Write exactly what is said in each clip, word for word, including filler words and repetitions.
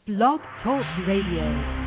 Blog Talk Radio.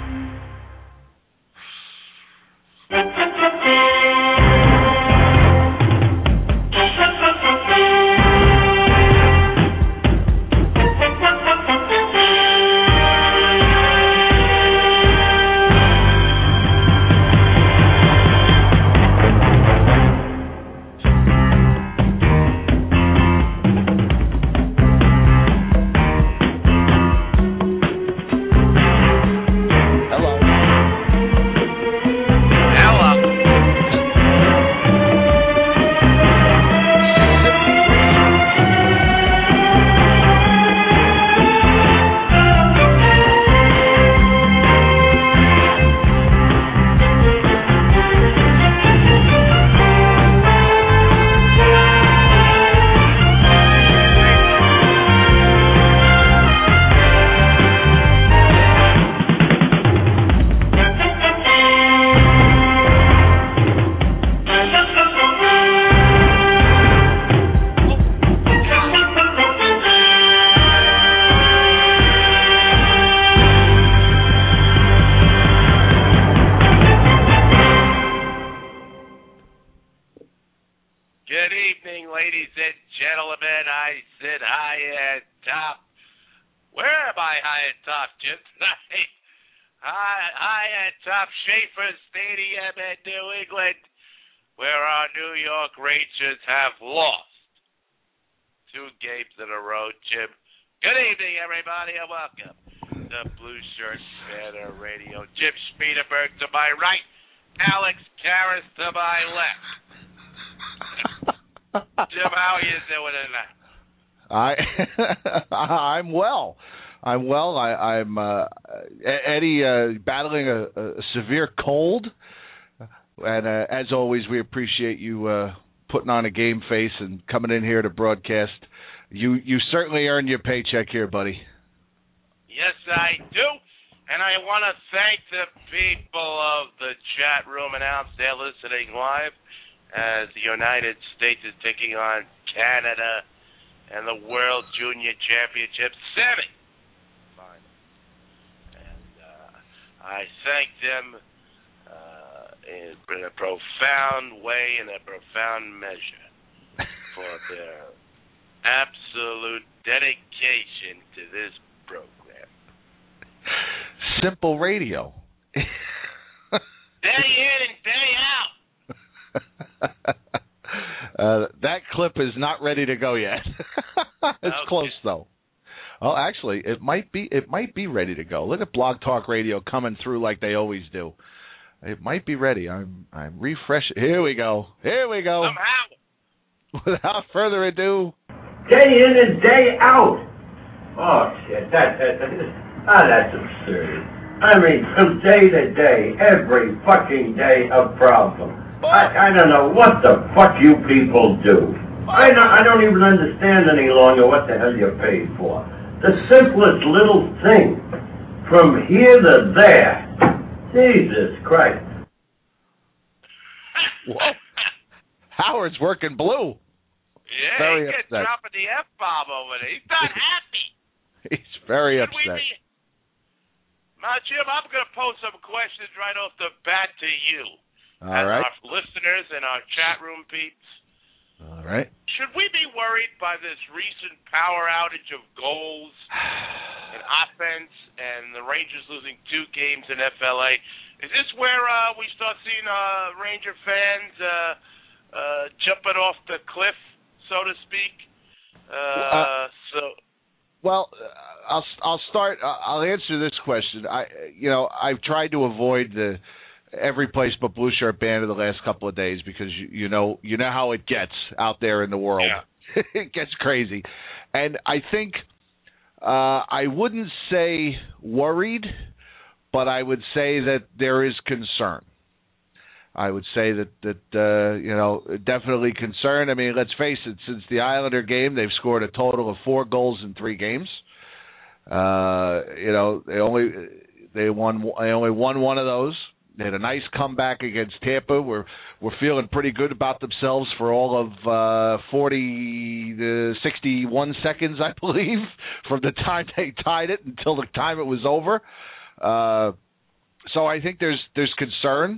I'm well. I, I'm uh, Eddie, uh, battling a, a severe cold, and uh, as always, we appreciate you uh, putting on a game face and coming in here to broadcast. You you certainly earned your paycheck here, buddy. Yes, I do, and I want to thank the people of the chat room announced they're listening live as the United States is taking on Canada and the World Junior Championship semi. I thank them uh, in a profound way, in a profound measure, for their absolute dedication to this program. Simple radio. Day in and day out. uh, that clip is not ready to go yet. It's okay. Close, though. Oh, actually, it might be it might be ready to go. Look at Blog Talk Radio coming through like they always do. It might be ready. I'm I'm refreshing. Here we go. Here we go. Somehow. Without further ado. Day in and day out. Oh shit! That that, that ah, that's absurd. I mean, from day to day, every fucking day, a problem. I I don't know what the fuck you people do. I don't I don't even understand any longer what the hell you're paid for. The simplest little thing, from here to there. Jesus Christ. Whoa. Howard's working blue. Yeah, very he gets upset. dropping the F-bomb over there. He's not happy. He's very Should upset. Be... Now, Jim, I'm going to pose some questions right off the bat to you. All right. Our listeners and our chat room peeps. All right. Should we be worried by this recent power outage of goals and offense and the Rangers losing two games in F L A? Is this where uh, we start seeing uh, Ranger fans uh, uh, jumping off the cliff, so to speak? Uh, uh, so. Well, I'll I'll start. I'll answer this question. I you know I've tried to avoid the every place but Blue Shirt Band in the last couple of days because you, you know you know how it gets out there in the world. Yeah. It gets crazy, and I think uh, I wouldn't say worried, but I would say that there is concern. I would say that that uh, you know definitely concerned. I mean, let's face it. Since the Islander game, they've scored a total of four goals in three games. Uh, you know, they only they won they only won one of those. They had a nice comeback against Tampa. We're we're feeling pretty good about themselves for all of uh, forty to sixty-one seconds, I believe, from the time they tied it until the time it was over. Uh, so I think there's there's concern.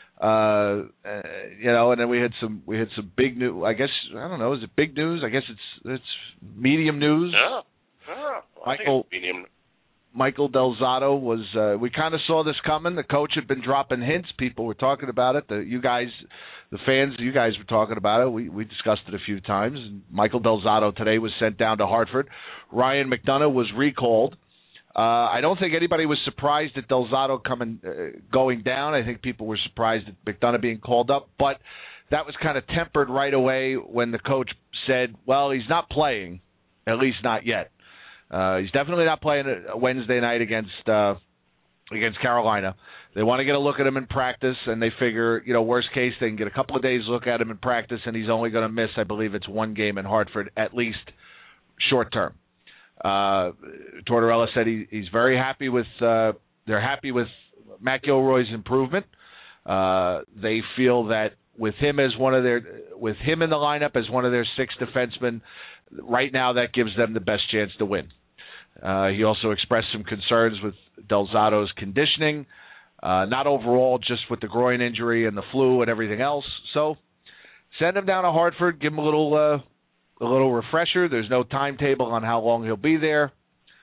Uh, uh, you know, and then we had some we had some big news. I guess I don't know. Is it big news? I guess it's it's medium news. Yeah. yeah. Well, Michael medium. Michael Del Zotto was. Uh, we kind of saw this coming. The coach had been dropping hints. People were talking about it. The you guys, the fans, you guys were talking about it. We we discussed it a few times. And Michael Del Zotto today was sent down to Hartford. Ryan McDonough was recalled. Uh, I don't think anybody was surprised at Del Zotto coming, uh, going down. I think people were surprised at McDonough being called up, but that was kind of tempered right away when the coach said, well, he's not playing, at least not yet. Uh, he's definitely not playing Wednesday night against uh, against Carolina. They want to get a look at him in practice, and they figure, you know, worst case, they can get a couple of days look at him in practice, and he's only going to miss, I believe it's one game in Hartford, at least short term. Uh, Tortorella said he, he's very happy with. Uh, they're happy with Matt Gilroy's improvement. Uh, they feel that with him as one of their, with him in the lineup as one of their six defensemen, right now that gives them the best chance to win. Uh, he also expressed some concerns with Del Zotto's conditioning, uh, not overall, just with the groin injury and the flu and everything else. So send him down to Hartford, give him a little. Uh, A little refresher. There's no timetable on how long he'll be there.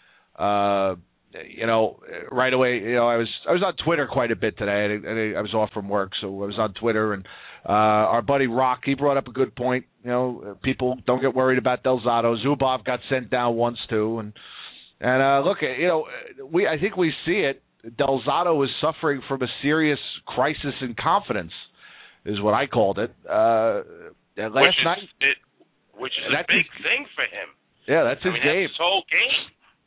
Uh, you know, right away. You know, I was I was on Twitter quite a bit today. I, I was off from work, so I was on Twitter. And uh, our buddy Rock, he brought up a good point. You know, people don't get worried about Del Zotto. Zubov got sent down once too, and and uh, look, you know, we I think we see it. Del Zotto is suffering from a serious crisis in confidence, is what I called it. Uh, last Which is, night. It, Which is that's a big his, thing for him. Yeah, that's his I mean, game. That's his whole game.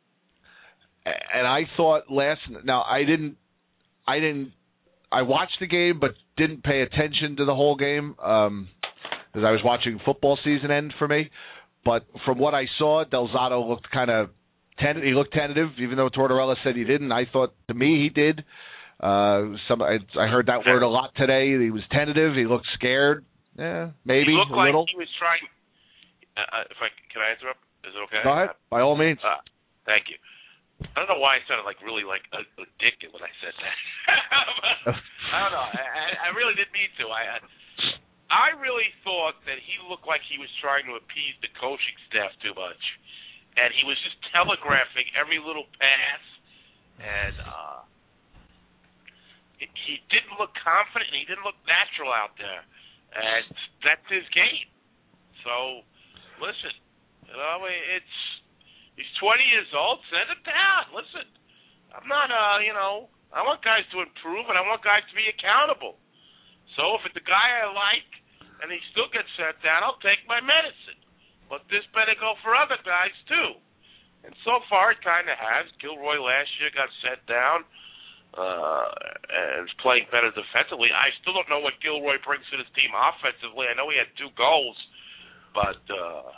And I thought last now I didn't I didn't I watched the game but didn't pay attention to the whole game um, because I was watching football season end for me. But from what I saw, Del Zotto looked kind of tentative. He looked tentative, even though Tortorella said he didn't. I thought to me he did. Uh, some I, I heard that word a lot today. He was tentative. He looked scared. Yeah, maybe he looked a like little. He was trying. Uh, if I can I interrupt? Is it okay? Go ahead, by all means. Uh, thank you. I don't know why I sounded like really like a, a dick when I said that. I don't know. I, I really didn't mean to. I I really thought that he looked like he was trying to appease the coaching staff too much, and he was just telegraphing every little pass, and uh, it, he didn't look confident and he didn't look natural out there, and that's his game. So. Listen, you know, it's he's twenty years old. Send him down. Listen, I'm not, uh, you know, I want guys to improve and I want guys to be accountable. So if it's a guy I like and he still gets sent down, I'll take my medicine. But this better go for other guys too. And so far it kind of has. Gilroy last year got sent down uh, and is playing better defensively. I still don't know what Gilroy brings to this team offensively. I know he had two goals. But, uh,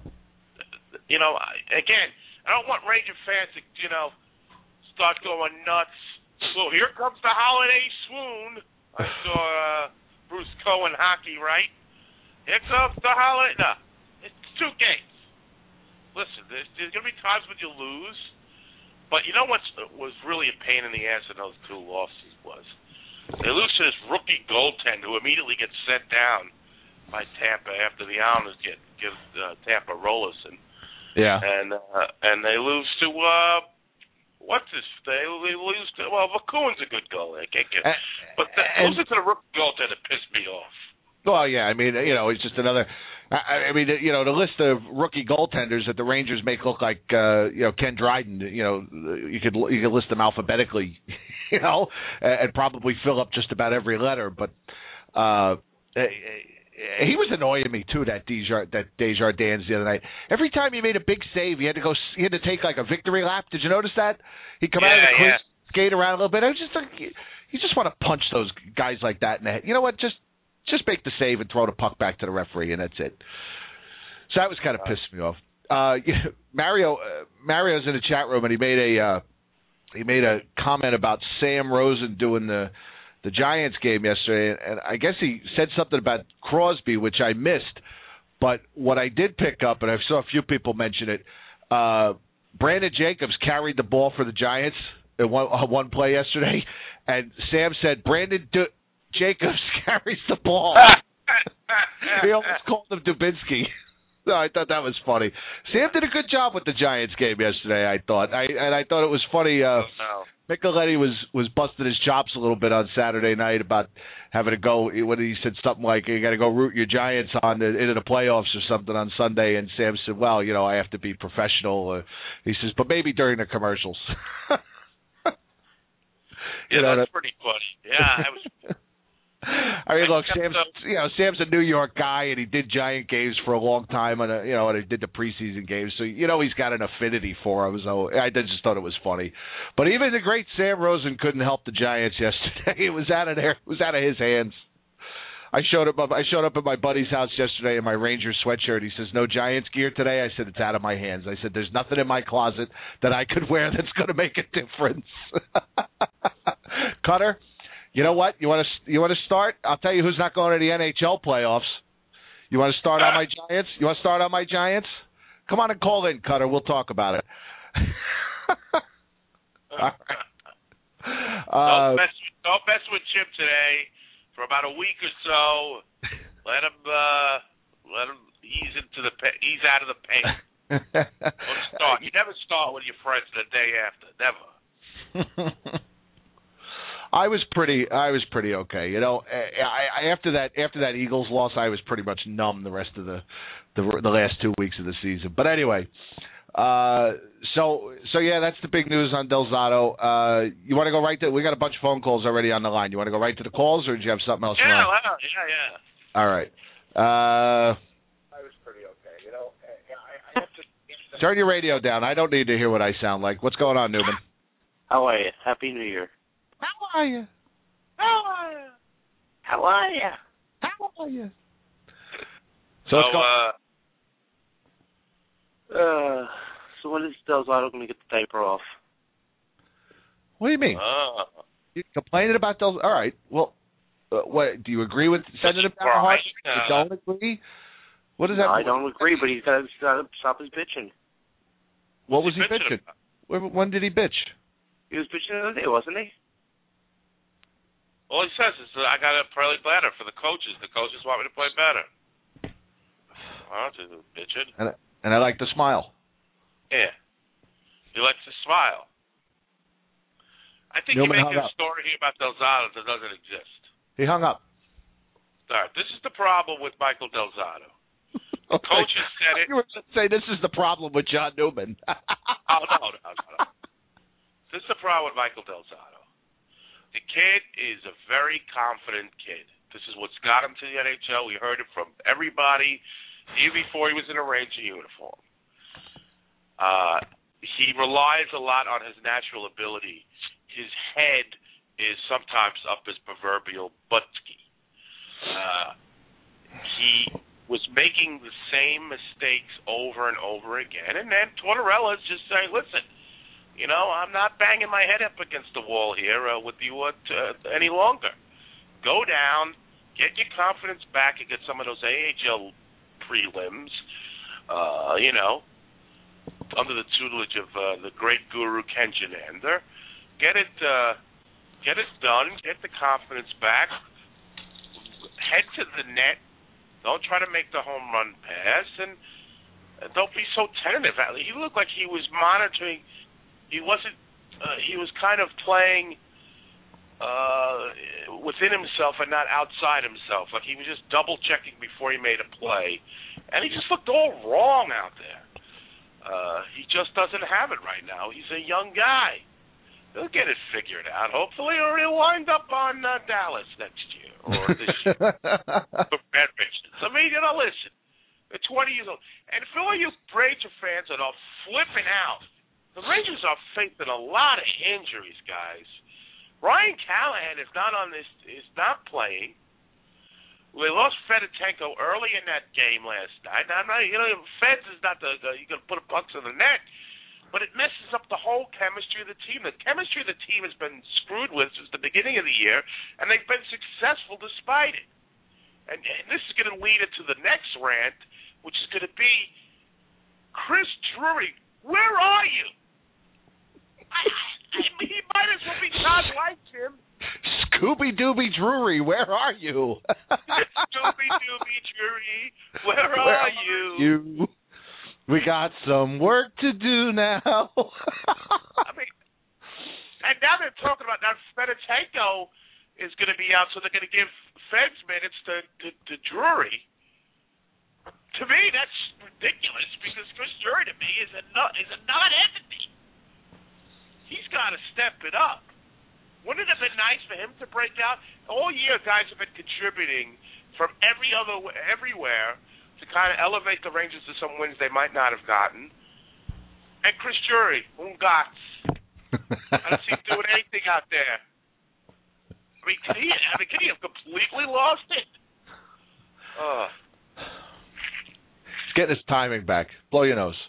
you know, again, I don't want Ranger fans to, you know, start going nuts. So here comes the holiday swoon. I saw uh, Bruce Cohen hockey, right? Here comes the holiday. No, it's two games. Listen, there's, there's going to be times when you lose. But you know what was really a pain in the ass in those two losses was? They lose to this rookie goaltender who immediately gets sent down by Tampa after the Islanders get give uh, Tampa Rollerson. Yeah. And uh, and they lose to uh, what's this? They, they lose to well, Vacuum's a good goal. They can't get, but the, losing to the rookie goaltender pissed me off. Well, yeah, I mean, you know, it's just another. I, I mean, you know, the list of rookie goaltenders that the Rangers make look like, uh, you know, Ken Dryden. You know, you could you could list them alphabetically, you know, and probably fill up just about every letter. But uh, he was annoying me too. That Desjardins, that Desjardins the other night. Every time he made a big save, he had to go. He had to take like a victory lap. Did you notice that? He'd come yeah, out of the crease, yeah. skate around a little bit. I was just like, you just want to punch those guys like that in the head. You know what? Just just make the save and throw the puck back to the referee, and that's it. So that was kind of pissed me off. Uh, Mario uh, Mario's in the chat room, and he made a uh, he made a comment about Sam Rosen doing the the Giants game yesterday, and I guess he said something about Crosby, which I missed. But what I did pick up, and I saw a few people mention it, uh, Brandon Jacobs carried the ball for the Giants in one, uh, one play yesterday, and Sam said Brandon D- Jacobs carries the ball. He almost called him Dubinsky. No, I thought that was funny. Sam did a good job with the Giants game yesterday, I thought. I and I thought it was funny. Uh, oh, no. Micheletti was, was busting his chops a little bit on Saturday night about having to go, when he said something like, you got to go root your Giants on the, into the playoffs or something on Sunday, and Sam said, well, you know, I have to be professional. Uh, he says, but maybe during the commercials. Yeah, you know, that's pretty funny. Yeah, I was... I mean, look, Sam's, you know, Sam's a New York guy, and he did Giant games for a long time, and uh, you know, and he did the preseason games, so you know he's got an affinity for him. So I just thought it was funny. But even the great Sam Rosen couldn't help the Giants yesterday. It was out of there. It was out of his hands. I showed up. I showed up at my buddy's house yesterday in my Rangers sweatshirt. He says, "No Giants gear today." I said, "It's out of my hands." I said, "There's nothing in my closet that I could wear that's going to make a difference." Cutter. You know what? You want to you want to start? I'll tell you who's not going to the N H L playoffs. You want to start on my Giants? You want to start on my Giants? Come on and call in, Cutter. We'll talk about it. All right. uh, don't, mess with, don't mess with Chip today for about a week or so. Let him uh, let him ease into the ease out of the pain. Don't start. You never start with your friends the day after. Never. I was pretty. I was pretty okay. You know, I, I, after that, after that Eagles loss, I was pretty much numb the rest of the, the, the last two weeks of the season. But anyway, uh, so so yeah, that's the big news on Del Zotto. Uh, you want to go right to? We got a bunch of phone calls already on the line. You want to go right to the calls, or do you have something else? Yeah, well, yeah, yeah. All right. Uh, I was pretty okay. You know, I, I have to turn your radio down. I don't need to hear what I sound like. What's going on, Newman? How are you? Happy New Year. How are you? How are you? How are you? How are you? So, So, let's go. uh, Uh, so when is Del Zotto going to get the diaper off? What do you mean? uh, You complaining about Del? All right. Well, uh, what do you agree with sending him down the hard? Right. You don't agree? What does No, that? I don't agree, but he's got to stop his bitching. What was he What's he bitching? bitching When, when did he bitch? He was bitching the other day, wasn't he? all he says is, uh, I got to play better for the coaches. The coaches want me to play better. Well, that's a bitching. And and I like to smile. Yeah. He likes to smile. I think Newman you're making hung a up. story here about Del Zotto that doesn't exist. He hung up. All right, this is the problem with Michael Del Zotto. The Okay. coaches said it. You were going to say this is the problem with John Newman. Oh, no, no, no, no. This is the problem with Michael Del Zotto. The kid is a very confident kid. This is what's got him to the N H L. We heard it from everybody, even before he was in a Ranger uniform. Uh, he relies a lot on his natural ability. His head is sometimes up his proverbial butt-ski. Uh, he was making the same mistakes over and over again, and then Tortorella is just saying, listen, you know, I'm not banging my head up against the wall here uh, with you uh, any longer. Go down, get your confidence back, and get some of those A H L prelims, uh, you know, under the tutelage of uh, the great guru Ken Janander. Get it, uh, get it done, get the confidence back, head to the net, don't try to make the home run pass, and don't be so tentative. He looked like he was monitoring. He wasn't. Uh, he was kind of playing uh, within himself and not outside himself. Like he was just double checking before he made a play, and he just looked all wrong out there. Uh, he just doesn't have it right now. He's a young guy. He'll get it figured out, hopefully, or he'll wind up on uh, Dallas next year or this year. For Brad Richards. I mean, you know, listen. They're twenty years old, and for all you Ranger fans that are flipping out. The Rangers are facing a lot of injuries, guys. Ryan Callahan is not on this. Is not playing. They lost Fedotenko early in that game last night. Now, I'm not, you know, Feds is not the, the you're going to put a puck to the net, but it messes up the whole chemistry of the team. The chemistry of the team has been screwed with since the beginning of the year, and they've been successful despite it. And, and this is going to lead into the next rant, which is going to be, Chris Drury, where are you? I, I, he might as well be Todd White, Jim. Scooby-Dooby Drury, where are you? Scooby-Dooby Drury, where, where are you? you? We got some work to do now. I mean, and now they're talking about now Fedotenko is going to be out, so they're going to give Feds minutes to, to, to Drury. To me, that's ridiculous because Chris Drury to me is a not, is a non-entity. He's got to step it up. Wouldn't it have been nice for him to break out? All year, guys have been contributing from every other everywhere to kind of elevate the Rangers to some wins they might not have gotten. And Chris Drury, um gots. I don't see him doing anything out there. I mean, could he, I mean, could he have completely lost it? Uh. He's getting his timing back. Blow your nose.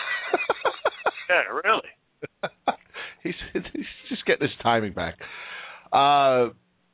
Yeah, really. he's, he's just getting his timing back. Uh,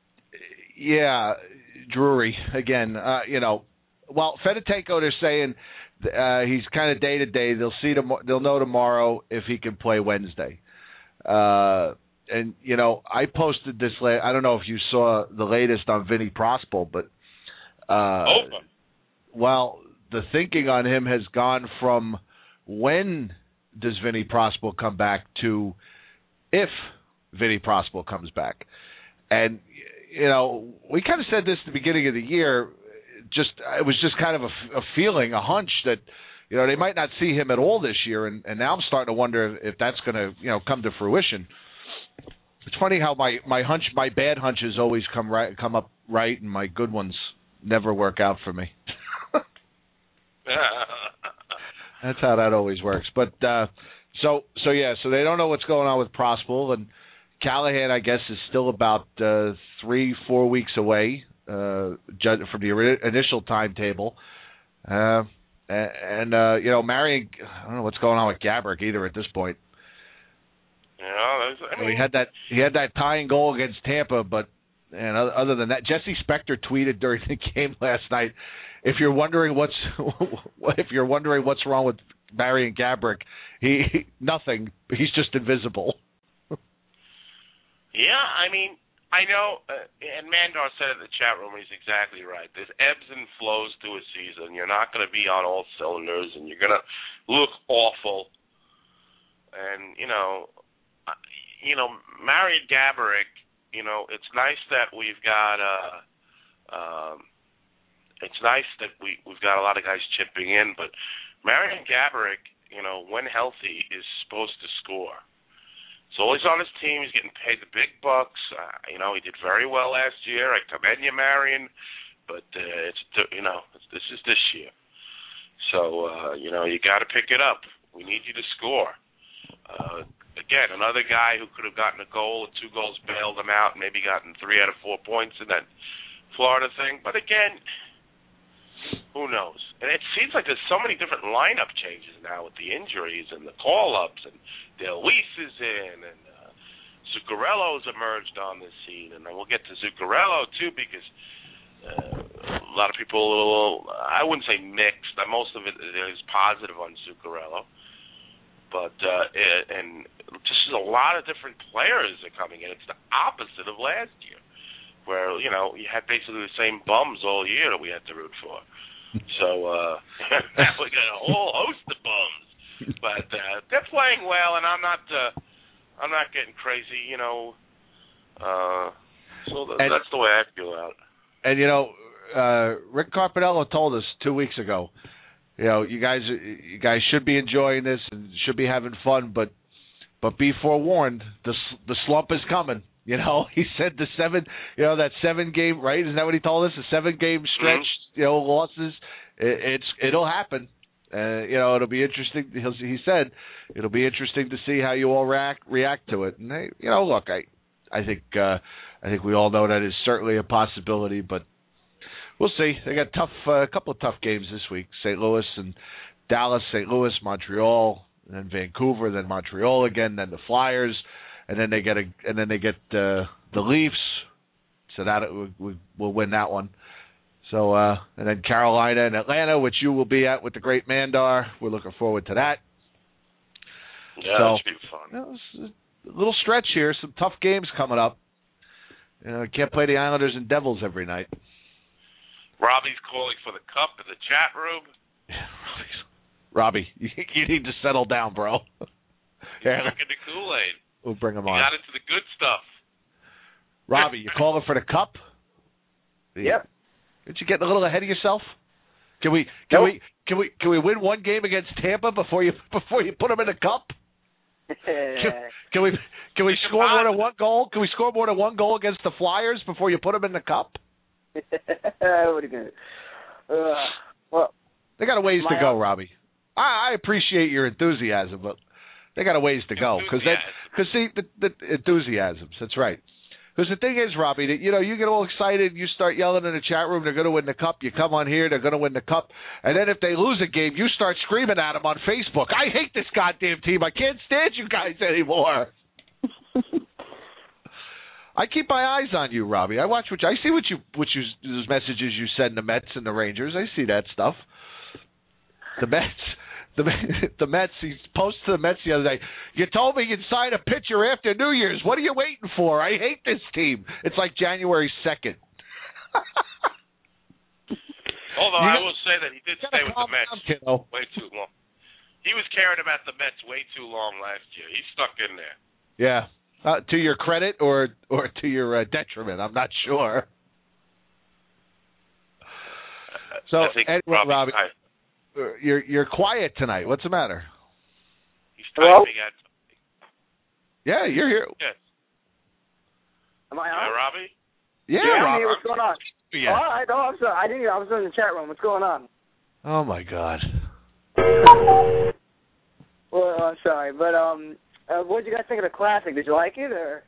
yeah, Drury, again, uh, you know, well, Fedotenko, they're saying uh, he's kind of day to day. They'll see. Tom- they'll know tomorrow if he can play Wednesday. Uh, and you know, I posted this. La- I don't know if you saw the latest on Vinny Prospal, but uh, Over. Well, the thinking on him has gone from when does Vinny Prospal come back to if Vinny Prospal comes back, and you know, we kind of said this at the beginning of the year. Just it was just kind of a, a feeling, a hunch that you know they might not see him at all this year, and, and now I'm starting to wonder if that's going to you know come to fruition. It's funny how my, my hunch, my bad hunches always come right, come up right, and my good ones never work out for me. That's how that always works. But uh, so so yeah, so they don't know what's going on with Prospal, and Callahan, I guess, is still about uh, three, four weeks away. Uh, from the initial timetable, uh, and uh, you know, Marion, I don't know what's going on with Gaborik either at this point. You know, I mean, he had that he had that tying goal against Tampa, but and other than that, Jesse Spector tweeted during the game last night. If you're wondering what's if you're wondering what's wrong with Marion Gaborik, he, he nothing. He's just invisible. Yeah, I mean. I know, uh, and Mandar said in the chat room, he's exactly right. There's ebbs and flows to a season. You're not going to be on all cylinders, and you're going to look awful. And, you know, you know, Marion Gaborik, you know, it's nice that we've got, uh, um, it's nice that we, we've got a lot of guys chipping in, but Marion Gaborik, you know, when healthy, is supposed to score. So he's on his team. He's getting paid the big bucks. Uh, you know, he did very well last year. I commend you, Marion, but uh, it's you know it's, this is this year. So uh, you know you got to pick it up. We need you to score. Uh, again, another guy who could have gotten a goal, and two goals bailed him out, and maybe gotten three out of four points in that Florida thing. But again, who knows? And it seems like there's so many different lineup changes now with the injuries and the call-ups, and Del Weiss is in, and uh, Zuccarello's emerged on the scene. And we'll get to Zuccarello, too, because uh, a lot of people, I wouldn't say mixed. Most of it is positive on Zuccarello. But, uh, it, and just a lot of different players are coming in. It's the opposite of last year, where, you know, you had basically the same bums all year that we had to root for. So uh, now we got a whole host of bums, but uh, they're playing well, and I'm not, uh, I'm not getting crazy, you know. Uh, so th- and, that's the way I feel out. And you know, uh, Rick Carpinello told us two weeks ago, you know, you guys, you guys should be enjoying this and should be having fun, but, but be forewarned, the the slump is coming. You know, he said the seven, you know, that seven game, right? Isn't that what he told us? The seven game stretch, mm-hmm. you know, losses. It, it's it'll happen. Uh, you know, it'll be interesting. He'll, he said it'll be interesting to see how you all react react to it. And hey, you know, look, I I think uh, I think we all know that is certainly a possibility, but we'll see. They got tough, a uh, couple of tough games this week: Saint Louis and Dallas, Saint Louis, Montreal, and then Vancouver, then Montreal again, then the Flyers, and then they get a and then they get uh, the Leafs. So that we, we'll win that one. So uh, and then Carolina and Atlanta, which you will be at with the great Mandar. We're looking forward to that. Yeah, so, that should be fun. You know, it's a little stretch here. Some tough games coming up. You know, can't play the Islanders and Devils every night. Robbie's calling for the cup in the chat room. Robbie, you, you need to settle down, bro. He's yeah. drinking the Kool-Aid. We'll bring him he on. Got into the good stuff. Robbie, you calling for the cup? Yep. Did you get a little ahead of yourself? Can we can nope. we can we can we win one game against Tampa before you before you put them in the cup? Can, can we can we score more than one goal? Can we score more than one goal against the Flyers before you put them in the cup? What are you gonna? Uh, well, they got a ways to go, own. Robbie. I, I appreciate your enthusiasm, but they got a ways to go because because see the, the enthusiasms. That's right. Because the thing is, Robbie, that you know you get all excited, you start yelling in the chat room, they're going to win the cup. You come on here, they're going to win the cup, and then if they lose a game, you start screaming at them on Facebook. I hate this goddamn team. I can't stand you guys anymore. I keep my eyes on you, Robbie. I watch what you, I see what you what you those messages you send the Mets and the Rangers. I see that stuff. The Mets. The, the Mets, he posted to the Mets the other day, you told me you'd sign a pitcher after New Year's. What are you waiting for? I hate this team. It's like January second. Although you I got, will say that he did stay with the Mets down, way too long. He was caring about the Mets way too long last year. He's stuck in there. Yeah. Uh, to your credit or, or to your uh, detriment, I'm not sure. So, I think anyway, Robbie, Robbie I, You're you're quiet tonight. What's the matter? He's Hello? typing at something. Yeah, you're here. Yes. Am I Yeah, on? Robbie? Yeah, yeah Rob. I'm here. What's going on? Yeah. All right. Oh, I'm sorry. I didn't. I was in the chat room. What's going on? Oh my God. Well, I'm sorry, but um, uh, what did you guys think of the classic? Did you like it or?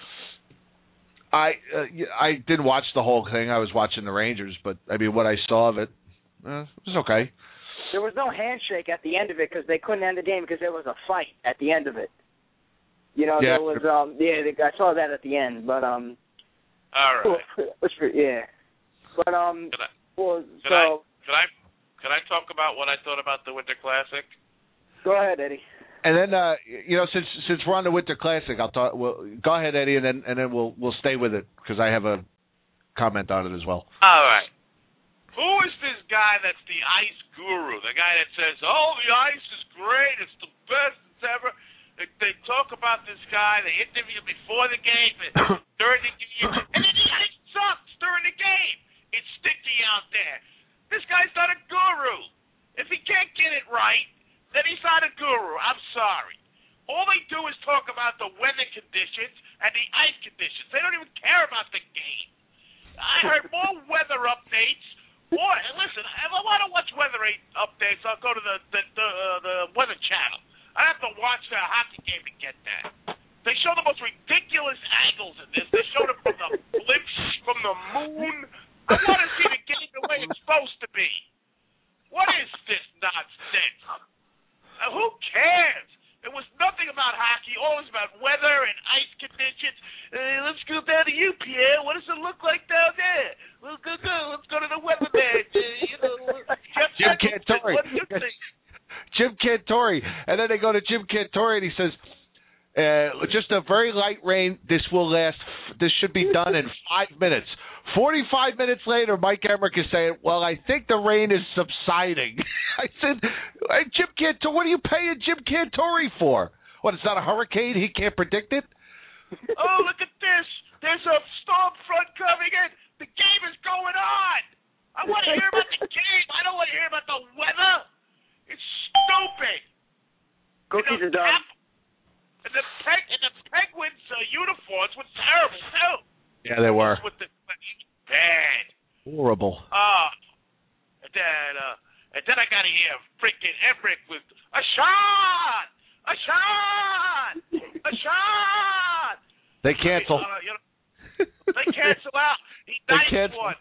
I uh, I didn't watch the whole thing. I was watching the Rangers, but I mean, what I saw of it, uh, it was okay. There was no handshake at the end of it because they couldn't end the game because there was a fight at the end of it. You know, yeah. there was um, yeah, I saw that at the end, but um. All right. Which, yeah. But um. Could I, well, could so. I, could I could I talk about what I thought about the Winter Classic? Go ahead, Eddie. And then, uh, you know, since since we're on the Winter Classic, I'll talk. Well, go ahead, Eddie, and then and then we'll we'll stay with it because I have a comment on it as well. All right. Who is this guy that's the ice guru? The guy that says, "Oh, the ice is great. It's the best it's ever." They, they talk about this guy. They interview him before the game, and during the game, and then the ice sucks during the game. It's sticky out there. This guy's not a guru. If he can't get it right, then he's not a guru. I'm sorry. All they do is talk about the weather conditions and the ice conditions. They don't even care about the game. I heard more weather updates. More, and listen, if I want to watch weather updates, I'll go to the the the, uh, the Weather Channel. I have to watch the hockey game to get that. They show the most ridiculous angles in this. They showed it from the blimps, from the moon. I want to see the game the way it's supposed to be. What is this nonsense? Uh, who cares? It was nothing about hockey. All it was about weather and ice conditions. Uh, let's go down to you, Pierre. What does it look like down there? Let's go, go. Let's go to the weatherman. Uh, you know, Jeff Jim Nicholson, Cantore. what do you think? Jim Cantore, and then they go to Jim Cantore, and he says, uh, "Just a very light rain. This will last. This should be done in five minutes." Forty-five minutes later, Mike Emmerich is saying, "Well, I think the rain is subsiding." I said, hey, "Jim Cantore, what are you paying Jim Cantore for? What? It's not a hurricane. He can't predict it." Oh, look at this. There's a storm front coming in. The game is going on. I want to hear about the game. I don't want to hear about the weather. It's stupid. Cookies and are done. And the, peg, and the Penguins' uh, uniforms were terrible, too. Yeah, they were. With the, bad. Horrible. Oh. And then, uh, and then I got to hear freaking Emmerich with a shot! A shot! A shot! They cancel. Uh, you know, they cancel out. He They knifed cancel. one.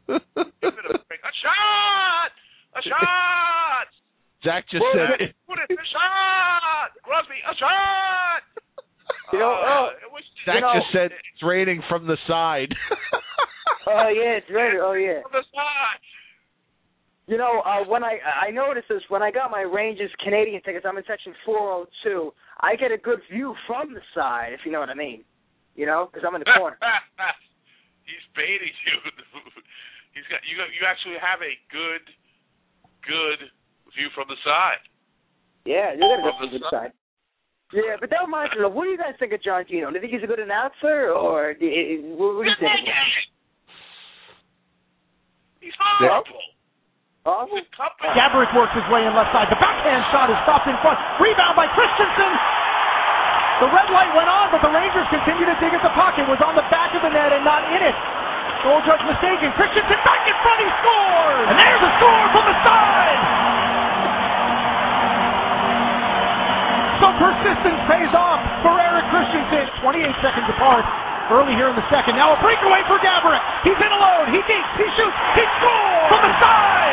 Give it a, break. A shot! A shot! Zach just Who said. the, who the A shot! Crosby, a shot! You know, uh, oh, it was, Zach you know, just said it's raining from the side. Oh yeah, it's right. Oh yeah. from the side. You know, uh, when I I noticed this when I got my Rangers Canadian tickets, I'm in section four oh two. I get a good view from the side, if you know what I mean. You know, because I'm in the corner. He's baiting you. He's got you. You actually have a good, good view from the side. Yeah, you got a From good the good side. Yeah, but that reminds me. What do you guys think of John Gino? Do you think he's a good announcer, or do you, what, what do you think? He's horrible. Awful? Gaborik works his way in left side. The backhand shot is stopped in front. Rebound by Christensen. The red light went on, but the Rangers continue to dig at the puck. It was on the back of the net and not in it. Goal judge mistaken. Christensen back in front. He scores. And there's a score from the side. Some persistence pays off for Eric Christensen. twenty-eight seconds apart. Early here in the second. Now a breakaway for Gaborik. He's in alone. He deeps. He shoots. He scores from the side.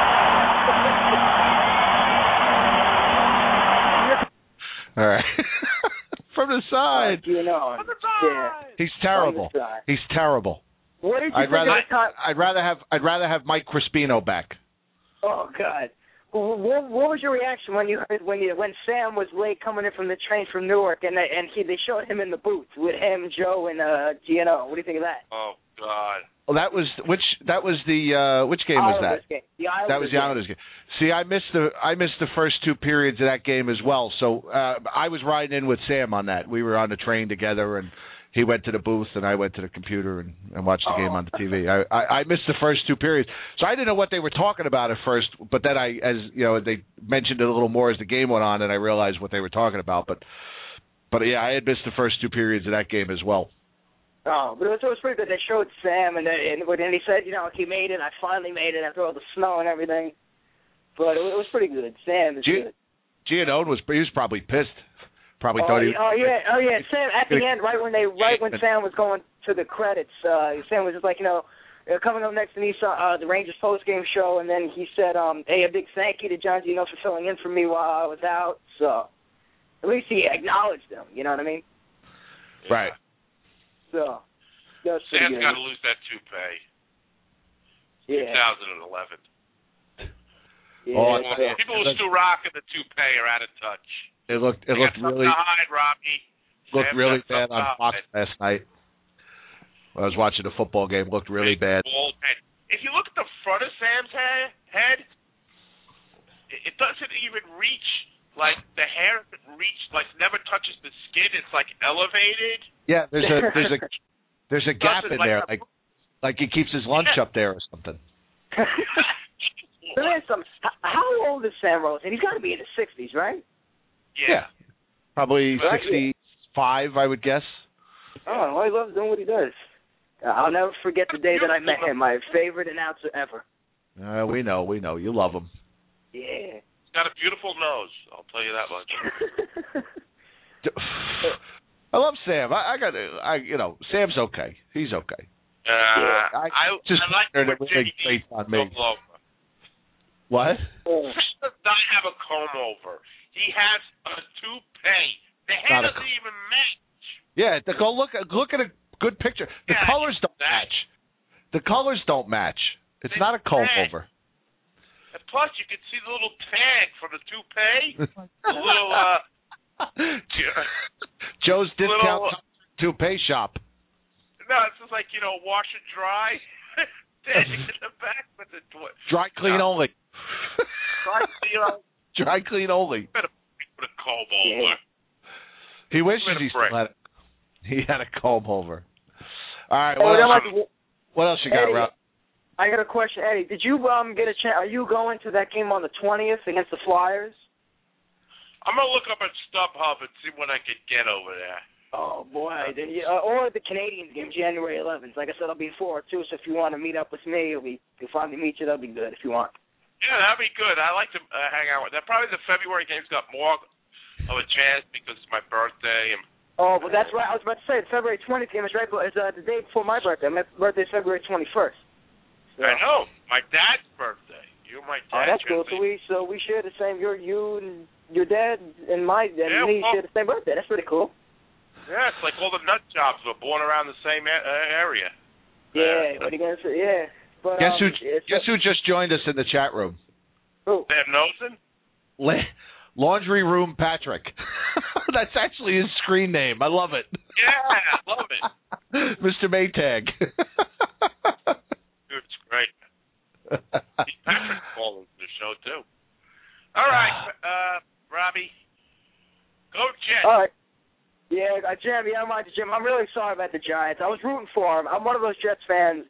All right. From the side. You know, From the side. yeah. He's terrible. From the side. He's terrible. What did you I'd think rather of the time? I'd rather have I'd rather have Mike Crispino back. Oh God. What, what was your reaction when you heard when you when Sam was late coming in from the train from Newark and they, and he they showed him in the booth with him, Joe, and uh, G N O? What do you think of that? Oh God. Well, that was which that was the uh, which game was Islanders that? Game. The Islanders That was the game. Islanders game. See, I missed the I missed the first two periods of that game as well. So uh, I was riding in with Sam on that. We were on the train together, and he went to the booth, and I went to the computer and, and watched the Oh. game on the T V. I, I, I missed the first two periods, so I didn't know what they were talking about at first. But then I, as you know, they mentioned it a little more as the game went on, and I realized what they were talking about. But, but yeah, I had missed the first two periods of that game as well. Oh, but it was, it was pretty good. They showed Sam, and, they, and when he said, you know, he made it. I finally made it after all the snow and everything. But it, it was pretty good. Sam is G- good. Giannone was he was probably pissed. Probably Oh, thought he. yeah, oh yeah, oh yeah. Sam at the end, right when they, right when Sam was going to the credits, uh, Sam was just like, you know, uh, coming up next to me, uh, the Rangers post game show, and then he said, um, hey, a big thank you to John Gino for filling in for me while I was out. So at least he acknowledged them. You know what I mean? Yeah. Right. So that's pretty Sam's good. got to lose that toupee. Yeah. twenty eleven. Yeah. Oh, so- yeah. People who still rocking the toupee are out of touch. It looked it They looked got something really to hide, Rocky. looked Sam's really got bad on something to Fox hide. last night. When I was watching the football game. Looked really bad. Bald head. If you look at the front of Sam's head, head it, it doesn't even reach. Like the hair doesn't reach. Like never touches the skin. It's like elevated. Yeah, there's a there's a there's a gap Doesn't in there, like like he keeps his lunch Yeah. up there or something. But there's some. h- How old is Sam Rosen? He's got to be in his sixties, right? Yeah. Probably Right. sixty-five, I would guess. Oh, well, he loves doing what he does. Uh, I'll never forget the day that I met him. My favorite announcer ever. Uh, we know, we know. You love him. Yeah. He's got a beautiful nose. I'll tell you that much. I love Sam. I, I got, I you know, Sam's okay. He's okay. Uh, I I, just I like wondered when if it Jimmy really Dean grates on me. comes over. What? Oh. Chris does not have a comb over. He has a toupee. The hair Not a doesn't comb. even match. Yeah, the, go look. Look at a good picture. The Yeah, colors don't that. match. The colors don't match. It's They not a comb match. over. And plus, you can see the little tag from the toupee. The little, uh, Joe's discount Little- toupee shop. no, it's just like, you know, wash and dry. Tag in the back with the tw- Dry clean No. only. Dry, you know, Dry clean only. put a comb over. He wishes Give it a he still break. had a, he had a comb over. All right, Oh, what, then, else, like, what else you got, Eddie, Rob? I got a question, Eddie. Did you um get a chance? Are you going to that game on the twentieth against the Flyers? I'm going to look up at StubHub and see when I can get over there. Oh boy, Did you- uh, or the Canadians game January eleventh. Like I said, I'll be in Florida too. So if you want to meet up with me, or we can finally meet you, that'll be good if you want. Yeah, that'd be good. I like to uh, hang out with that. Probably the February game's got more of a chance because it's my birthday. And Oh, but that's right. I was about to say the February twentieth game is right. It's uh, the day before my birthday. My birthday's February twenty-first. So. I know my dad's birthday. You're my Oh, dad. that's cool. So we so we share the same. You're you and your dad and my dad Yeah, and me well- share the same birthday. That's pretty cool. Yeah, it's like all the nut jobs were born around the same a- uh, area. Yeah, what are you gonna say? Yeah. But, Guess um, who? it's Guess who just joined us in the chat room? Who? Sam Nosen? La- Laundry Room Patrick. That's actually his screen name. I love it. Yeah, I love it. Mister Maytag. Dude, it's great. Patrick called into the show, too. All right, uh, Robbie. Go Jets. All right. Yeah, uh, Jim, yeah, I'm on to Jim. I'm really sorry about the Giants. I was rooting for them. I'm one of those Jets fans.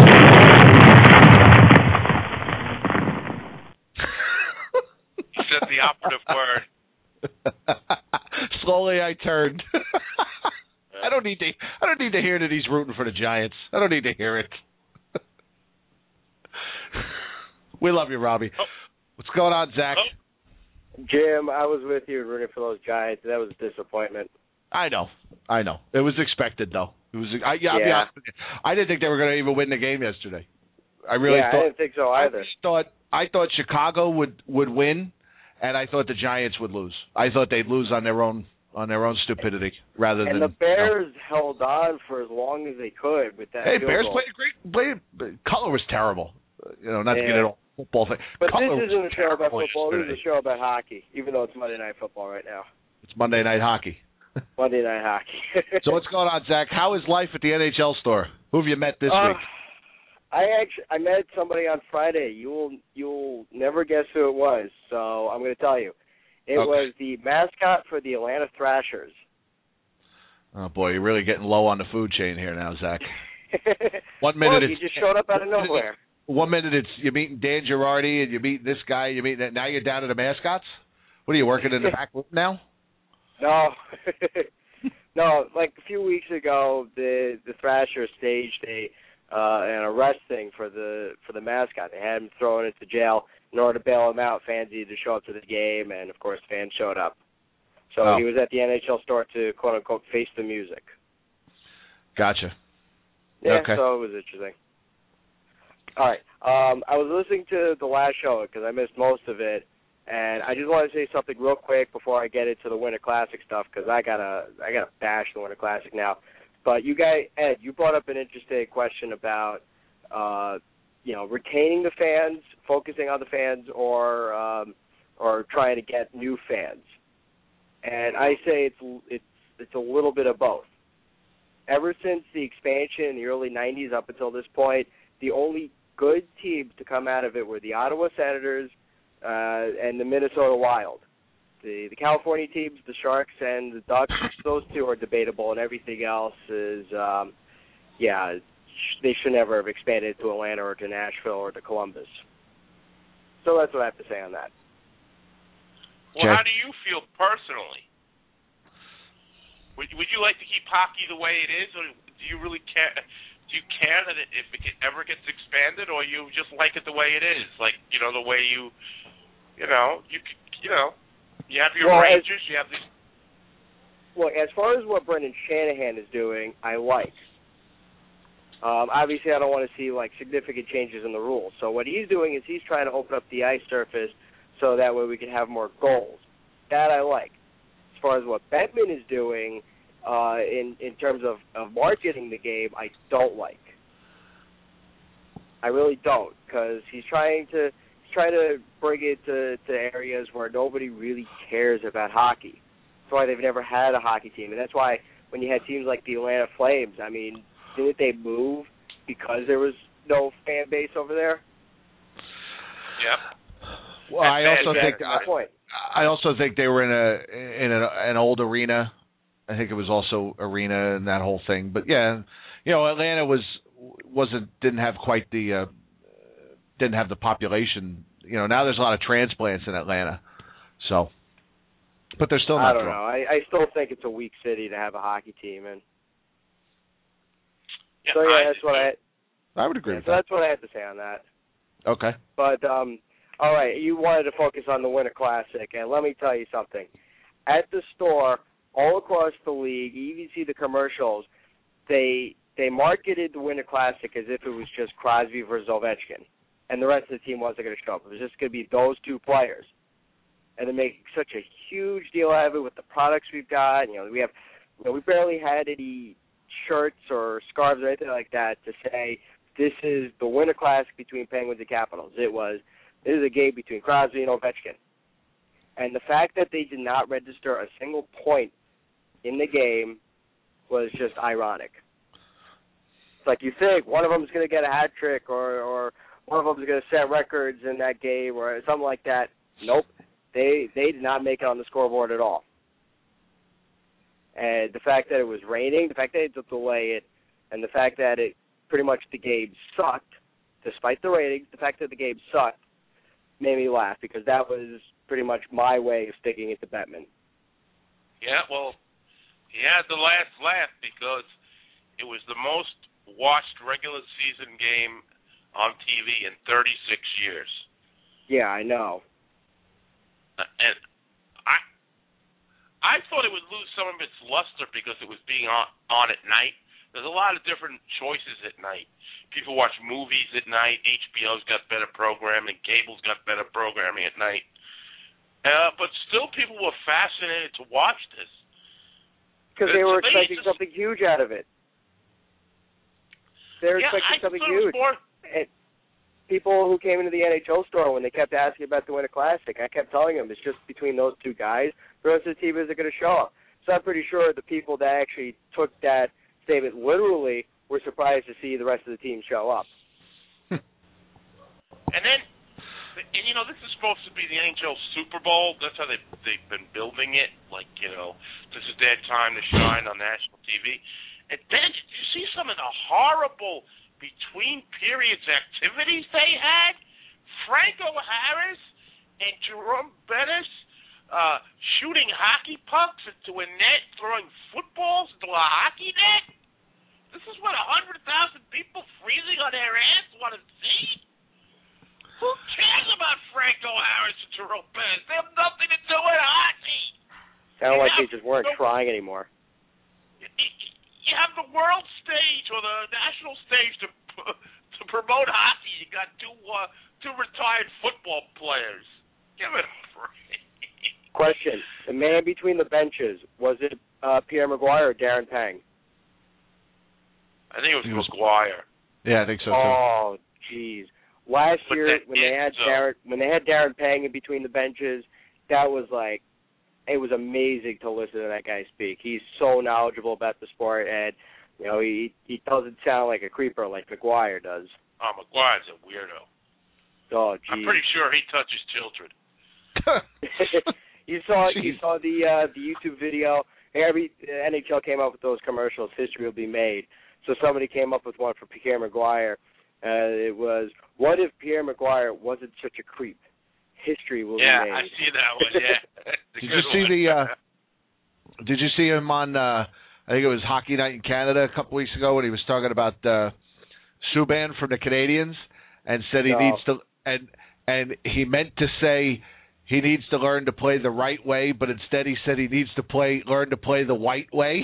You said the operative word. Slowly I turned. I don't need to I don't need to hear that he's rooting for the Giants. I don't need to hear it. We love you, Robbie. Oh. What's going on, Zach? Oh. Jim, I was with you rooting for those Giants. That was a disappointment. I know. I know. It was expected, though. It was. I, yeah, I'll be Yeah. honest with you. I didn't think they were going to even win the game yesterday. I really yeah, thought. I didn't think so either. I just thought. I thought Chicago would, would win, and I thought the Giants would lose. I thought they'd lose on their own on their own stupidity rather and than. the Bears you know, held on for as long as they could with that. Hey, field Bears goal. played a great. Played, Cutler was terrible. You know, not to Yeah. get it all football thing. But Cutler this isn't was a show about terrible football. This yesterday. is a show about hockey, even though it's Monday Night Football right now. It's Monday Night Hockey. Monday Night Hockey. So what's going on, Zach? How is life at the N H L store? Who have you met this Uh, week? I actually I met somebody on Friday. You'll you'll never guess who it was. So I'm going to tell you. It Okay. was the mascot for the Atlanta Thrashers. Oh boy, you're really getting low on the food chain here now, Zach. One minute Look, it's he just showed up out of nowhere. One minute it's you're meeting Dan Girardi and you meet this guy. You meet now you're down to the mascots. What are you working in the back room now? No, no. Like a few weeks ago, the the Thrashers staged a uh, an arrest thing for the for the mascot. They had him thrown into jail. In order to bail him out, fans needed to show up to the game, and of course, fans showed up. So Oh. he was at the N H L store to quote unquote face the music. Gotcha. Yeah, Okay. so it was interesting. All right, um, I was listening to the last show because I missed most of it. And I just want to say something real quick before I get into the Winter Classic stuff because I gotta I gotta bash the Winter Classic now. But you guys, Ed, you brought up an interesting question about uh, you know retaining the fans, focusing on the fans, or um, or trying to get new fans. And I say it's it's it's a little bit of both. Ever since the expansion in the early nineties up until this point, the only good teams to come out of it were the Ottawa Senators. Uh, and the Minnesota Wild. The the California teams, the Sharks and the Ducks, those two are debatable, and everything else is, um, yeah, sh- they should never have expanded to Atlanta or to Nashville or to Columbus. So that's what I have to say on that. Well, Okay. how do you feel personally? Would Would you like to keep hockey the way it is, or do you really care? Do you care that it, if it ever gets expanded, or you just like it the way it is, like you know the way you, you know, you c- you know, you have your Well, Rangers, you have these. Look, as far as what Brendan Shanahan is doing, I like. Um, obviously, I don't want to see like significant changes in the rules. So what he's doing is he's trying to open up the ice surface so that way we can have more goals. That I like. As far as what Bettman is doing uh, in in terms of, of marketing the game, I don't like. I really don't, because he's trying to he's trying to bring it to, to areas where nobody really cares about hockey. That's why they've never had a hockey team, and that's why when you had teams like the Atlanta Flames, I mean, didn't they move because there was no fan base over there? Yep. Well, I That's also bad. think That's my point. I also think they were in a in a, an old arena. I think it was also arena and that whole thing. But yeah, you know, Atlanta was wasn't didn't have quite the uh, didn't have the population. You know, now there's a lot of transplants in Atlanta. So, but they're still not. I don't drawn. know. I, I still think it's a weak city to have a hockey team in. Yeah, So yeah, I that's do. what I. I would agree Yeah, with so that. that's what I have to say on that. Okay. But um, all right, you wanted to focus on the Winter Classic, and let me tell you something. At the store, all across the league, you even see the commercials. They they marketed the Winter Classic as if it was just Crosby versus Ovechkin, and the rest of the team wasn't going to show up. It was just going to be those two players. and they're making such a huge deal out of it with the products we've got. You know, we have, you know, we barely had any shirts or scarves or anything like that to say this is the Winter Classic between Penguins and Capitals. It was, this is a game between Crosby and Ovechkin. And the fact that they did not register a single point in the game was just ironic. It's like you think one of them is going to get a hat trick or, or one of them is going to set records in that game or something like that. Nope. They they did not make it on the scoreboard at all. And the fact that it was raining, the fact that they had to delay it, and the fact that it pretty much the game sucked, despite the ratings, the fact that the game sucked made me laugh because that was pretty much my way of sticking it to Bettman. Yeah, well, he had the last laugh because it was the most watched regular season game on T V in thirty-six years. Yeah, I know. Uh, and I I thought it would lose some of its luster because it was being on, on at night. There's a lot of different choices at night. People watch movies at night. H B O's got better programming. Cable's got better programming at night. Uh, but still people were fascinated to watch this. Because they were expecting just, something huge out of it. They were yeah, expecting I something huge. thought it was more, And people who came into the N H L store when they kept asking about the Winter Classic, I kept telling them it's just between those two guys. The rest of the team isn't going to show up. So I'm pretty sure the people that actually took that statement literally were surprised to see the rest of the team show up. And then, and you know, this is supposed to be the N H L Super Bowl. That's how they they've been building it. Like, you know, this is their time to shine on national T V. And then did you see some of the horrible between periods activities they had? Franco Harris and Jerome Bettis uh, shooting hockey pucks into a net, throwing footballs into a hockey net. This is what a hundred thousand people freezing on their ass want to see. Who cares about Franco Harris and Jerome Bettis? They have nothing to do with hockey. Sounded like they just weren't trying anymore. You have the world stage or the national stage to to promote hockey. You got two uh, two retired football players. Give it a break. Question: the man between the benches, was it uh, Pierre Maguire or Darren Pang? I think it was, it was Maguire. Yeah, I think so too. Oh, jeez. Last But year when they had so. Darren when they had Darren Pang in between the benches, that was like. It was amazing to listen to that guy speak. He's so knowledgeable about the sport, and you know he he doesn't sound like a creeper like McGuire does. Oh, McGuire's a weirdo. Oh, geez. I'm pretty sure he touches children. you saw you saw the uh, the YouTube video. Every N H L came up with those commercials. History will be made. So somebody came up with one for Pierre Maguire. Uh, it was, what if Pierre Maguire wasn't such a creep? History will yeah, be made. Yeah, I see that one. Yeah. Did you see the? Uh, did you see him on? Uh, I think it was Hockey Night in Canada a couple weeks ago when he was talking about uh, Subban from the Canadiens and said he no. needs to and and he meant to say he needs to learn to play the right way, but instead he said he needs to play learn to play the white way.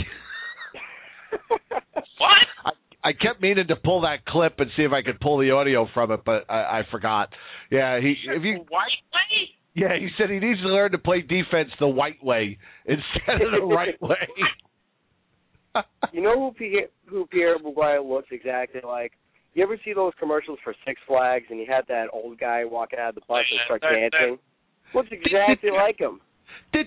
What? I, I kept meaning to pull that clip and see if I could pull the audio from it, but I, I forgot. Yeah, he if you white way. Yeah, he said he needs to learn to play defense the white way instead of the right way. You know who Pierre, who Pierre Maguire looks exactly like? You ever see those commercials for Six Flags and you had that old guy walking out of the bus and start that, dancing? That, looks exactly like him. And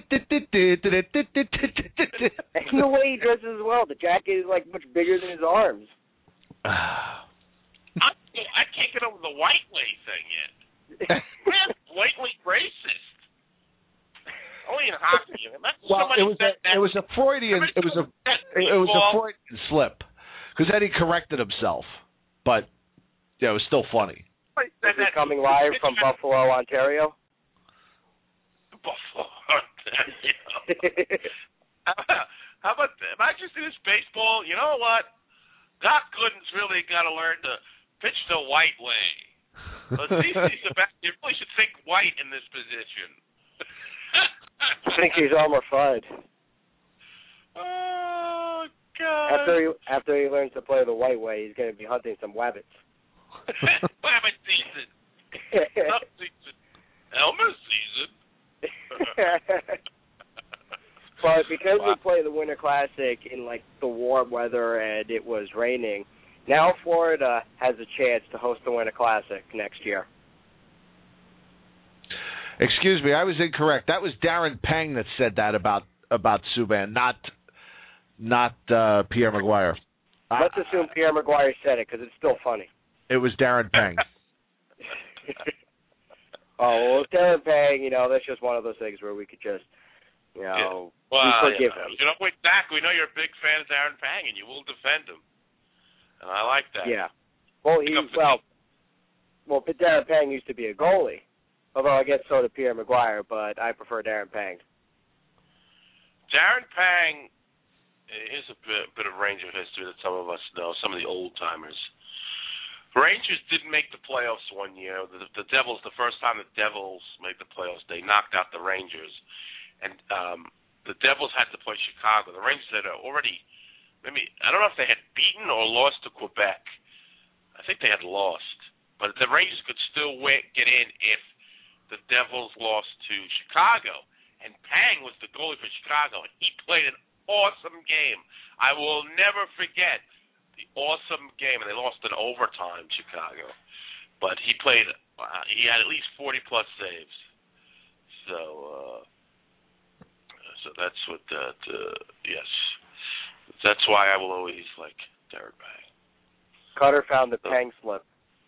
the way he dresses as well. The jacket is like much bigger than his arms. I, I can't get over the white way thing yet. That's blatantly racist. Only in hockey. Well, it was a, it was a Freudian it was a it was a Freudian slip because then he corrected himself, but yeah, it was still funny. Is he coming live from Buffalo, Ontario? Buffalo, Ontario. How about if I just do this baseball? You know what? Doc Gooden's really got to learn to pitch the white way. But C C Sebastian, you really should think white in this position. I think he's Elmer Fudd. Oh, God. After he, after he learns to play the white way, he's going to be hunting some wabbits. Wabbit season. Not season. Elmer season. But because Wow. we play the Winter Classic in like the warm weather and it was raining, now Florida has a chance to host the Winter Classic next year. Excuse me, I was incorrect. That was Darren Pang that said that about about Subban, not not uh, Pierre McGuire. Let's assume Pierre McGuire said it because it's still funny. It was Darren Pang. Oh, well, Darren Pang, you know, that's just one of those things where we could just, you know, Yeah. Well, we forgive you know, him. You know, wait, Zach, we know you're a big fan of Darren Pang, and you will defend him. And I like that. Yeah. Well, he, well, well, but Darren Pang used to be a goalie. Although I guess so did Pierre McGuire, but I prefer Darren Pang. Darren Pang is a bit, bit of Ranger history that some of us know, some of the old-timers. Rangers didn't make the playoffs one year. The, the Devils, the first time the Devils made the playoffs, they knocked out the Rangers. And um, the Devils had to play Chicago. The Rangers had already, maybe, I don't know if they had beaten or lost to Quebec. I think they had lost. But the Rangers could still win, get in if the Devils lost to Chicago. And Pang was the goalie for Chicago, and he played an awesome game. I will never forget the awesome game, and they lost in overtime, Chicago. But he played, uh, he had at least forty-plus saves. So, uh, so that's what that, uh, yes. That's why I will always like Darren Pang. Cutter found the Pang slip.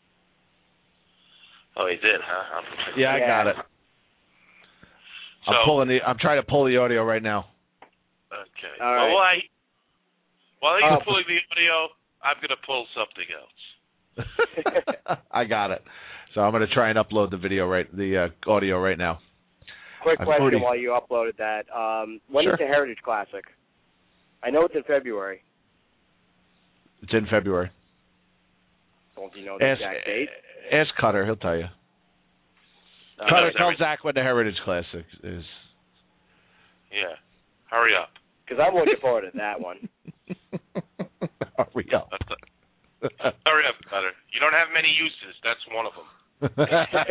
Oh, he did, huh? Yeah, I Yeah. got it. I'm So- pulling the. I'm trying to pull the audio right now. Okay. All well, right. while, I, while he's Oh. pulling the audio, I'm going to pull something else. I got it. So I'm going to try and upload the video right, the uh, audio right now. Quick I've question already- while you uploaded that. Um, when Sure. is the Heritage Classic? I know it's in February. It's in February. Don't you know the Ask, exact date? ask Cutter. He'll tell you. He Cutter, knows tell everything. Zach when the Heritage Classic is. Yeah. Hurry up. Because I'm looking forward to that one. Hurry up. Hurry up, Cutter. You don't have many uses. That's one of them.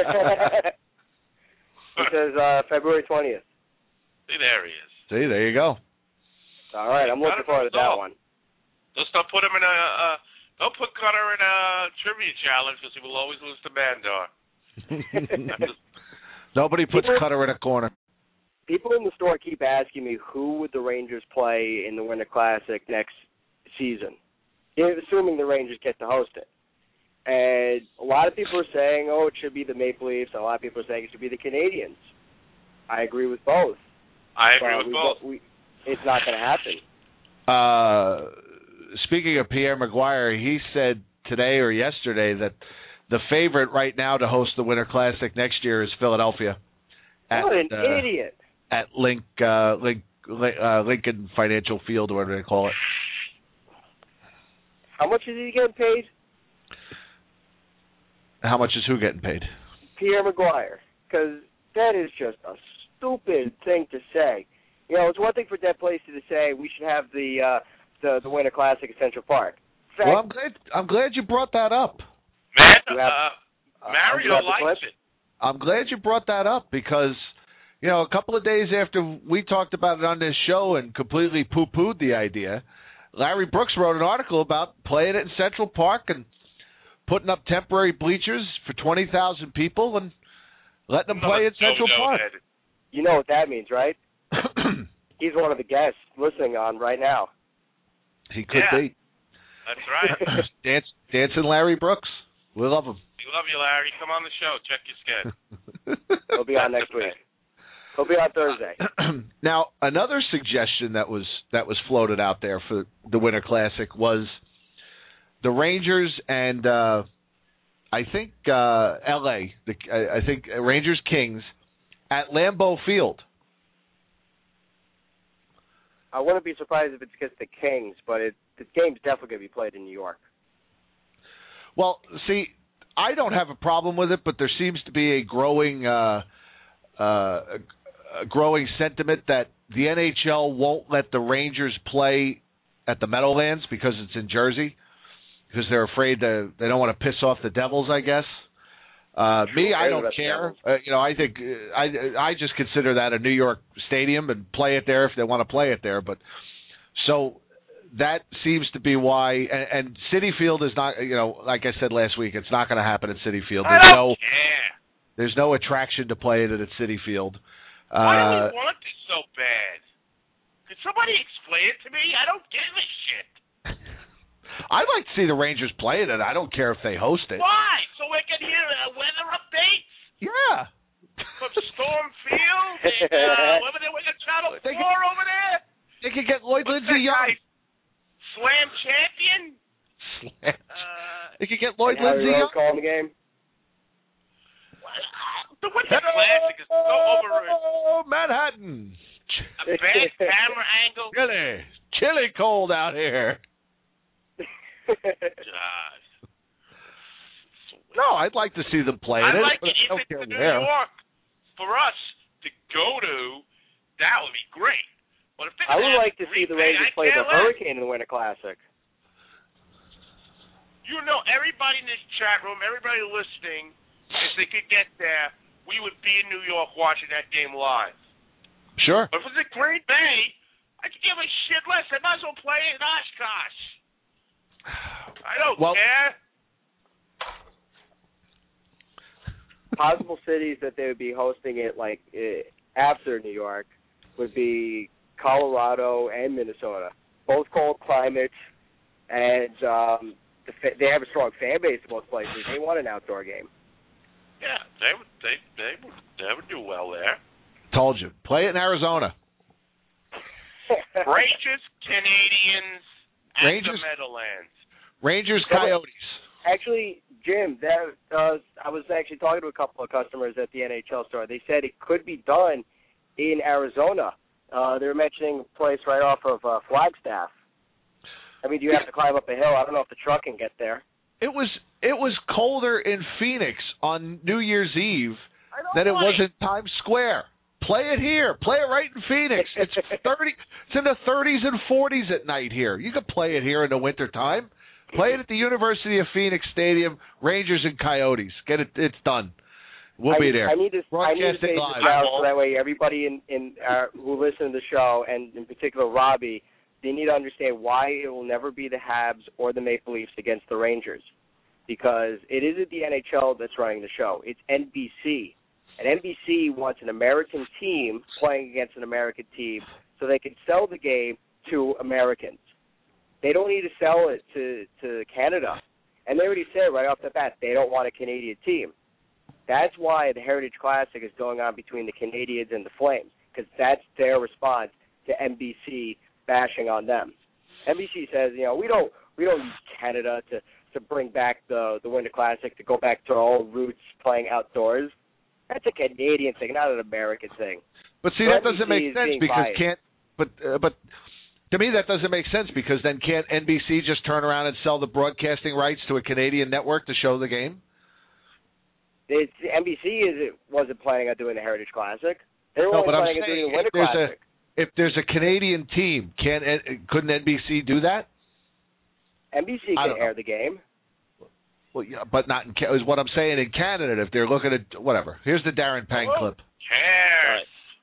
It says uh, February twentieth. See, there he is. See, there you go. All right, I'm looking forward to that one. Just don't put him in a. Uh, don't put Cutter in a trivia challenge because he will always lose to Mandar. Nobody puts People- Cutter in a corner. People in the store keep asking me who would the Rangers play in the Winter Classic next season, assuming the Rangers get to host it. And a lot of people are saying, oh, it should be the Maple Leafs, and a lot of people are saying it should be the Canadians. I agree with both. I agree But with we both. don't- we, it's not going to happen. Uh, speaking of Pierre McGuire, he said today or yesterday that the favorite right now to host the Winter Classic next year is Philadelphia. At, What an uh, idiot. At Link, uh, Link, uh, Lincoln Financial Field, or whatever they call it. How much is he getting paid? How much is who getting paid? Pierre McGuire. Because that is just a stupid thing to say. You know, it's one thing for Dead Placer to say we should have the uh, the, the Winter Classic at Central Park. In fact, Well, I'm glad. I'm glad you brought that up. Man, You have- uh, uh, Mario you have the likes clip? it. I'm glad you brought that up because, you know, a couple of days after we talked about it on this show and completely poo-pooed the idea, Larry Brooks wrote an article about playing it in Central Park and putting up temporary bleachers for twenty thousand people and letting them play in No, Central no, Park. Ed. you know what that means, right? He's one of the guests listening on right now. He could Yeah. be. That's right. Dance, dancing Larry Brooks. We love him. We love you, Larry. Come on the show. Check your schedule. He'll be on next week. He'll be on Thursday. Now, another suggestion that was that was floated out there for the Winter Classic was the Rangers and uh, I think uh, L A. The, I I think Rangers Kings at Lambeau Field. I wouldn't be surprised if it's against the Kings, but it, the game's definitely going to be played in New York. Well, see, I don't have a problem with it, but there seems to be a growing uh, uh, a, a growing sentiment that the N H L won't let the Rangers play at the Meadowlands because it's in Jersey, because they're afraid that they don't want to piss off the Devils, I guess. Uh, me, I They're the don't best care. Devils. Uh, you know, I think uh, I I just consider that a New York stadium and play it there if they want to play it there. But so that seems to be why. And, and Citi Field is not. You know, like I said last week, it's not going to happen at Citi Field. There's I don't no care. there's no attraction to play it at Citi Field. Uh, Why do we want it so bad? Could somebody explain it to me? I don't give a shit. I'd like to see the Rangers play it, and I don't care if they host it. Why? So we can hear uh, weather updates Yeah. from Storm Field and uh, whatever they were on Channel They Four over there. They could get Lloyd What's Lindsey that Young. guy? Slam champion. Slam. Uh, They could get Lloyd And Harry Lindsey Rose Young. calling the game. the Winter Classic is so overrated. Oh, Manhattan. A bad camera angle. Chilly. Chilly cold out here. God. No, I'd like to see them play I it. like but it if I don't it's care in New where. York. For us to go to, that would be great. But if I would like to see the Rangers play the Hurricane. Hurricane in the Winter Classic. You know, everybody in this chat room, everybody listening, if they could get there, we would be in New York watching that game live. Sure. But if it's at Green Bay, I could give a shit less. I might as well play it in Oshkosh. I don't Well- care. Possible cities that they would be hosting it like uh, after New York would be Colorado and Minnesota. Both cold climates, and um, the fa- they have a strong fan base in both places. They want an outdoor game. Yeah, they would. They they would. They would do well there. Told you. Play it in Arizona. Rangers, Canadians, and Rangers? the Meadowlands. Rangers, Coyotes. Actually, Jim, that uh, I was actually talking to a couple of customers at the N H L store. They said it could be done in Arizona. Uh, they were mentioning a place right off of uh, Flagstaff. I mean, do you have to climb up a hill? I don't know if the truck can get there. It was it was colder in Phoenix on New Year's Eve than it was in Times Square. Play it here. Play it right in Phoenix. It's thirty. It's in the thirties and forties at night here. You could play it here in the winter time. Play it at the University of Phoenix Stadium. Rangers and Coyotes. Get it. It's done. We'll I, be there. I need to. I need to Broadcasting say this live. out so that way everybody in in our, who listen to the show, and in particular Robbie, they need to understand why it will never be the Habs or the Maple Leafs against the Rangers, because it isn't the N H L that's running the show. It's N B C, and N B C wants an American team playing against an American team so they can sell the game to Americans. They don't need to sell it to to Canada, and they already said right off the bat they don't want a Canadian team. That's why the Heritage Classic is going on between the Canadians and the Flames, because that's their response to N B C bashing on them. N B C says, you know, we don't we don't use Canada to, to bring back the the Winter Classic, to go back to our old roots playing outdoors. That's a Canadian thing, not an American thing. But see, So that doesn't N B C make is sense being because biased. can't. But uh, but to me that doesn't make sense because then can't N B C just turn around and sell the broadcasting rights to a Canadian network to show the game? It's, N B C is wasn't planning on doing the Heritage Classic. They were No, only but I'm planning on saying doing the Winter if there's Classic. a if there's a Canadian team, can couldn't N B C do that? N B C I can don't know. air the game. Well, yeah, but not in Ca- is what I'm saying in Canada. If they're looking at whatever, here's the Darren Pang Oh. clip. Cares.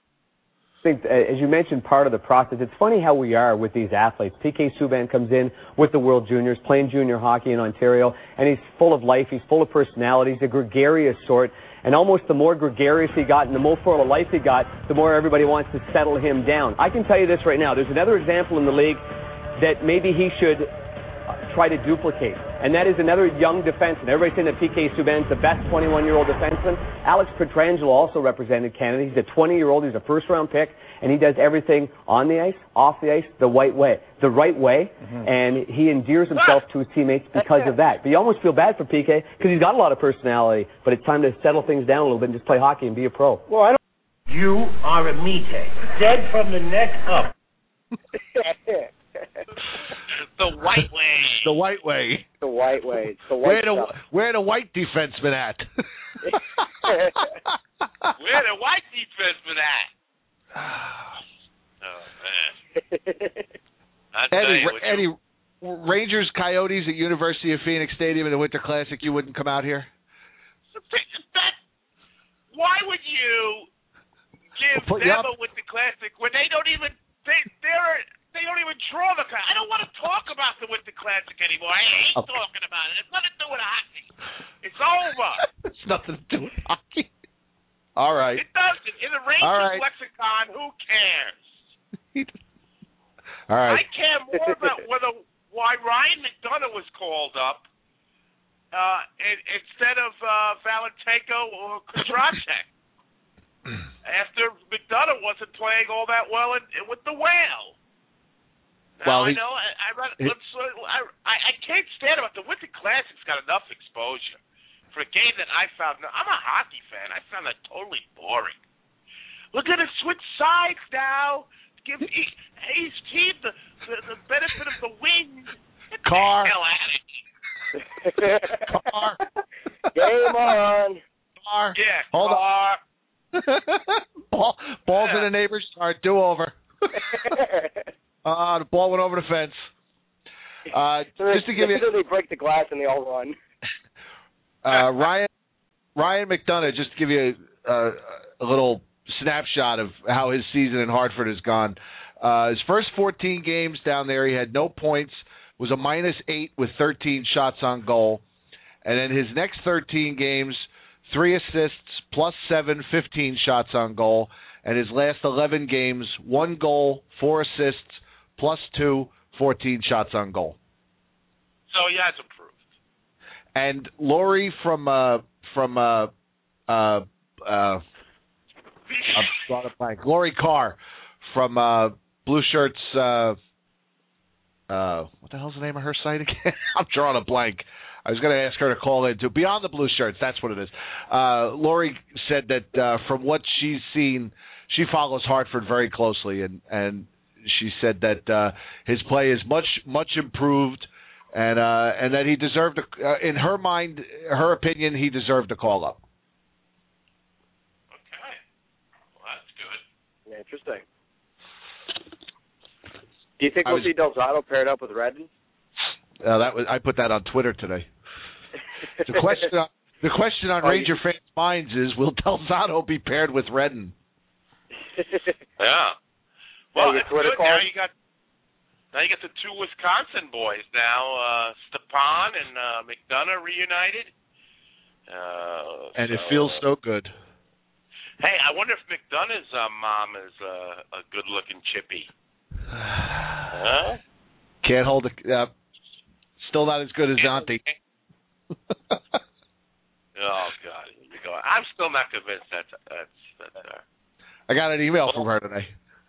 I think, uh, as you mentioned, part of the process, it's funny how we are with these athletes. P K Subban comes in with the World Juniors, playing junior hockey in Ontario, and he's full of life, he's full of personality, he's a gregarious sort, and almost the more gregarious he got and the more full of life he got, the more everybody wants to settle him down. I can tell you this right now, there's another example in the league that maybe he should try to duplicate, and that is another young defenseman. Everybody's saying that P K Subban's the best twenty-one-year-old defenseman. Alex Pietrangelo also represented Canada. He's a twenty-year-old. He's a first-round pick, and he does everything on the ice, off the ice, the right way. The right way, mm-hmm. And he endears himself to his teammates because of that. But you almost feel bad for P K because he's got a lot of personality, but it's time to settle things down a little bit and just play hockey and be a pro. Well, I don't. You are a meathead, dead from the neck up. The white way. The white way. The white way. It's the white Where the stuff. where the white defenseman at? Where the white defenseman at? Oh, man. I tell Eddie, you what you- Eddie, Rangers Coyotes at University of Phoenix Stadium in the Winter Classic. You wouldn't come out here? That, why would you give Put them you a Winter Classic when they don't even they they're they don't even draw the classic? I don't want to talk about the Winter Classic anymore. I hate Okay. talking about it. It's nothing to do with hockey. It's over. It's nothing to do with hockey. All right. It doesn't. In the Rangers All right. lexicon, who cares? All right. I care more about whether why Ryan McDonough was called up uh, in, instead of uh, Valentenko or Kudracek. After McDonough wasn't playing all that well in, in, with the Whale. Now, Well, he, I know I I, he, let's, uh, I I I can't stand about the Winter Classic's got enough exposure for a game that I found. I'm a hockey fan. I found that totally boring. We're gonna switch sides now. Give each, each team the, the the benefit of the win. Get Car. the hell out of here. Car. Game on. Car. Yeah, Hold car. on. Ball, balls Yeah. in the neighbor's yard. Do over. Uh, the ball went over the fence. Uh, just to give you, they break the glass and they all run. uh, Ryan Ryan McDonough, just to give you a, a little snapshot of how his season in Hartford has gone. Uh, his first fourteen games down there, he had no points, was a minus eight with thirteen shots on goal. And then his next thirteen games, three assists, plus seven, fifteen shots on goal. And his last eleven games, one goal, four assists, plus two, fourteen shots on goal. So yeah, it's improved. And Laurie from uh, from uh, uh, uh, I'm drawing a blank. Laurie Carr from uh, Blue Shirts. Uh, uh, what the hell's the name of her site again? I'm drawing a blank. I was going to ask her to call in to Beyond the Blue Shirts. That's what it is. Uh, Laurie said that uh, from what she's seen, she follows Hartford very closely, and and she said that uh, his play is much much improved, and uh, and that he deserved, a, uh, in her mind, her opinion, he deserved a call up. Okay, well that's good. Yeah, interesting. Do you think I we'll was- see Delzato paired up with Redden? Uh, that was I put that on Twitter today. The question on, the question on Oh, Ranger you- fans' minds is: will Delzato be paired with Redden? Yeah. Well, your it's Twitter good. call? Now you got now you got the two Wisconsin boys now, uh, Stepan and uh, McDonough reunited. Uh, And it so, feels uh, so good. Hey, I wonder if McDonough's uh, mom is uh, a good-looking chippy. Huh? Can't hold it. Uh, still not as good as Auntie. Oh God, here you go. I'm still not convinced that's that's that's her. I got an email from her today.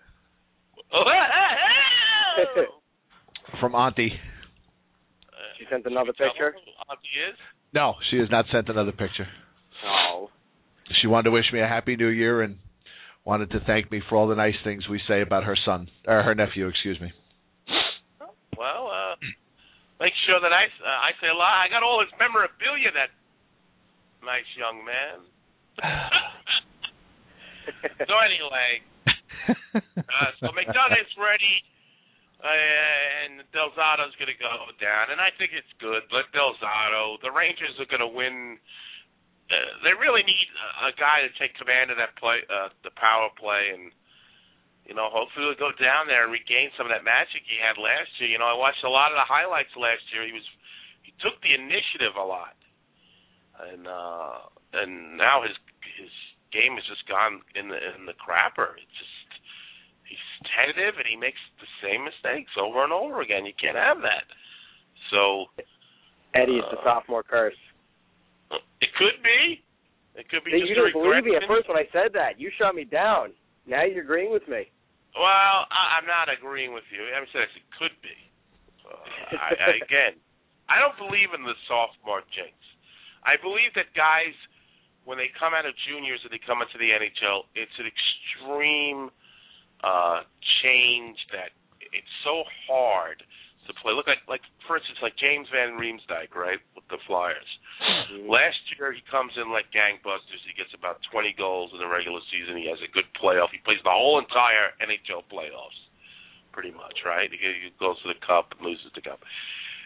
From Auntie. She sent another picture? Auntie is? No, she has not sent another picture. Oh. She wanted to wish me a happy new year and wanted to thank me for all the nice things we say about her son, or her nephew, excuse me. Well, uh, make sure that I, uh, I say a lot. I got all his memorabilia, that nice young man. So anyway, uh, so McDonough is ready, uh, and Delzato's going to go down, and I think it's good. Let Delzato. The Rangers are going to win. Uh, they really need a, a guy to take command of that play, uh, the power play, and you know, hopefully he'll go down there and regain some of that magic he had last year. You know, I watched a lot of the highlights last year. He was he took the initiative a lot, and uh, and now his his game has just gone in the in the crapper. It's just he's tentative and he makes the same mistakes over and over again. You can't have that. So Eddie is uh, the sophomore curse. It could be. It could be See, just you a didn't believe me at regression. first when I said that. You shot me down. Now you're agreeing with me. Well, I, I'm not agreeing with you. I said it could be. Uh, I, I, again, I don't believe in the sophomore jinx. I believe that guys, when they come out of juniors and they come into the N H L, it's an extreme uh, change that it's so hard to play. Look, like, like for instance, like James Van Riemsdyk, right, with the Flyers. Mm-hmm. Last year, he comes in like gangbusters. He gets about twenty goals in the regular season. He has a good playoff. He plays the whole entire N H L playoffs, pretty much, right? He, he goes to the Cup and loses the Cup.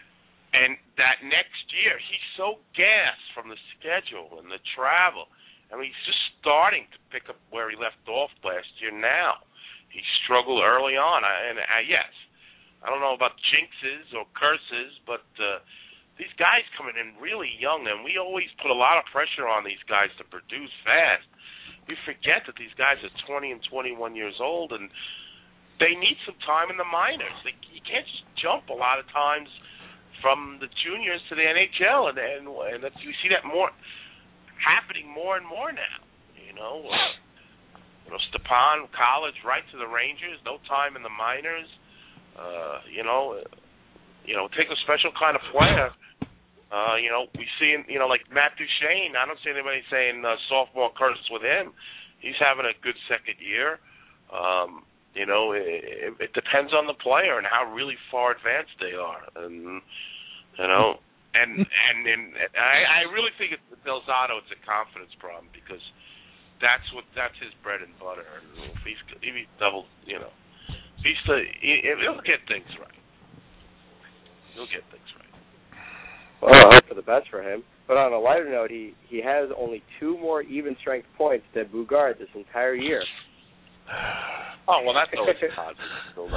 And that next year, he's so gassed from the schedule and the travel. I mean, he's just starting to pick up where he left off last year now. He struggled early on. I, and I, yes, I don't know about jinxes or curses, but uh, these guys coming in really young, and we always put a lot of pressure on these guys to produce fast. We forget that these guys are twenty and twenty-one years old, and they need some time in the minors. They, you can't just jump a lot of times from the juniors to the N H L, and and, and that's, we see that more happening more and more now. You know, uh, you know, Stepan, college, right to the Rangers, no time in the minors. Uh, you know, uh, you know, take a special kind of player. Uh, you know, we see, you know, like Matt Duchene. I don't see anybody saying uh, sophomore curse with him. He's having a good second year. Um, you know, it, it depends on the player and how really far advanced they are, and you know, and and, and I, I really think it's Delzato. It's a confidence problem because that's what that's his bread and butter. And if he's if he's double, you know, if he's the, he, he'll get things right. He'll get things right. Well, I hope for the best for him. But on a lighter note, he, he has only two more even strength points than Bugard this entire year. Oh, well, that's always positive.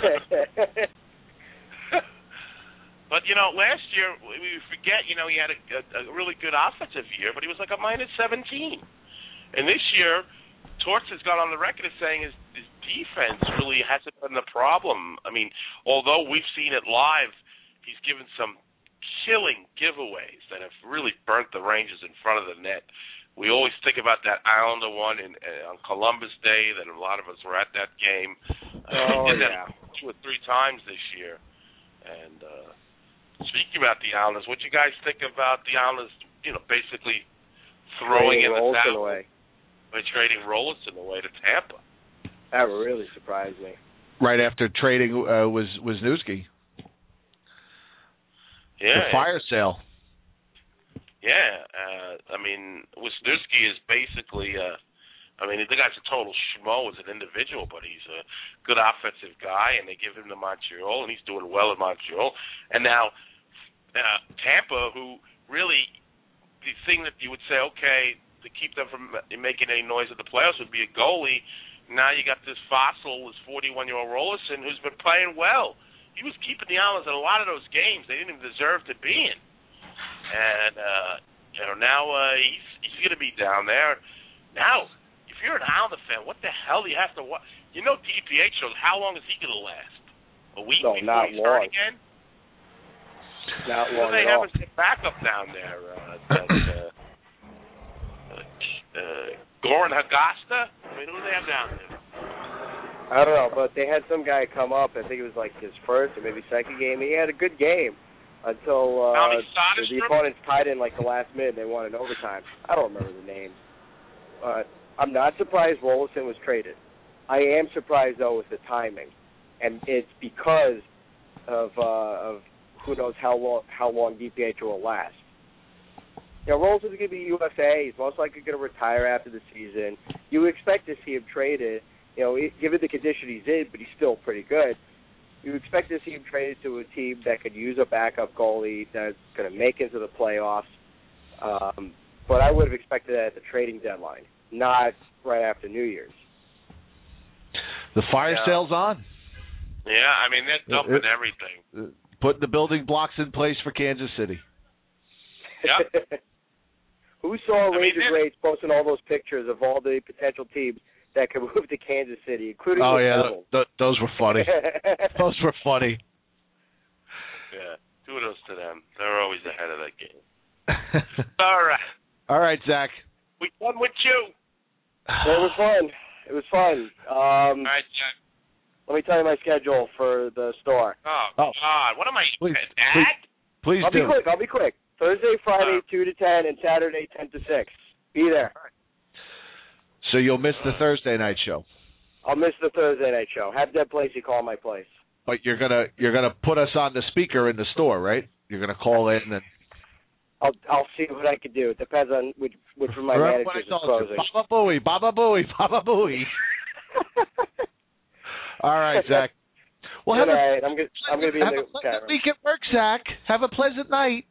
But, you know, last year, we forget, you know, he had a, a, a really good offensive year, but he was like a minus seventeen. And this year, Torts has gone on the record as saying his, his defense really hasn't been the problem. I mean, although we've seen it live, he's given some killing giveaways that have really burnt the Rangers in front of the net. We always think about that Islander one in, uh, on Columbus Day, that a lot of us were at that game. Uh, oh, he did yeah. that two or three times this year. And uh, speaking about the Islanders, what you guys think about the Islanders, you know, basically throwing in the towel away. by trading Rollinson away to Tampa? That really surprised me. Right after trading uh, was Wisniewski. Yeah. The fire sale. Yeah, uh, I mean, Wisniewski is basically, uh, I mean, the guy's a total schmo as an individual, but he's a good offensive guy, and they give him to Montreal, and he's doing well in Montreal. And now uh, Tampa, who really, the thing that you would say, okay, to keep them from making any noise at the playoffs would be a goalie. Now you got this fossil, this forty-one-year-old Rollinson, who's been playing well. He was keeping the Islanders in a lot of those games they didn't even deserve to be in. And, uh, you know, now uh, he's, he's going to be down there. Now, if you're an Islander fan, what the hell do you have to watch? You know, D P H shows, how long is he going to last? A week no, before not he long. starts again? Not Who long do they at have all. as backup down there? Uh, that, uh, uh, uh, Goran Hagasta? I mean, who do they have down there? I don't know, but they had some guy come up, I think it was like his first or maybe second game. He had a good game until uh, the, the opponents tied in like the last minute. They won in overtime. I don't remember the name. But I'm not surprised Rollinson was traded. I am surprised, though, with the timing. And it's because of uh, of who knows how long, how long D P H will last. You know, Rollinson's going to be U F A. He's most likely going to retire after the season. You expect to see him traded. You know, given the condition he's in, but he's still pretty good. You expect to see him traded to a team that could use a backup goalie that's going to make it to the playoffs. Um, but I would have expected that at the trading deadline, not right after New Year's. The fire Yeah. sale's on. Yeah, I mean, they're dumping It- it- everything. Putting the building blocks in place for Kansas City. Yep. Who saw I mean, Ranger this- Greats posting all those pictures of all the potential teams that could move to Kansas City, including Oh, the yeah, Devils? th- th- those were funny. Those were funny. Yeah, kudos to them. They're always ahead of that game. All right. All right, Zach. We done with you. It was fun. It was fun. Um, All right, Jack. let me tell you my schedule for the store. Oh, Oh. God. What am I, Please, an ad? Please I'll do. be quick. I'll be quick. Thursday, Friday, Uh. two to ten, and Saturday, ten to six. Be there. So you'll miss the Thursday night show, I'll miss the Thursday night show. Have Deb Placey call my place. but you're gonna you're gonna put us on the speaker in the store, right? You're gonna call in and. I'll I'll see what I can do. It depends on which which of my Remember what I managers is told you? closing. Baba Booey, Baba Booey, Baba Booey. All right, Zach. Well, Good have night. a, I'm gonna I'm gonna be in have the a pleasant chat room. week at work, Zach. Have a pleasant night.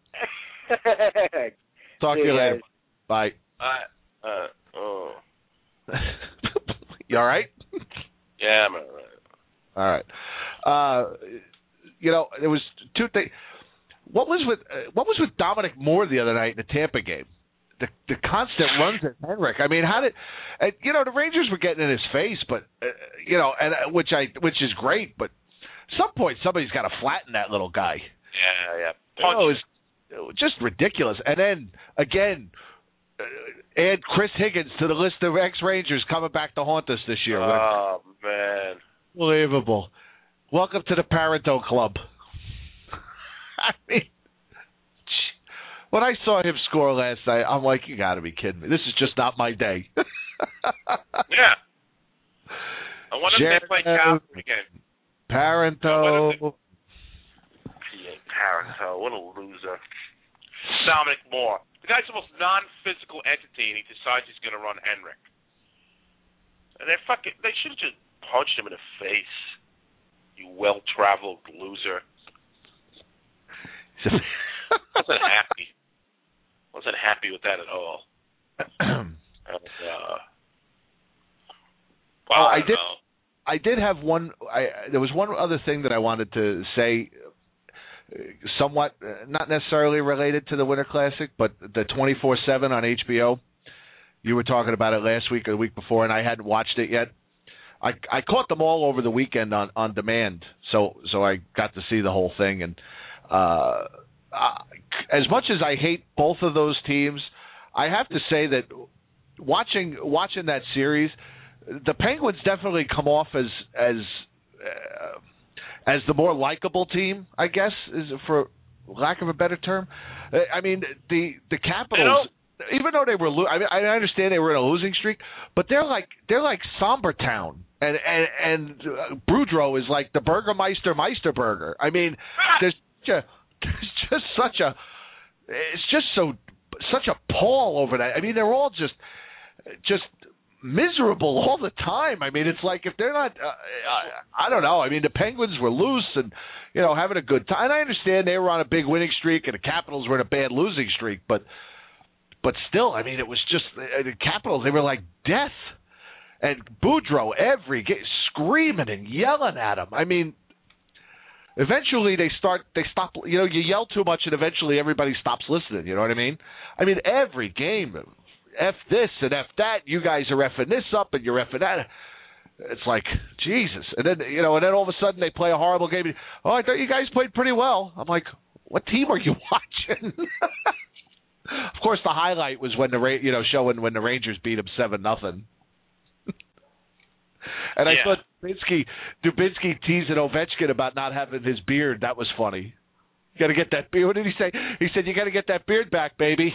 Talk See to you you later. guys. Bye. Uh, uh, oh. You all right? Yeah, I'm all right. All right. Uh, you know, there was two things. What was with uh, what was with Dominic Moore the other night in the Tampa game? The the constant runs at Henrik. I mean, how did and, you know the Rangers were getting in his face, but uh, you know, and uh, which I which is great, but at some point somebody's got to flatten that little guy. Yeah, yeah. You know, it was just ridiculous. And then again, uh, add Chris Higgins to the list of ex-Rangers coming back to haunt us this year. Oh man, unbelievable! Welcome to the Parento Club. I mean, when I saw him score last night, I'm like, you got to be kidding me. This is just not my day. Yeah. I wonder if they play Calgary again. Parento. Parento, what a loser. Dominic Moore. The guy's the most non-physical entity, and he decides he's going to run Henrik. And they fucking, they should have just punched him in the face. You well-traveled loser. Wasn't happy. Wasn't happy with that at all. and, uh, well, I, I did. know. I did have one. I there was one other thing that I wanted to say, somewhat uh, not necessarily related to the Winter Classic, but the twenty-four seven on H B O. You were talking about it last week or the week before, and I hadn't watched it yet. I I caught them all over the weekend on, on demand, so so I got to see the whole thing. And uh, uh, as much as I hate both of those teams, I have to say that watching watching that series, the Penguins definitely come off as as uh, as the more likable team, I guess, is for lack of a better term. I mean, the the Capitals, even though they were, lo- I mean, I understand they were in a losing streak, but they're like they're like Somber Town, and and and uh, Boudreaux is like the Burgermeister Meisterburger. I mean, there's such a, there's just such a, it's just so such a pall over that. I mean, they're all just just. miserable all the time. I mean, it's like if they're not, uh, I don't know. I mean, the Penguins were loose and, you know, having a good time. And I understand they were on a big winning streak and the Capitals were in a bad losing streak, but but still, I mean, it was just the Capitals. They were like death, and Boudreaux every game screaming and yelling at him. I mean, eventually they start, they stop. You know, you yell too much, and eventually everybody stops listening. You know what I mean? I mean, every game. F this and F that. You guys are effing this up and you're effing that. It's like, Jesus. And then, you know, and then all of a sudden they play a horrible game. Oh, I thought you guys played pretty well. I'm like, what team are you watching? Of course, the highlight was when the, you know, showing when the Rangers beat them seven nothing. And I yeah. thought Dubinsky, Dubinsky teasing Ovechkin about not having his beard. That was funny. You got to get that beard. What did he say? He said, you got to get that beard back, baby.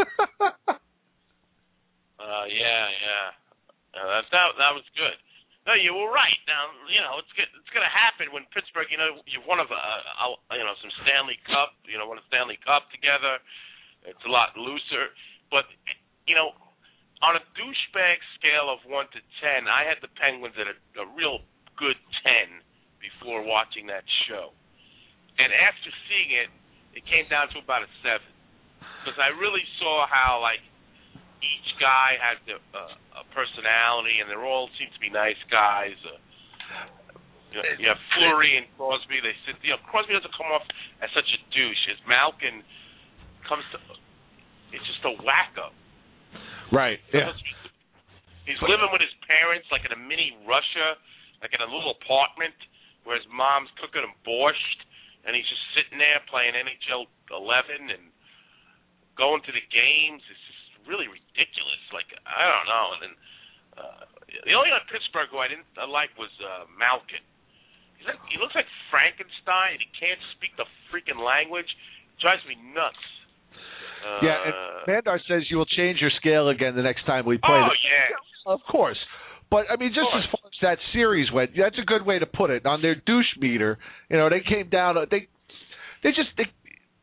Uh, yeah, yeah. Uh, that, that that was good. No, you were right. Now, you know, it's good, it's going to happen when Pittsburgh, you know, you've won a, a, you know, some Stanley Cup, you know, won a Stanley Cup together. It's a lot looser. But, you know, on a douchebag scale of one to ten, I had the Penguins at a, a real good ten before watching that show. And after seeing it, it came down to about a seven. Because I really saw how, like, each guy has the, uh, a personality, and they all seem to be nice guys. Uh, you, know, you have Fleury and Crosby. They sit. You know, Crosby doesn't come off as such a douche. As Malkin comes to, it's just a wacko. Right. Yeah. He's living with his parents, like in a mini Russia, like in a little apartment where his mom's cooking him borscht, and he's just sitting there playing N H L eleven and going to the games. It's just really ridiculous. Like, I don't know. And then uh, the only one in Pittsburgh who I didn't uh, like was uh, Malkin. He's like, he looks like Frankenstein, and he can't speak the freaking language. It drives me nuts. Uh, yeah, and Mandar says you will change your scale again the next time we play. Oh, this. yeah. Of course. But, I mean, just as far as that series went, that's a good way to put it. On their douche meter, you know, they came down, they they just, they,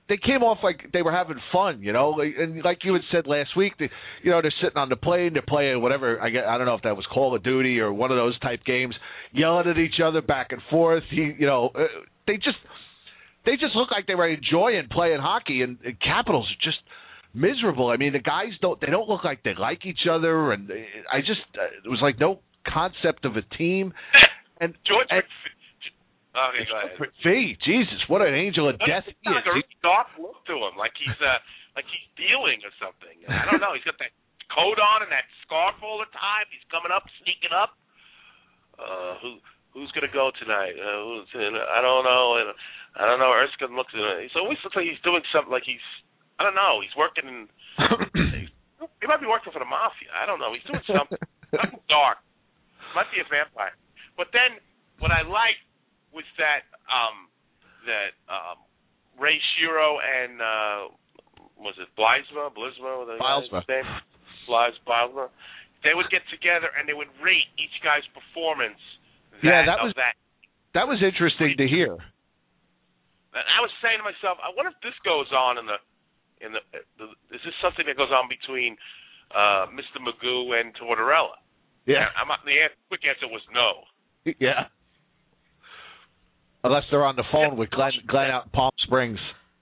they came off like they were having fun, you know. Like, and like you had said last week, they, you know, they're sitting on the plane, they're playing whatever. I get, I don't know if that was Call of Duty or one of those type games, yelling at each other back and forth. He, you know, uh, they just they just look like they were enjoying playing hockey, and, and Capitals are just miserable. I mean, the guys don't they don't look like they like each other, and I just uh, it was like no concept of a team. And George. And, Okay, go ahead. Fee, Jesus, what an angel of death he is. Like a really dark look to him, like he's uh, like he's dealing or something. I don't know. He's got that coat on and that scarf all the time. He's coming up, sneaking up. Uh, who who's gonna go tonight? Uh, who's in, I don't know. And I don't know. Erskine looks at him. He always looks like he's doing something. Like he's I don't know. He's working. In, he might be working for the mafia. I don't know. He's doing something. Something dark. Might be a vampire. But then what I like was that um, that um, Ray Shero and uh, was it Blisma? Blisma? Blisma. Blisma. Blisma. They would get together and they would rate each guy's performance. That, yeah, that was that. that was interesting to hear. And I was saying to myself, I wonder if this goes on in the in the, the is this something that goes on between uh, Mister Magoo and Tortorella? Yeah. I'm, the answer, quick answer was no. Yeah. Unless they're on the phone with Glenn, Glenn out in Palm Springs.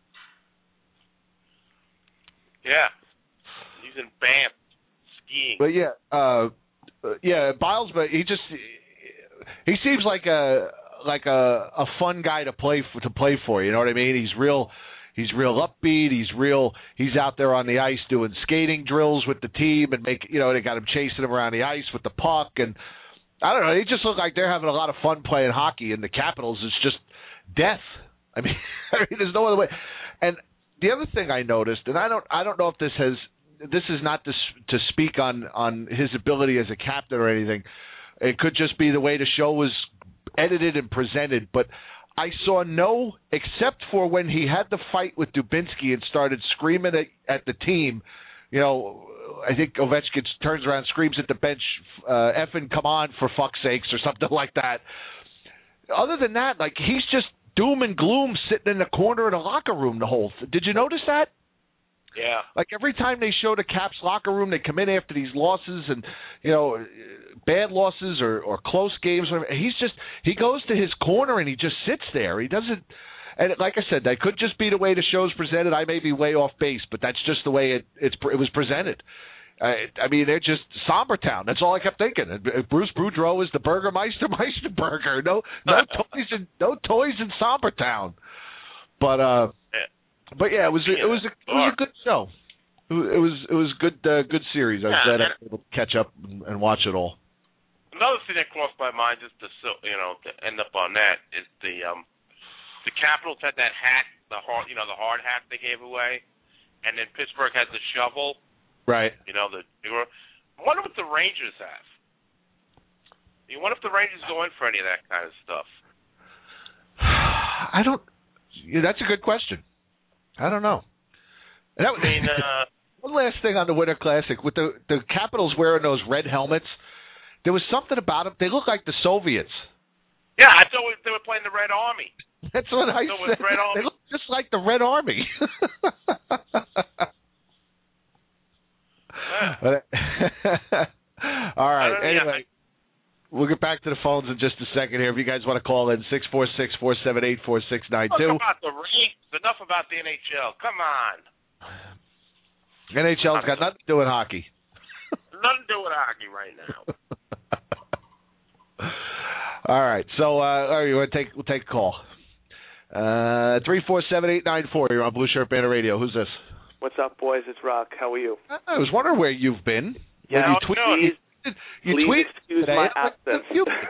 Yeah. He's in Banff skiing. But yeah, uh, yeah, Biles, but he just he seems like a like a a fun guy to play for, to play for. You know what I mean? He's real. He's real upbeat. He's real. He's out there on the ice doing skating drills with the team and make you know they got him chasing him around the ice with the puck and. I don't know. They just look like they're having a lot of fun playing hockey, and the Capitals is just death. I mean, I mean, there's no other way. And the other thing I noticed, and I don't, I don't know if this has, this is not to to speak on on his ability as a captain or anything. It could just be the way the show was edited and presented. But I saw no, except for when he had the fight with Dubinsky and started screaming at, at the team. You know, I think Ovechkin turns around, screams at the bench, uh, effing come on for fuck's sakes or something like that. Other than that, like he's just doom and gloom sitting in the corner of the locker room the whole th- Did you notice that? Yeah. Like every time they show the Caps locker room, they come in after these losses and, you know, bad losses or, or close games. Whatever. He's just, he goes to his corner and he just sits there. He doesn't. And like I said, that could just be the way the show's presented. I may be way off base, but that's just the way it it's it was presented. Uh, I mean, they're just somber town. That's all I kept thinking. Bruce Boudreau is the Burgermeister Meisterburger. No, no toys in no toys in somber town. But uh, but yeah, it was it was a, it was a good show. It was it was good uh, good series. I was glad I was able to catch up and, and watch it all. Another thing that crossed my mind, just to you know to end up on that, is the um. The Capitals had that hat, the hard, you know, the hard hat they gave away, and then Pittsburgh had the shovel. Right. You know, the. I wonder what the Rangers have. You wonder if the Rangers go in for any of that kind of stuff. I don't. Yeah, that's a good question. I don't know. And that, I mean, uh, one last thing on the Winter Classic with the the Capitals wearing those red helmets. There was something about them. They look like the Soviets. Yeah, I thought they were playing the Red Army. That's what I so said. Red Army. They look just like the Red Army. All right. Anyway, we'll get back to the phones in just a second here. If you guys want to call in, six four six, four seven eight, four six nine two. Enough about the Rangers. Enough about the N H L. Come on. N H L's got nothing to do with hockey. Nothing to do with hockey right now. All right. So, uh, all right, we'll take, we'll take a call. Uh, three four seven eight nine four. You're on Blue Shirt Banner Radio. Who's this? What's up, boys? It's Rock. How are you? I was wondering where you've been. Yeah, you tweet, no, you, you please tweet excuse today. my absence.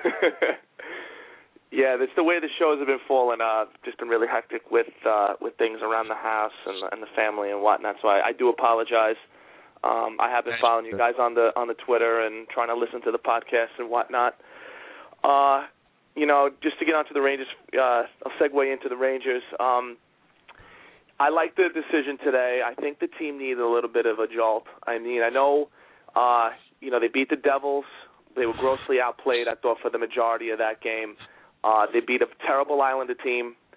Yeah, that's the way the shows have been falling. Uh, just been really hectic with uh, with things around the house and, and the family and whatnot. So I, I do apologize. Um, I have been following you guys on the on the Twitter and trying to listen to the podcast and whatnot. Uh, you know, just to get onto the Rangers, uh, I'll segue into the Rangers. Um, I like the decision today. I think the team needed a little bit of a jolt. I mean, I know, uh, you know, they beat the Devils. They were grossly outplayed, I thought, for the majority of that game. Uh, they beat a terrible Islander team.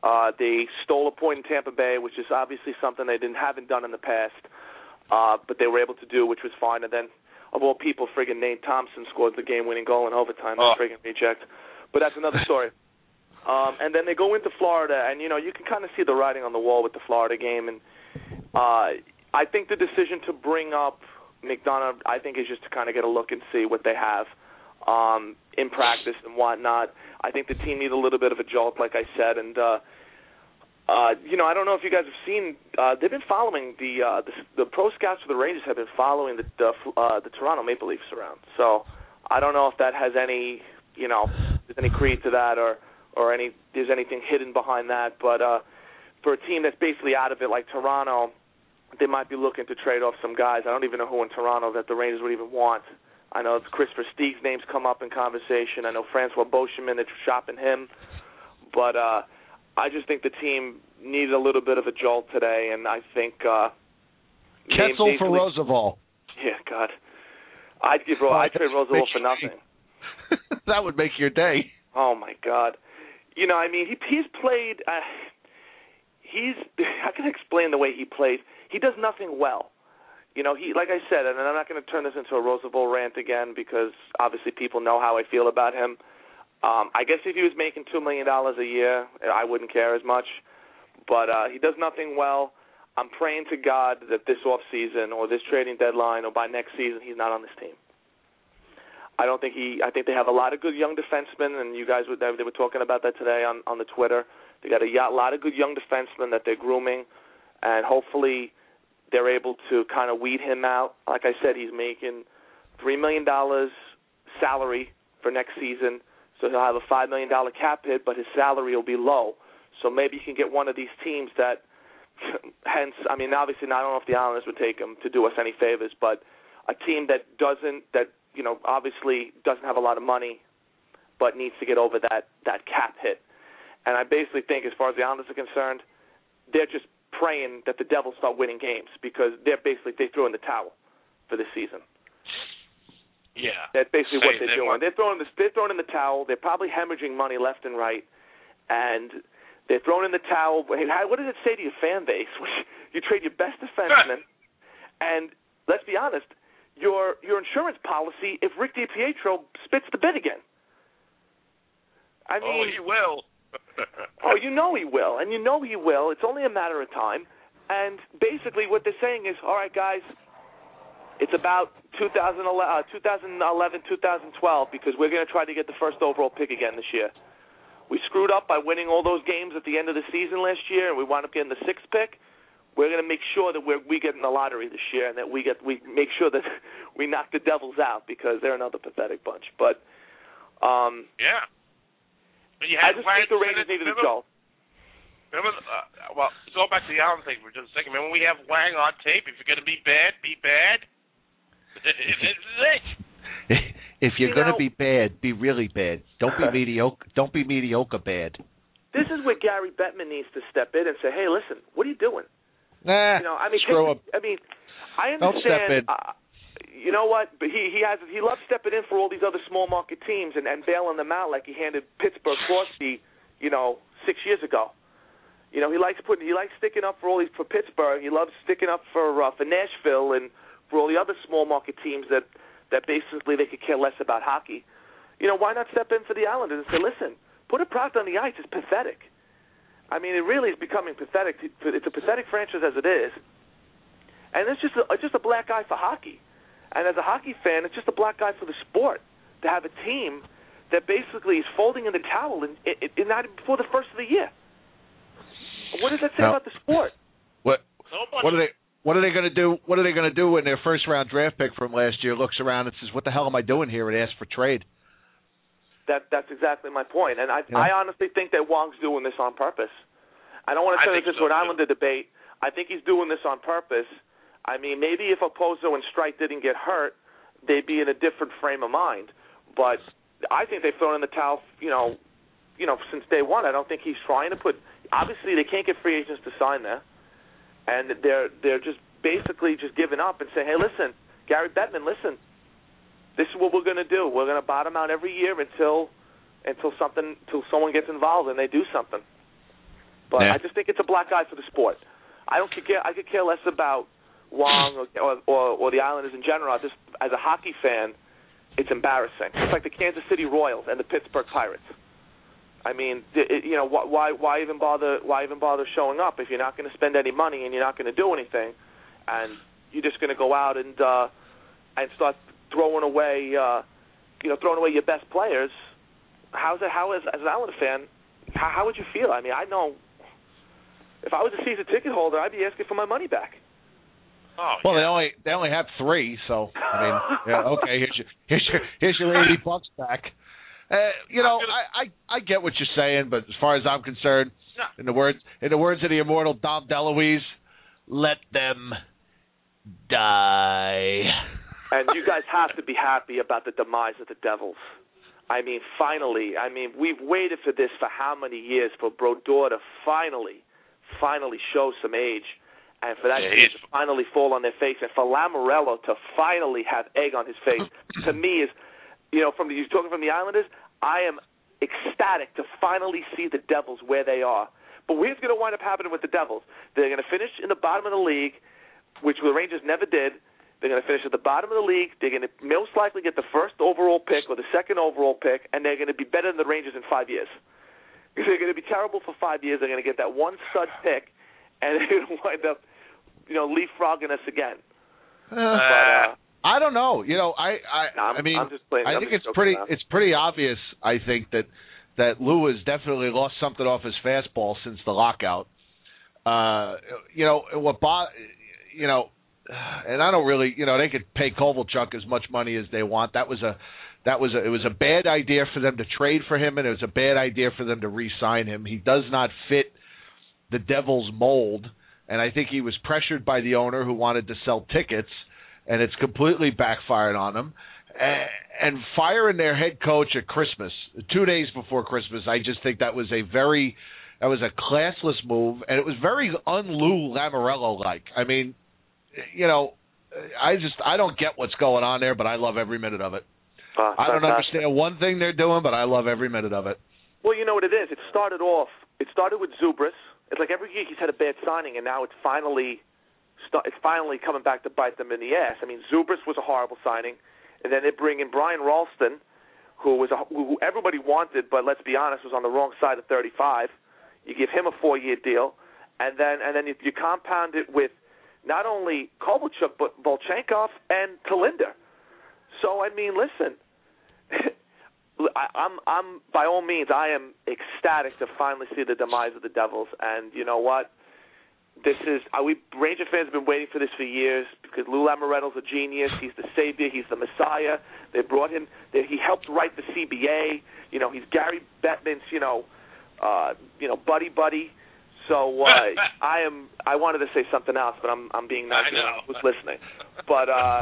Uh, they stole a point in Tampa Bay, which is obviously something they didn't haven't done in the past, uh, but they were able to do, which was fine. And then, of all people, friggin' Nate Thompson scored the game-winning goal in overtime. That oh. friggin' reject. But that's another story. Um, and then they go into Florida, and, you know, you can kind of see the writing on the wall with the Florida game. And uh, I think the decision to bring up McDonough, I think, is just to kind of get a look and see what they have um, in practice and whatnot. I think the team needs a little bit of a jolt, like I said. And, uh, uh, you know, I don't know if you guys have seen, uh, they've been following the, uh, the the pro scouts for the Rangers have been following the the, uh, the Toronto Maple Leafs around. So I don't know if that has any, you know, there's any creed to that or, or any there's anything hidden behind that. But uh, for a team that's basically out of it like Toronto, they might be looking to trade off some guys. I don't even know who in Toronto that the Rangers would even want. I know Chris Versteeg's names come up in conversation. I know Francois Beauchemin, they're shopping him. But uh, I just think the team needs a little bit of a jolt today, and I think uh, Ketzel for Roosevelt. Yeah, God. I'd give I'd trade Roosevelt for nothing. That would make your day. Oh, my God. You know, I mean, he he's played uh, he's I can explain the way he plays. He does nothing well. You know, he like I said, and I'm not going to turn this into a Roosevelt rant again because obviously people know how I feel about him. Um, I guess if he was making two million dollars a year, I wouldn't care as much. But uh, he does nothing well. I'm praying to God that this off season or this trading deadline or by next season he's not on this team. I don't think he. I think they have a lot of good young defensemen, and you guys were they were talking about that today on on the Twitter. They got a lot of good young defensemen that they're grooming, and hopefully they're able to kind of weed him out. Like I said, he's making three million dollars salary for next season, so he'll have a five million dollars cap hit, but his salary will be low. So maybe he can get one of these teams that, hence, I mean, obviously, I don't know if the Islanders would take him to do us any favors, but a team that doesn't, that, you know, obviously doesn't have a lot of money, but needs to get over that, that cap hit. And I basically think, as far as the Islanders are concerned, they're just praying that the Devils start winning games because they're basically they throw in the towel for this season. Yeah, that's basically Say, what they're, they're doing. They're throwing the they're throwing in the towel. They're probably hemorrhaging money left and right, and they're throwing in the towel. What does it say to your fan base? You trade your best defenseman, and let's be honest, your your insurance policy if Rick DiPietro spits the bid again. I mean, oh, he will. Oh, you know he will, and you know he will. It's only a matter of time. And basically what they're saying is, all right, guys, it's about two thousand eleven, two thousand twelve, because we're going to try to get the first overall pick again this year. We screwed up by winning all those games at the end of the season last year, and we wound up getting the sixth pick. We're going to make sure that we're, we get in the lottery this year, and that we get we make sure that we knock the Devils out because they're another pathetic bunch. But um, yeah. I just think the Rangers needed a jolt. Remember, uh, well, go back to the Allen thing for just a second. Remember, we have Wang on tape. If you're going to be bad, be bad. If you're you going to be bad, be really bad. Don't be mediocre. Don't be mediocre bad. This is where Gary Bettman needs to step in and say, "Hey, listen, what are you doing?" Nah, you know, I mean, screw up. I mean, I understand. Don't step in. Uh, You know what? But he he has he loves stepping in for all these other small market teams and, and bailing them out like he handed Pittsburgh Crosby, you know, six years ago. You know, he likes putting he likes sticking up for all these for Pittsburgh. He loves sticking up for uh, for Nashville and for all the other small market teams that that basically they could care less about hockey. You know, why not step in for the Islanders and say, listen, put a product on the ice. It's pathetic. I mean, it really is becoming pathetic. It's a pathetic franchise as it is, and it's just a, it's just a black eye for hockey. And as a hockey fan, it's just a black guy for the sport to have a team that basically is folding in the towel in, in, in not before the first of the year. What does that say now, about the sport? What what are they what are they going to do? What are they going to do when their first round draft pick from last year looks around and says, "What the hell am I doing here?" and asks for trade? That that's exactly my point. And I yeah. I honestly think that Wong's doing this on purpose. I don't want to turn this into so, an Islander debate. I think he's doing this on purpose. I mean, maybe if Okposo and Strike didn't get hurt, they'd be in a different frame of mind. But I think they've thrown in the towel, you know, you know, since day one. I don't think he's trying to put. Obviously, they can't get free agents to sign there, and they're they're just basically just giving up and saying, "Hey, listen, Gary Bettman, listen, this is what we're going to do. We're going to bottom out every year until until something until someone gets involved and they do something." But yeah. I just think it's a black eye for the sport. I don't care. I could care less about Wong or, or, or, or the Islanders in general. I just, as a hockey fan, it's embarrassing. It's like the Kansas City Royals and the Pittsburgh Pirates. I mean, it, you know, why why even bother why even bother showing up if you're not going to spend any money and you're not going to do anything, and you're just going to go out and uh, and start throwing away, uh, you know, throwing away your best players. How's it? How is as an Islander fan? How, how would you feel? I mean, I know if I was a season ticket holder, I'd be asking for my money back. Oh, well, yeah. they only they only have three, so I mean, yeah, okay, here's your here's your here's your eighty bucks back. Uh, you know, I, I I get what you're saying, but as far as I'm concerned, no. in the words in the words of the immortal Dom DeLuise, let them die. And you guys have to be happy about the demise of the Devils. I mean, finally. I mean, we've waited for this for how many years for Brodeur to finally, finally show some age. And for that yeah, team to finally fall on their face, and for Lamoriello to finally have egg on his face, to me is, you know, from the, you're talking from the Islanders, I am ecstatic to finally see the Devils where they are. But what's going to wind up happening with the Devils? They're going to finish in the bottom of the league, which the Rangers never did. They're going to finish at the bottom of the league. They're going to most likely get the first overall pick or the second overall pick, and they're going to be better than the Rangers in five years. Because they're going to be terrible for five years. They're going to get that one stud pick, and they're going to wind up, you know, leapfrogging us again. Uh, but, uh, I don't know. You know, I I, no, I'm, I mean, I'm just playing, I I'm think just it's pretty now. it's pretty obvious. I think that that Lou has definitely lost something off his fastball since the lockout. Uh, you know what? Bo- you know, and I don't really. You know, they could pay Kovalchuk as much money as they want. That was a that was a, it was a bad idea for them to trade for him, and it was a bad idea for them to re-sign him. He does not fit the Devils' mold. And I think he was pressured by the owner who wanted to sell tickets, and it's completely backfired on him. And, and firing their head coach at Christmas, two days before Christmas, I just think that was a very, that was a classless move, and it was very un-Lou Lamoriello-like. I mean, you know, I just, I don't get what's going on there, but I love every minute of it. Uh, I don't understand one thing they're doing, but I love every minute of it. Well, you know what it is? It started off, it started with Zubris. It's like every year he's had a bad signing, and now it's finally it's finally coming back to bite them in the ass. I mean, Zubris was a horrible signing, and then they bring in Brian Ralston, who was a, who everybody wanted, but let's be honest, was on the wrong side of thirty-five. You give him a four-year deal, and then and then you, you compound it with not only Kovalchuk but Volchenkov and Talinder. So I mean, listen. I, I'm, I'm by all means, I am ecstatic to finally see the demise of the Devils. And you know what? This is uh, we Ranger fans have been waiting for this for years because Lou Lamoriello's a genius. He's the savior. He's the messiah. They brought him. They, he helped write the C B A. You know, he's Gary Bettman's, you know, uh, you know, buddy buddy. So uh, I am. I wanted to say something else, but I'm I'm being nice. I know. Who's listening? But uh,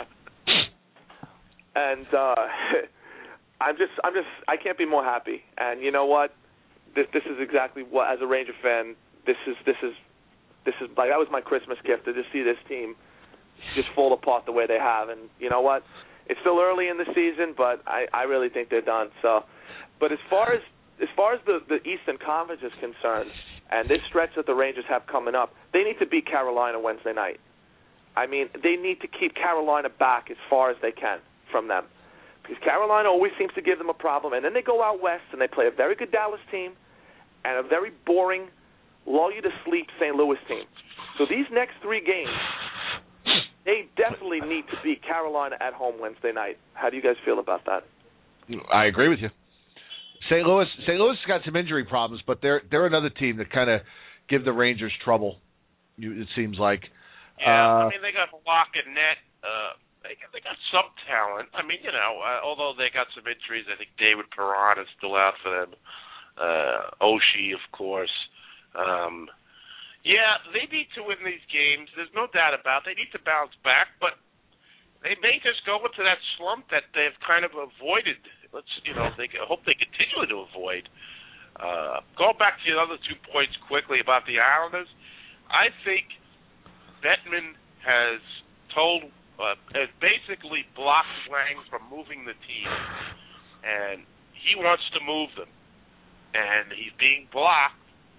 and. Uh, I'm just, I'm just, I can't be more happy. And you know what? This, this is exactly what, as a Ranger fan, this is, this is, this is like that was my Christmas gift to just see this team just fall apart the way they have. And you know what? It's still early in the season, but I, I really think they're done. So, but as far as, as far as the, the Eastern Conference is concerned, and this stretch that the Rangers have coming up, they need to beat Carolina Wednesday night. I mean, they need to keep Carolina back as far as they can from them. Because Carolina always seems to give them a problem, and then they go out west and they play a very good Dallas team and a very boring, lull-you-to-sleep Saint Louis team. So these next three games, they definitely need to beat Carolina at home Wednesday night. How do you guys feel about that? I agree with you. Saint Louis, Saint Louis has got some injury problems, but they're they're another team that kind of give the Rangers trouble. It seems like. Yeah, uh, I mean they got Block and Net. Uh, They got, they got some talent. I mean, you know, uh, although they got some injuries, I think David Perron is still out for them. Uh, Oshie, of course. Um, yeah, they need to win these games. There's no doubt about it. They need to bounce back, but they may just go into that slump that they've kind of avoided. Let's, you know, they I hope they continue to avoid. Uh, going back to the other two points quickly about the Islanders, I think Bettman has told. Uh, has basically blocked Lang from moving the team, and he wants to move them. And he's being blocked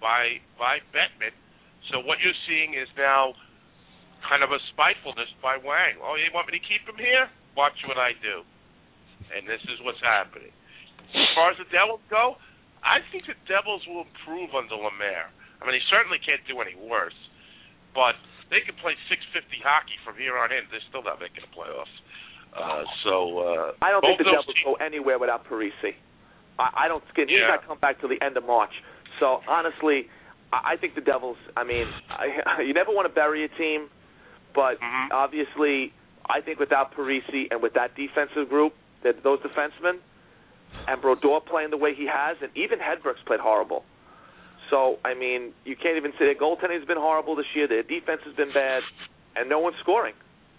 by by Bettman. So what you're seeing is now kind of a spitefulness by Wang. Oh, you want me to keep him here? Watch what I do. And this is what's happening. As far as the Devils go, I think the Devils will improve under Lemaire. I mean, they certainly can't do any worse, but they can play six fifty hockey from here on in. They're still not making the playoffs. Uh, so uh, I don't think the Devils teams, go anywhere without Parisi. I, I don't. He's yeah. not come back till the end of March. So honestly, I, I think the Devils. I mean, I, you never want to bury a team, but mm-hmm. obviously, I think without Parisi and with that defensive group, that those defensemen, and Brodeur playing the way he has, and even Hedberg's played horrible. So I mean, you can't even say their goaltending's been horrible this year. Their defense has been bad, and no one's scoring.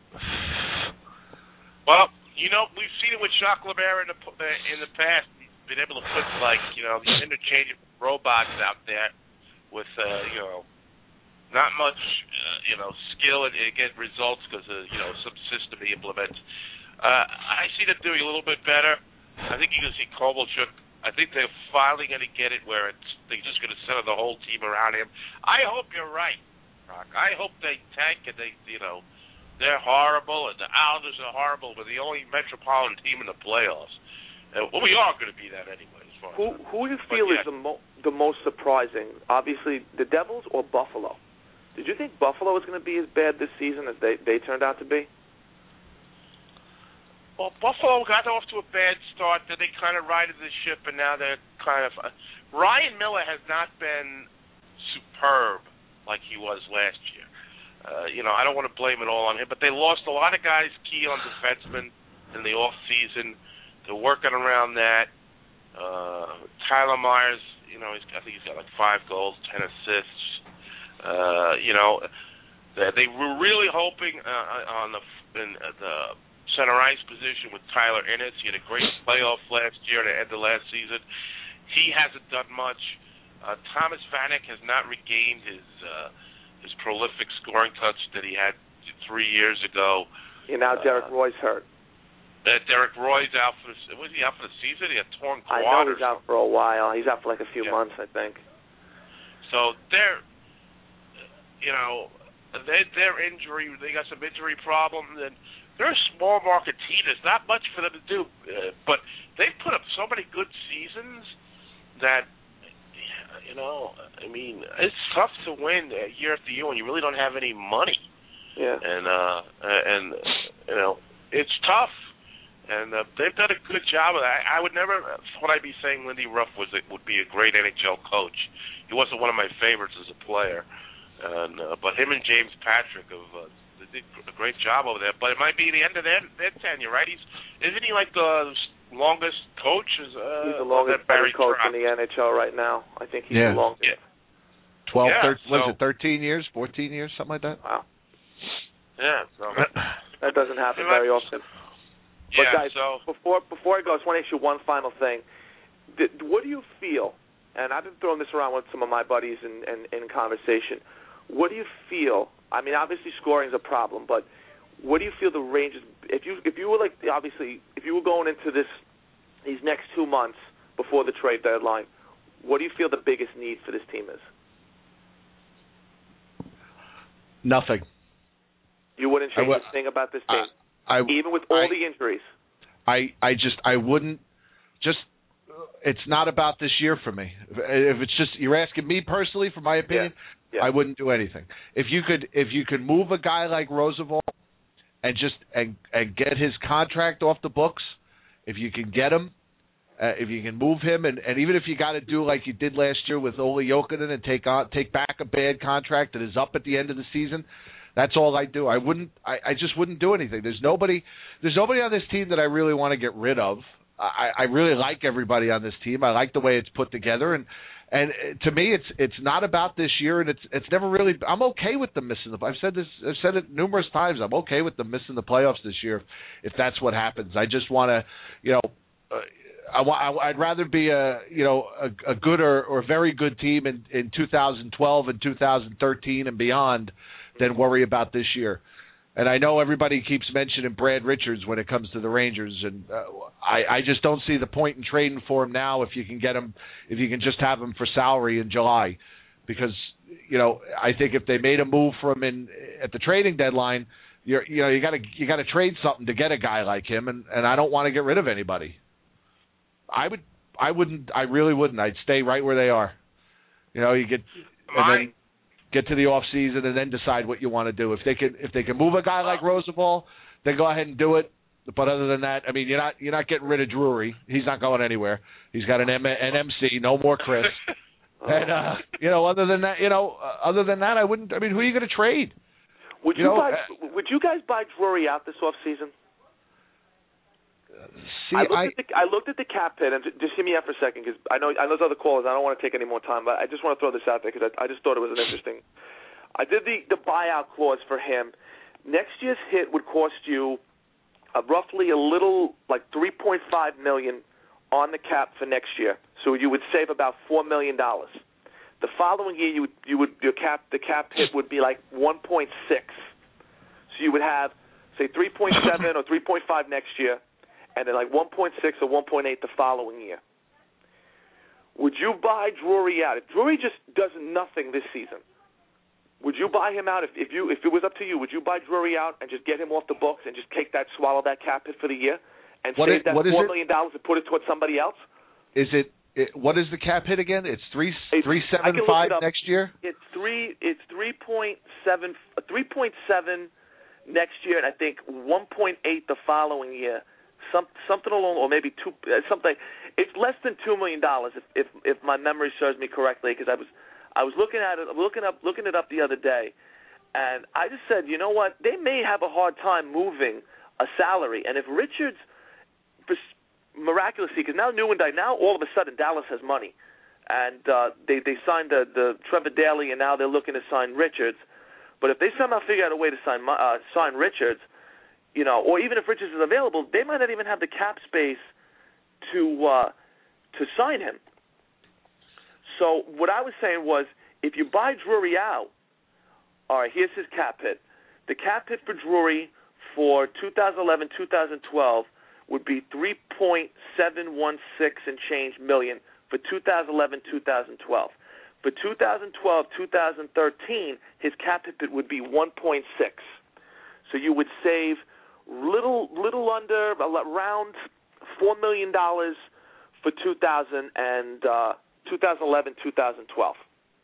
Well, you know, we've seen it with Jacques Lemaire in the in the past. He's been able to put, like, you know, these interchangeable robots out there with, uh, you know, not much, uh, you know, skill and, and get results because of, you know, some system he implements. Uh, I see them doing a little bit better. I think you're going to see Kovalchuk. I think they're finally going to get it where it's they're just going to center the whole team around him. I hope you're right, Rock. I hope they tank and they, you know, they're horrible, and the Islanders are horrible. We're the only metropolitan team in the playoffs. Uh, well, we are going to be that anyway. As far who as who do you feel yeah. is the, mo- the most surprising? Obviously, the Devils or Buffalo? Did you think Buffalo was going to be as bad this season as they, they turned out to be? Well, Buffalo got off to a bad start. Then they kind of righted the ship, and now they're kind of... Uh, Ryan Miller has not been superb like he was last year. Uh, you know, I don't want to blame it all on him, but they lost a lot of guys key on defensemen in the off season. They're working around that. Uh, Tyler Myers, you know, he's, I think he's got like five goals, ten assists. Uh, you know, they, they were really hoping uh, on the in uh, the center ice position with Tyler Ennis. He had a great playoff last year at the end of last season. He hasn't done much. Uh, Thomas Vanek has not regained his uh, his prolific scoring touch that he had three years ago. And now Derek uh, Roy's hurt. Uh, Derek Roy's out for the, was he out for the season? He had torn quad. I know he's out for a while. He's out for like a few yeah. months, I think. So they're, you know, they their injury, they got some injury problems, and they're a small market team. There's not much for them to do, uh, but they've put up so many good seasons that. You know, I mean, it's tough to win year after year when you really don't have any money. Yeah. And uh, and you know, it's tough. And uh, they've done a good job of that. I, I would never, what I'd be saying, Lindy Ruff was it would be a great N H L coach. He wasn't one of my favorites as a player, and uh, but him and James Patrick have uh, they did a great job over there. But it might be the end of their their tenure, right? He's isn't he like the longest coach? Is, uh, he's the longest Barry coach Trotz. in the N H L right now. I think he's yeah. the longest. Yeah. twelve, yeah, thirteen, so, what is it, thirteen years, fourteen years, something like that? Wow. Yeah. So, that doesn't happen very often. But yeah, guys, so, before before I go, I just want to ask you one final thing. Did, what do you feel, and I've been throwing this around with some of my buddies in, in, in conversation, what do you feel, I mean, obviously scoring is a problem, but what do you feel the Rangers, if you if you were like, obviously, if you were going into this these next two months before the trade deadline, what do you feel the biggest need for this team is? Nothing. You wouldn't change w- a thing about this team? I, Even with all I, the injuries? I, I just, I wouldn't, just, it's not about this year for me. If it's just, you're asking me personally for my opinion, yeah. Yeah. I wouldn't do anything. If you could, if you could move a guy like Roosevelt and just, and, and get his contract off the books, if you can get him, uh, if you can move him, and, and even if you got to do like you did last year with Ole Jokinen and take on, take back a bad contract that is up at the end of the season, that's all I do. I wouldn't. I, I just wouldn't do anything. There's nobody. There's nobody on this team that I really want to get rid of. I, I really like everybody on this team. I like the way it's put together, and and to me, it's it's not about this year, and it's it's never really. I'm okay with them missing the. I've said this. I've said it numerous times. I'm okay with them missing the playoffs this year, if that's what happens. I just want to, you know. Uh, I, I, I'd rather be a you know a, a good or, or very good team in, in two thousand twelve and two thousand thirteen and beyond than worry about this year. And I know everybody keeps mentioning Brad Richards when it comes to the Rangers, and uh, I, I just don't see the point in trading for him now if you can get him, if you can just have him for salary in July. because you know I think if they made a move for him in at the trading deadline, you're you know you got to you got to trade something to get a guy like him, and, and I don't want to get rid of anybody. I would I wouldn't I really wouldn't. I'd stay right where they are. You know, you get and then get to the off season and then decide what you want to do. If they can if they can move a guy like Roosevelt, then go ahead and do it. But other than that, I mean, you're not you're not getting rid of Drury. He's not going anywhere. He's got an M- an M C, no more Chris. And uh, you know, other than that, you know, uh, other than that, I wouldn't. I mean, who are you going to trade? Would you, you know, guys uh, Would you guys buy Drury out this off season? See, I looked, I, at the, I looked at the cap hit, and just hear me out for a second, because I know I know there's other callers. I don't want to take any more time, but I just want to throw this out there because I, I just thought it was an interesting. I did the the buyout clause for him. Next year's hit would cost you uh, roughly a little like three point five million on the cap for next year. So you would save about four million dollars. The following year, you would you would your cap the cap hit would be like one point six. So you would have say three point seven or three point five next year, and then like one point six or one point eight the following year. Would you buy Drury out? If Drury just does nothing this season, would you buy him out? If, if you if it was up to you, would you buy Drury out and just get him off the books and just take that, swallow that cap hit for the year, and what save is, that what four is million dollars and put it towards somebody else? Is it, it what is the cap hit again? It's three It's- three I seven can look five it up. next year. It's three. It's three point seven. Three point seven next year, and I think one point eight the following year. Some something along, or maybe two. Uh, something. It's less than two million dollars, if if if my memory serves me correctly, because I was I was looking at it, looking up, looking it up the other day, and I just said, you know what? They may have a hard time moving a salary, and if Richards, for miraculously, because now new and now all of a sudden Dallas has money, and uh, they they signed the the Trevor Daley, and now they're looking to sign Richards. But if they somehow figure out a way to sign uh, sign Richards, you know, or even if Richards is available, they might not even have the cap space to uh, to sign him. So what I was saying was, if you buy Drury out, all right, here's his cap hit. The cap hit for Drury for two thousand eleven, two thousand twelve would be three point seven one six and change million for two thousand eleven, two thousand twelve. For two thousand twelve, two thousand thirteen, his cap hit would be one point six. So you would save little little under around four million dollars for two thousand and uh, twenty eleven, two thousand twelve.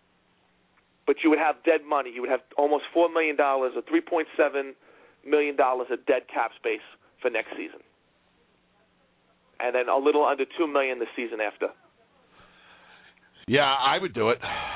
But you would have dead money. You would have almost four million dollars or three point seven million dollars of dead cap space for next season, and then a little under two million dollars the season after. Yeah, I would do it.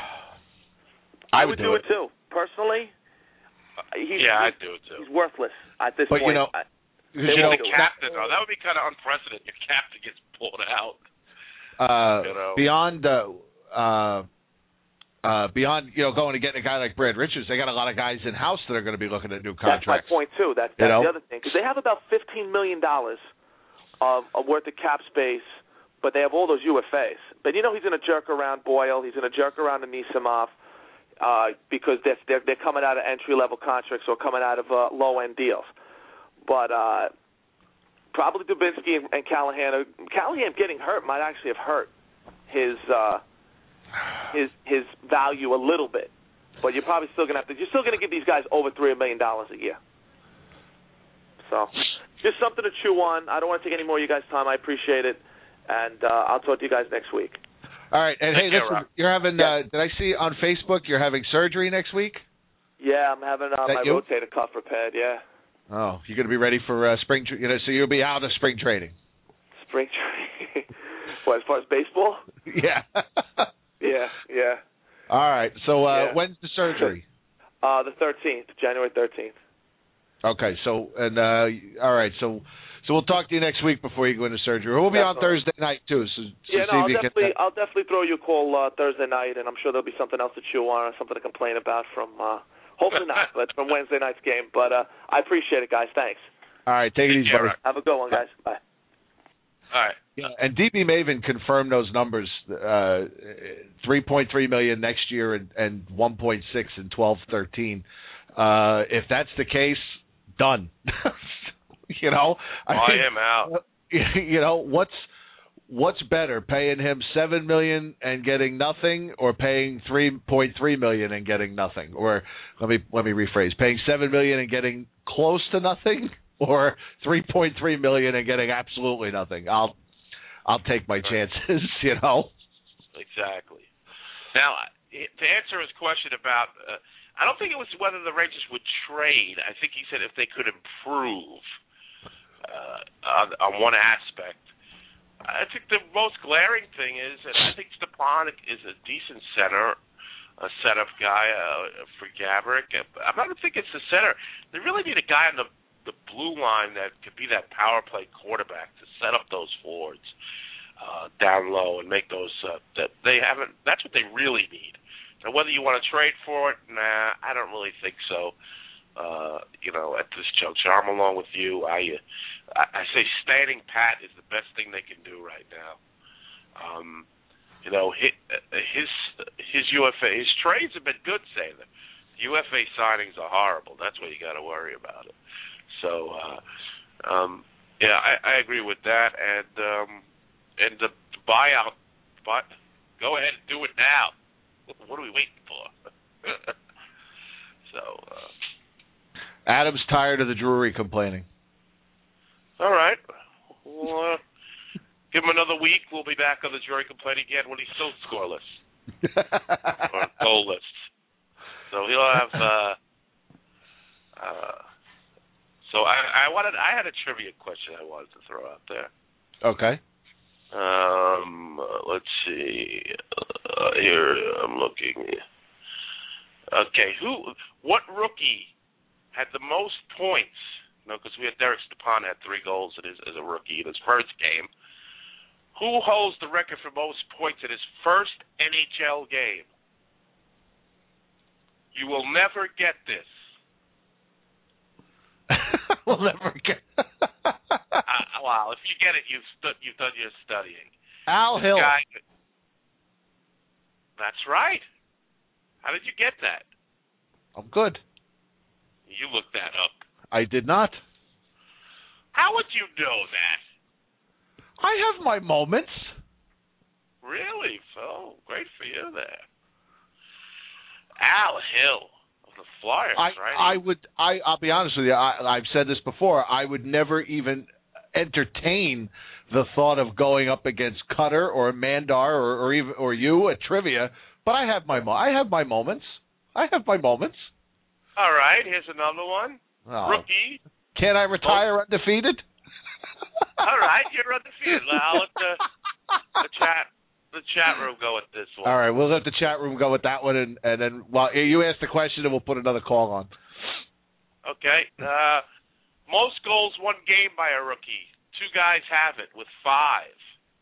I, I would, would do, do it too. Personally, he's, yeah, he's, I'd do it too. He's worthless at this But, point. you know, I, because, You you know, know, the captain, though, that would be kind of unprecedented. Your captain gets pulled out. uh, you know. beyond uh, uh, uh, beyond you know going and getting a guy like Brad Richards, they got a lot of guys in house that are going to be looking at new contracts. That's my point too. That's, that's You know? the other thing, because they have about fifteen million dollars of, of worth of cap space, but they have all those U F As. But you know, he's going to jerk around Boyle. He's going to jerk around Anisimov uh, because they're, they're they're coming out of entry level contracts or coming out of uh, low end deals. But uh, probably Dubinsky and, and Callahan. Are, Callahan getting hurt might actually have hurt his uh, his his value a little bit. But you're probably still going to have to. You're still going to give these guys over three million dollars a year. So just something to chew on. I don't want to take any more of you guys' time. I appreciate it, and uh, I'll talk to you guys next week. All right, and hey, Take care, listen, Rob. you're having. Yeah. Uh, did I see on Facebook you're having surgery next week? Yeah, I'm having uh, That my you? rotator cuff repaired. Yeah, Oh, you're going to be ready for uh, spring. Tra- you know, so you'll be out of spring training. spring training. What, as far as baseball? Yeah. Yeah, yeah. All right. So uh, Yeah. when's the surgery? Uh, the thirteenth, January thirteenth. Okay. So and uh, all right. So so we'll talk to you next week before you go into surgery. We'll be on Definitely. Thursday night too. So, so Yeah, see no, if I'll you definitely, can. I'll definitely throw you a call uh, Thursday night, and I'm sure there'll be something else to chew on or something to complain about from. Uh, hopefully not, but from Wednesday night's game. But uh, I appreciate it, guys. Thanks. All right. Take it easy, Yeah, buddy. right. Have a good one, guys. Bye. All right. Yeah, and D B Maven confirmed those numbers: uh, three point three million next year and, and one point six in twelve thirteen. Uh, if that's the case, done. you know, I, I am out. You know what's what's better, paying him seven million and getting nothing, or paying three point three million and getting nothing? Or let me let me rephrase: paying seven million and getting close to nothing, or three point three million and getting absolutely nothing? I'll I'll take my chances, you know. Exactly. Now, to answer his question about, uh, I don't think it was whether the Rangers would trade. I think he said if they could improve uh, on, on one aspect. I think the most glaring thing is, and I think Stepan is a decent center, a setup guy uh, for Gaborik. I don't think it's the center. They really need a guy on the the blue line that could be that power play quarterback to set up those forwards uh, down low and make those. Uh, that they haven't. That's what they really need. Now, whether you want to trade for it, nah, I don't really think so. Uh, you know, at this juncture, I'm along with you. I, I, I say standing pat is the best thing they can do right now. Um, you know, his, his his U F A, his trades have been good, Sailor. U F A signings are horrible. That's what you got to worry about it. So, uh, um, yeah, I, I agree with that. And um, and the buyout, but go ahead and do it now. What are we waiting for? so. Uh, Adam's tired of the Drury complaining. All right. We'll uh, give him another week. We'll be back on the Drury complaining again when he's still scoreless or goalless. So he'll have. Uh, uh, so I, I wanted. I had a trivia question I wanted to throw out there. Okay. Um. Uh, let's see. Uh, here I'm looking. Okay. Who? What rookie had the most points? You know, because we had Derek Stepan had three goals in his, as a rookie in his first game. Who holds the record for most points in his first N H L game? You will never get this. we'll never get. uh, well, if you get it, you've stu- you've done your studying. Al This Hill. guy, that's right. How did you get that? I'm good. You looked that up. I did not. How would you know that? I have my moments. Really? Oh, great for you there. Al Hill of the Flyers, I, right? I would. I. I'll be honest with you. I, I've said this before. I would never even entertain the thought of going up against Cutter or Mandar or, or even or you at trivia. But I have my. I have my moments. I have my moments. All right, here's another one. Oh. Rookie. Can I retire oh. undefeated? All right, you're undefeated. I'll let the, the chat the chat room go with this one. All right, we'll let the chat room go with that one, and, and then well, you ask the question, and we'll put another call on. Okay. Uh, most goals one game by a rookie. Two guys have it with five.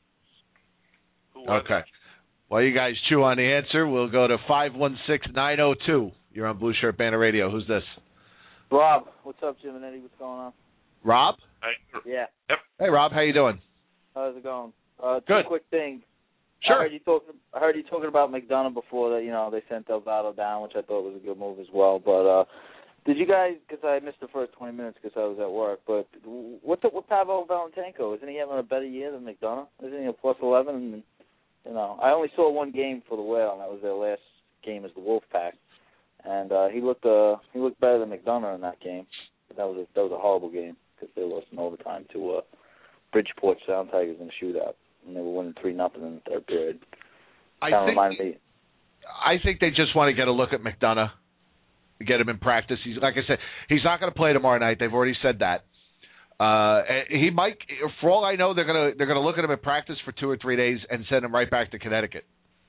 Who okay. They? While you guys chew on the answer, we'll go to five one six, nine oh two. You're on Blue Shirt Banner Radio. Who's this? Rob. What's up, Jim and Eddie? What's going on? Rob? Hey. Yeah. Yep. Hey, Rob. How you doing? How's it going? Uh, two Good. quick things. Sure. I heard you talking. I heard you talking about McDonough before that. You know, they sent Delgado down, which I thought was a good move as well. But uh, did you guys? Because I missed the first twenty minutes because I was at work. But what's up with Pavel Valentenko? Isn't he having a better year than McDonough? Isn't he a plus eleven? And, you know, I only saw one game for the Whale, and that was their last game as the Wolfpack. And uh, he looked uh, he looked better than McDonough in that game. But that was a, that was a horrible game because they lost in overtime to uh, Bridgeport Sound Tigers in a shootout, and they were winning three nothing in the third period. I Kind of think reminded me. I think they just want to get a look at McDonough, get him in practice. He's like I said, he's not going to play tomorrow night. They've already said that. Uh, he might, for all I know, they're gonna they're gonna look at him at practice for two or three days and send him right back to Connecticut.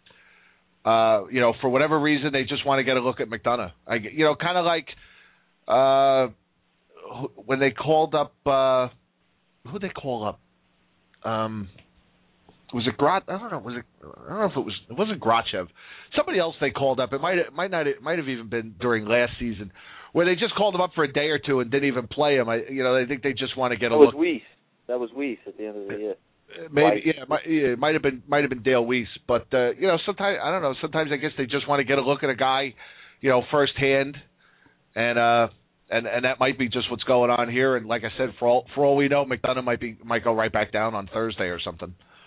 Uh, you know, for whatever reason, they just want to get a look at McDonough. I, you know, kind of like uh, when they called up, uh, who they call up? Um, was it Grot? I don't know. Was it? I don't know if it was. It wasn't Grachev. Somebody else they called up. It might it might not. It might have even been during last season, where they just called him up for a day or two and didn't even play him. I, you know, I think they just want to get a that look. That was Weiss. That was Weiss at the end of the year. Maybe Weiss. yeah, it might, yeah, it might have been might have been Dale Weiss, but uh, you know, sometimes I don't know. Sometimes I guess they just want to get a look at a guy, you know, firsthand, and uh, and and that might be just what's going on here. And like I said, for all for all we know, McDonough might be might go right back down on Thursday or something.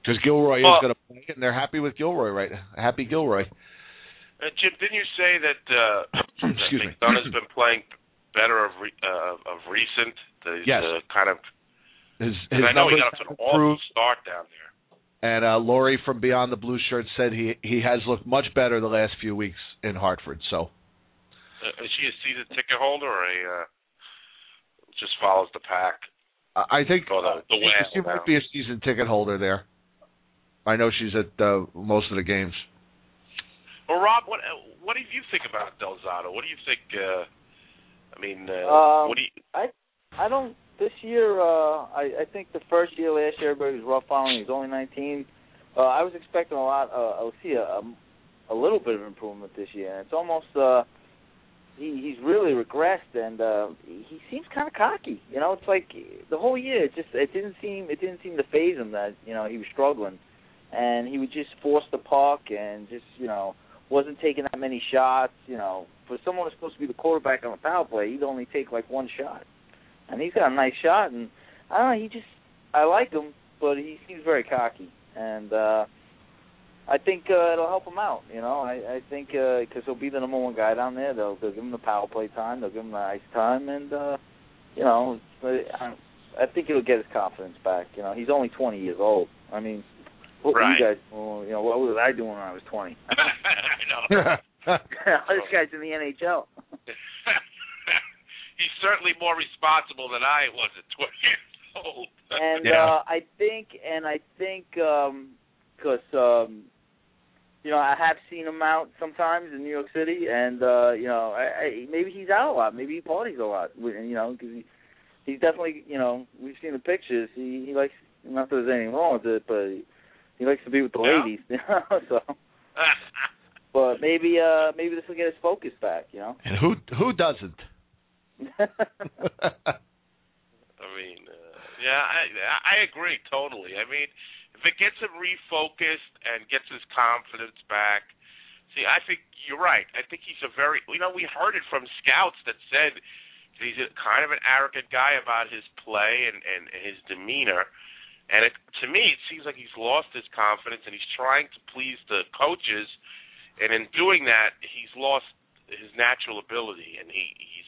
Because Gilroy well, is going to play, and they're happy with Gilroy right now. Happy Gilroy. Uh, Jim, didn't you say that, uh, that McDonough's been playing better of re- uh, of recent? The, yes. The kind of. His, his I know he got numbers up to an awful start down there. And uh, Lori from Beyond the Blue Shirt said he he has looked much better the last few weeks in Hartford. So, uh, is she a season ticket holder or a uh, just follows the pack? Uh, I think oh, the, the she, she might be a season ticket holder there. I know she's at uh, most of the games. Well, Rob, what what do you think about Delzato? What do you think? Uh, I mean, uh, um, what do you? I I don't. This year, uh, I, I think the first year last year, everybody was rough on him. He was only nineteen. Uh, I was expecting a lot. Uh, I'll see a, a, a little bit of improvement this year. And it's almost uh, he, he's really regressed, and uh, he seems kind of cocky. You know, it's like the whole year. It just it didn't seem it didn't seem to faze him that you know he was struggling, and he would just force the puck and just you know wasn't taking that many shots. You know, for someone who's supposed to be the quarterback on the power play, he'd only take like one shot. And he's got a nice shot, and I don't know, he just, I like him, but he seems very cocky. And uh, I think uh, it'll help him out, you know. I, I think because uh, he'll be the number one guy down there. They'll, they'll give him the power play time. They'll give him the ice time. And, uh, you know, I, I think it'll get his confidence back. You know, he's only twenty years old. I mean, what right. were you guys, well, you know, what was I doing when I was twenty? I know. This guy's in the N H L. He's certainly more responsible than I was at twenty years old. And yeah. uh, I think, and I think, because um, um, you know, I have seen him out sometimes in New York City, and uh, you know, I, I, maybe he's out a lot, maybe he parties a lot, you know, because he, he's definitely, you know, we've seen the pictures. He, he likes, not that there's anything wrong with it, but he, he likes to be with the yeah. ladies, you know. So, but maybe, uh, maybe this will get his focus back, you know. And who who doesn't? I mean, uh, yeah, I I agree totally. I mean, if it gets him refocused and gets his confidence back, see, I think you're right. I think he's a very, you know, we heard it from scouts that said he's a kind of an arrogant guy about his play and, and his demeanor. And it, to me, it seems like he's lost his confidence and he's trying to please the coaches. And in doing that, he's lost his natural ability. And he, he's,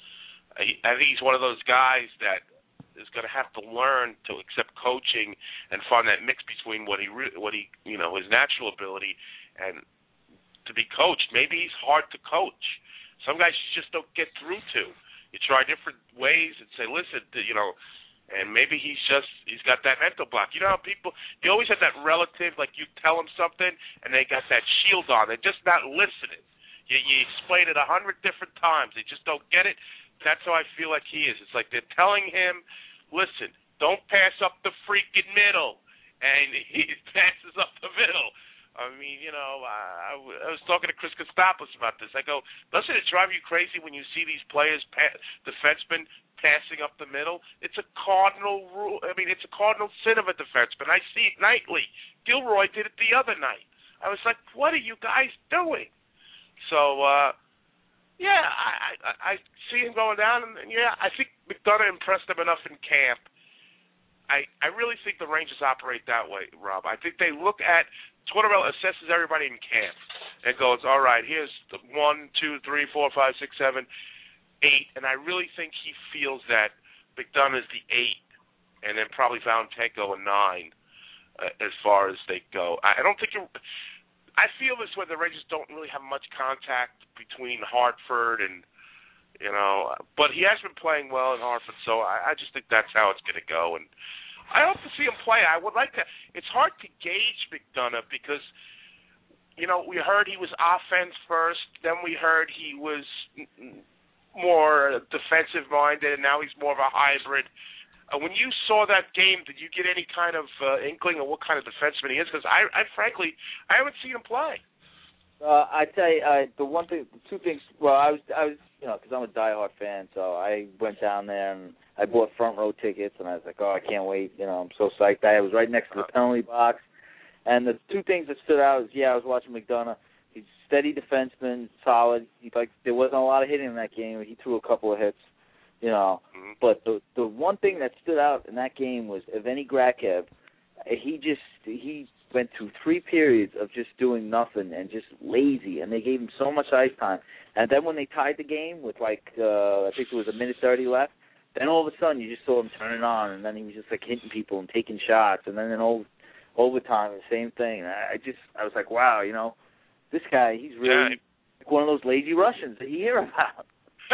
I think he's one of those guys that is going to have to learn to accept coaching and find that mix between what he, what he, you know, his natural ability and to be coached. Maybe he's hard to coach. Some guys you just don't get through to. You try different ways and say, listen, you know, and maybe he's just, he's got that mental block. You know how people, you always have that relative, like you tell them something and they got that shield on. They're just not listening. You, you explain it a hundred different times. They just don't get it. That's how I feel like he is. It's like they're telling him, listen, don't pass up the freaking middle. And he passes up the middle. I mean, you know, I, I was talking to Chris Kostopoulos about this. I go, doesn't it drive you crazy when you see these players, defensemen, passing up the middle? It's a cardinal rule. I mean, it's a cardinal sin of a defenseman. I see it nightly. Gilroy did it the other night. I was like, what are you guys doing? So, uh, yeah, I, I I see him going down, and, and yeah, I think McDonough impressed him enough in camp. I I really think the Rangers operate that way, Rob. I think they look at Tortorella assesses everybody in camp and goes, all right, here's the one, two, three, four, five, six, seven, eight, and I really think he feels that McDonough is the eight, and then probably Valentenko a nine, uh, as far as they go. I, I don't think you're. I feel this way. The Rangers don't really have much contact between Hartford and, you know, but he has been playing well in Hartford, so I, I just think that's how it's going to go. And I hope to see him play. I would like to. It's hard to gauge McDonough because, you know, we heard he was offense first, then we heard he was more defensive-minded, and now he's more of a hybrid. Uh, when you saw that game, did you get any kind of uh, inkling of what kind of defenseman he is? Because I, I, frankly, I haven't seen him play. Uh, I tell you, uh, the one thing, the two things. Well, I was, I was, you know, because I'm a diehard fan, so I went down there and I bought front row tickets, and I was like, oh, I can't wait. You know, I'm so psyched. I was right next to the penalty box, and the two things that stood out is, yeah, I was watching McDonough. He's a steady defenseman, solid. He like there wasn't a lot of hitting in that game. He threw a couple of hits. You know, but the the one thing that stood out in that game was Evgeny Grakev, he just he went through three periods of just doing nothing and just lazy, and they gave him so much ice time. And then when they tied the game with like uh, I think it was a minute thirty left, then all of a sudden you just saw him turn it on, and then he was just like hitting people and taking shots, and then in over, overtime the same thing. And I just I was like, wow, you know, this guy he's really yeah. like one of those lazy Russians that you hear about.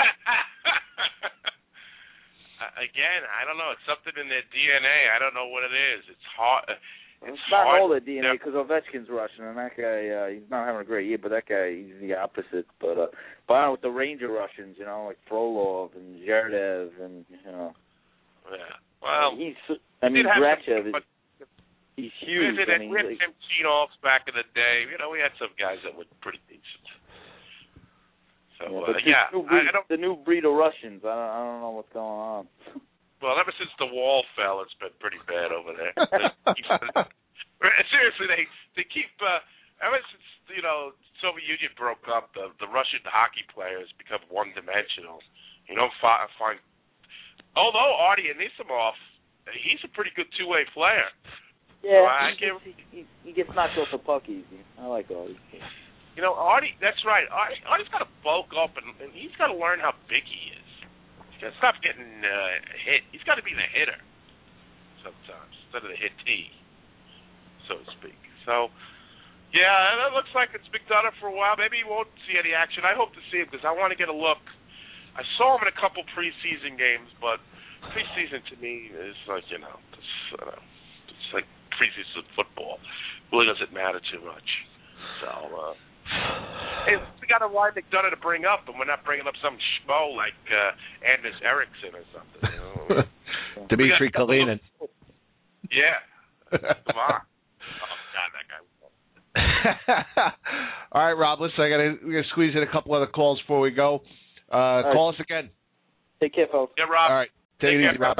Again, I don't know. It's something in their D N A. I don't know what it is. It's hard. It's, it's not hard. all their D N A because Ovechkin's Russian, and that guy, uh, he's not having a great year, but that guy, he's the opposite. But, uh, but I don't know, with the Ranger Russians, you know, like Frolov and Zherdev and, you know. Yeah. Well, he's, I mean, Grachev, is, he's huge. We had, I mean, we had like, Tim Chinoff back in the day. You know, we had some guys that were pretty decent. So, yeah, uh, but yeah new breed, I, I don't, the new breed of Russians, I don't, I don't know what's going on. Well, ever since the wall fell, it's been pretty bad over there. Seriously, they they keep uh, ever since you know Soviet Union broke up, the the Russian hockey players become one dimensional. You don't fi- find, although Artie Anisimov, he's a pretty good two way player. Yeah, so I he, gets, he, he gets knocked off the puck easy. I like Artie. You know, Artie, that's right. Artie, Artie's got to bulk up, and, and he's got to learn how big he is. He's got to stop getting uh, hit. He's got to be the hitter sometimes instead of the hittee, so to speak. So, yeah, it looks like it's McDonough for a while. Maybe he won't see any action. I hope to see him because I want to get a look. I saw him in a couple preseason games, but preseason to me is like, you know, it's, uh, it's like preseason football. It really doesn't matter too much. So, uh, hey, we got a Ryan McDonough to bring up, and we're not bringing up some schmo like uh, Anders Ericsson or something. You know? Dmitry Kalinin. Yeah. Come on. Oh, God, that guy. All right, Rob, listen, I gotta, we got to squeeze in a couple other calls before we go. Uh, right. Call us again. Take care, folks. Yeah, Rob. All right. Take, Take it easy, Rob.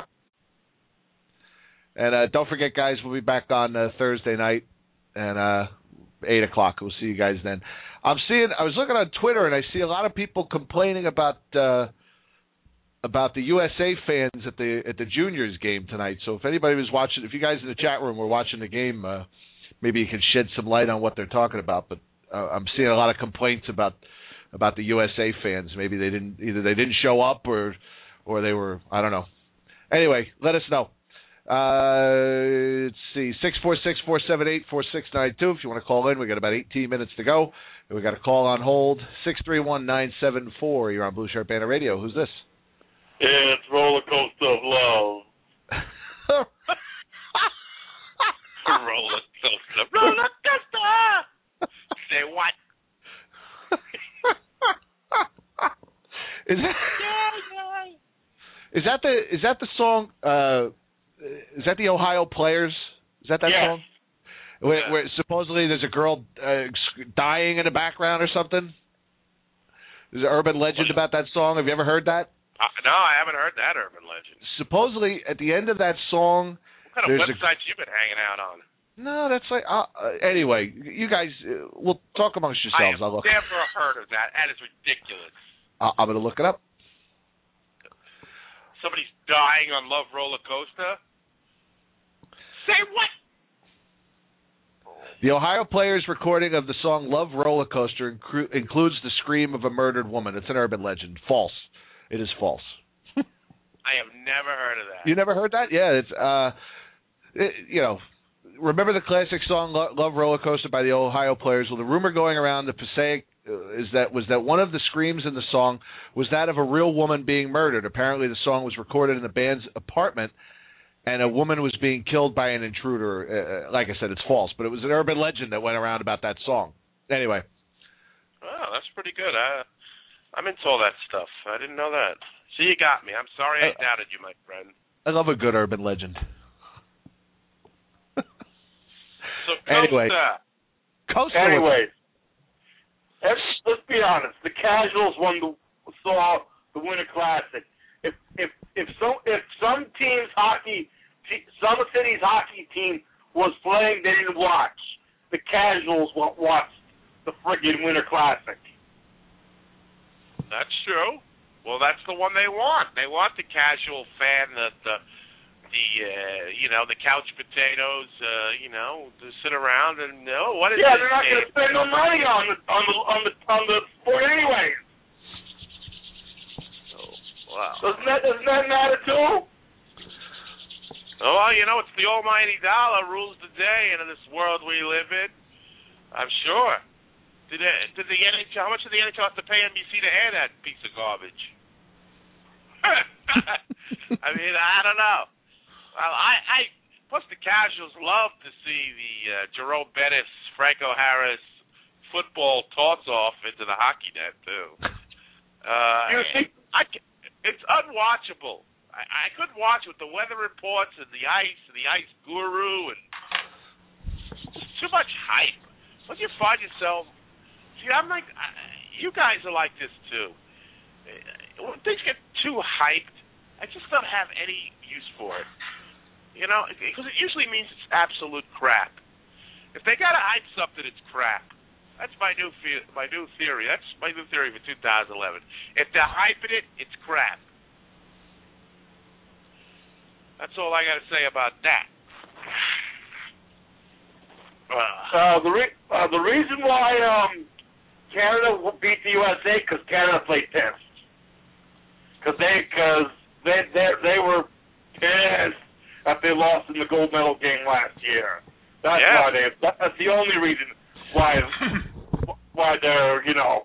And uh, don't forget, guys, we'll be back on uh, Thursday night and uh, eight o'clock. We'll see you guys then. I'm seeing. I was looking on Twitter, and I see a lot of people complaining about uh, about the U S A fans at the at the juniors game tonight. So if anybody was watching, if you guys in the chat room were watching the game, uh, maybe you can shed some light on what they're talking about. But uh, I'm seeing a lot of complaints about about the U S A fans. Maybe they didn't either they didn't show up or or they were, I don't know. Anyway, let us know. Uh, let's see, six four six, four seven eight, four six nine two. If you want to call in, we got about eighteen minutes to go. And we got a call on hold, six three one, nine seven four. You're on Blue Shirt Banner Radio. Who's this? Yeah, it's Roller Coaster of Love. Roller coaster. Roller coaster! Say what? Is that, is that the is that the song? Uh, is that the Ohio Players? Is that that yes. song? Where, where supposedly there's a girl uh, dying in the background or something. There's an urban legend about that song. Have you ever heard that? Uh, no, I haven't heard that urban legend. Supposedly at the end of that song, what kind of there's websites a, you been hanging out on? No, that's like uh, uh, anyway. You guys, uh, we'll talk amongst yourselves. I have I'll look. never heard of that. That is ridiculous. Uh, I'm going to look it up. Somebody's dying on Love Roller Coaster? Say what? The Ohio Players recording of the song Love Roller Coaster incru- includes the scream of a murdered woman. It's an urban legend. False. It is false. I have never heard of that. You never heard that? Yeah, it's, uh, it, you know, remember the classic song Lo- Love Roller Coaster by the Ohio Players? Well, the rumor going around the Passaic is that was that one of the screams in the song was that of a real woman being murdered. Apparently, the song was recorded in the band's apartment, and a woman was being killed by an intruder. Uh, like I said, it's false, but it was an urban legend that went around about that song. Anyway. Oh, that's pretty good. I, I'm into all that stuff. I didn't know that. So you got me. I'm sorry I uh, doubted you, my friend. I love a good urban legend. So Costa. Anyway. Costa. Anyway. Let's, let's be honest. The Casuals won the saw the Winter Classic. If if if some if some team's hockey, some city's hockey team was playing, they didn't watch. The Casuals watched the friggin' Winter Classic. That's true. Well, that's the one they want. They want the casual fan, the the the uh, you know the couch potatoes, uh, you know, to sit around and oh, what is yeah, this they're not going to spend no money on the on the on the on the sport anyways. Oh, wow. Doesn't that doesn't that matter too? Oh, well, you know, it's the almighty dollar rules the day, and in this world we live in, I'm sure. Did the, did the N H L? How much did the N H L have to pay N B C to air that piece of garbage? I mean, I don't know. Well, I, I plus the casuals love to see the uh, Jerome Bettis, Franco Harris football toss off into the hockey net too. Uh, you see, I, it's unwatchable. I, I couldn't watch with the weather reports and the ice and the ice guru and it's too much hype. Don't you find yourself? See, I'm like, I, you guys are like this too. When things get too hyped, I just don't have any use for it. You know, because it usually means it's absolute crap. If they gotta hype something, it's crap. That's my new fe- my new theory. That's my new theory for two thousand eleven. If they're hyping it, it's crap. That's all I got to say about that. Uh, the re- uh, the reason why um, Canada beat the U S A because Canada played tense. Because they because they they they were pissed that they lost in the gold medal game last year. That's yeah. why they. That's the only reason why why they're you know.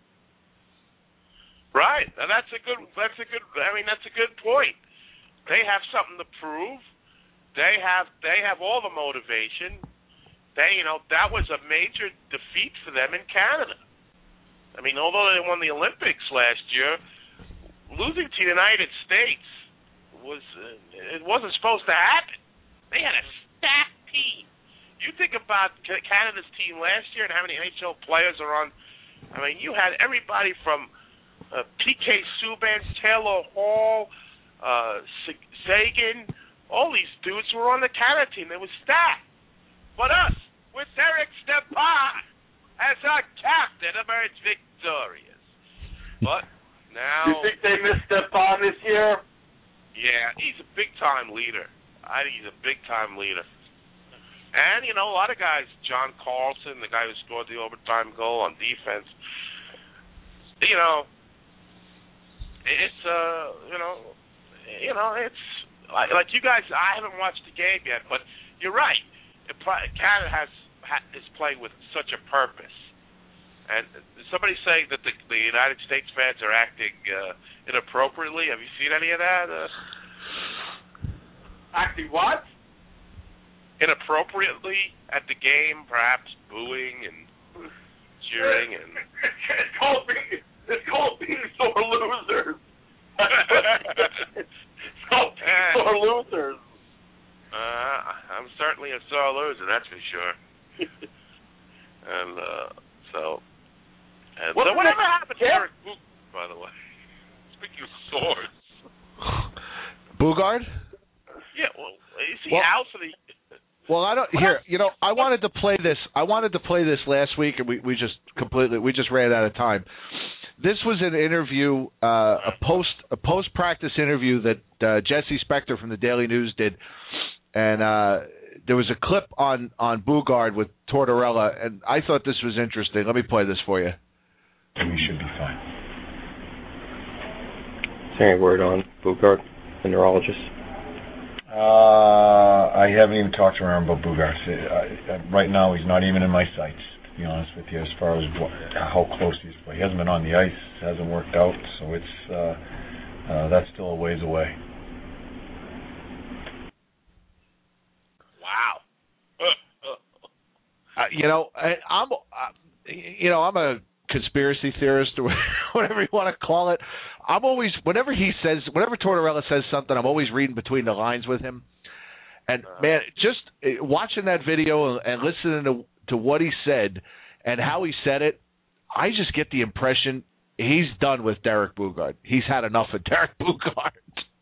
Right. Now that's a good. That's a good. I mean, that's a good point. They have something to prove. They have they have all the motivation. They, you know, that was a major defeat for them in Canada. I mean, although they won the Olympics last year, losing to the United States was uh, it wasn't supposed to happen. They had a stacked team. You think about Canada's team last year and how many N H L players are on. I mean, you had everybody from uh, P K Subban, Taylor Hall, uh, Sagan, all these dudes were on the Canada team. They were stacked. But us, with Derek Stepan as our captain, emerged victorious. But now... You think they missed Stepan this year? Yeah, he's a big-time leader. I think he's a big-time leader. And, you know, a lot of guys, John Carlson, the guy who scored the overtime goal on defense, you know, it's, uh, you know, you know, it's, like, like you guys, I haven't watched the game yet, but you're right. Canada has is playing with such a purpose, and somebody saying that the, the United States fans are acting uh, inappropriately. Have you seen any of that? Uh, acting what? Inappropriately at the game, perhaps booing and cheering and. It's called being, it's called being sore losers. It's called being sore losers. Uh, I'm certainly a sore loser, that's for sure. and uh, so, and what so whatever next? happened to yeah. Eric Boogaard, by the way? Speaking of swords. Boogaard? Yeah, well, is he well, out for the... Well, I don't. Here, you know, I wanted to play this. I wanted to play this last week, and we, we just completely we just ran out of time. This was an interview, uh, a post a post practice interview that uh, Jesse Spector from the Daily News did. And uh, there was a clip on, on Boogaard with Tortorella, and I thought this was interesting. Let me play this for you. We should be fine. Say a word on Boogaard, the neurologist. Uh, I haven't even talked to him about Boogaard. I, I, right now, he's not even in my sights, to be honest with you, as far as what, how close he's played. He hasn't been on the ice, hasn't worked out, so it's uh, uh, that's still a ways away. Uh, you know, I, I'm, uh, you know, I'm a conspiracy theorist or whatever you want to call it. I'm always, whenever he says, whenever Tortorella says something, I'm always reading between the lines with him. And man, just watching that video and listening to to what he said and how he said it, I just get the impression he's done with Derek Boogaard. He's had enough of Derek Boogaard.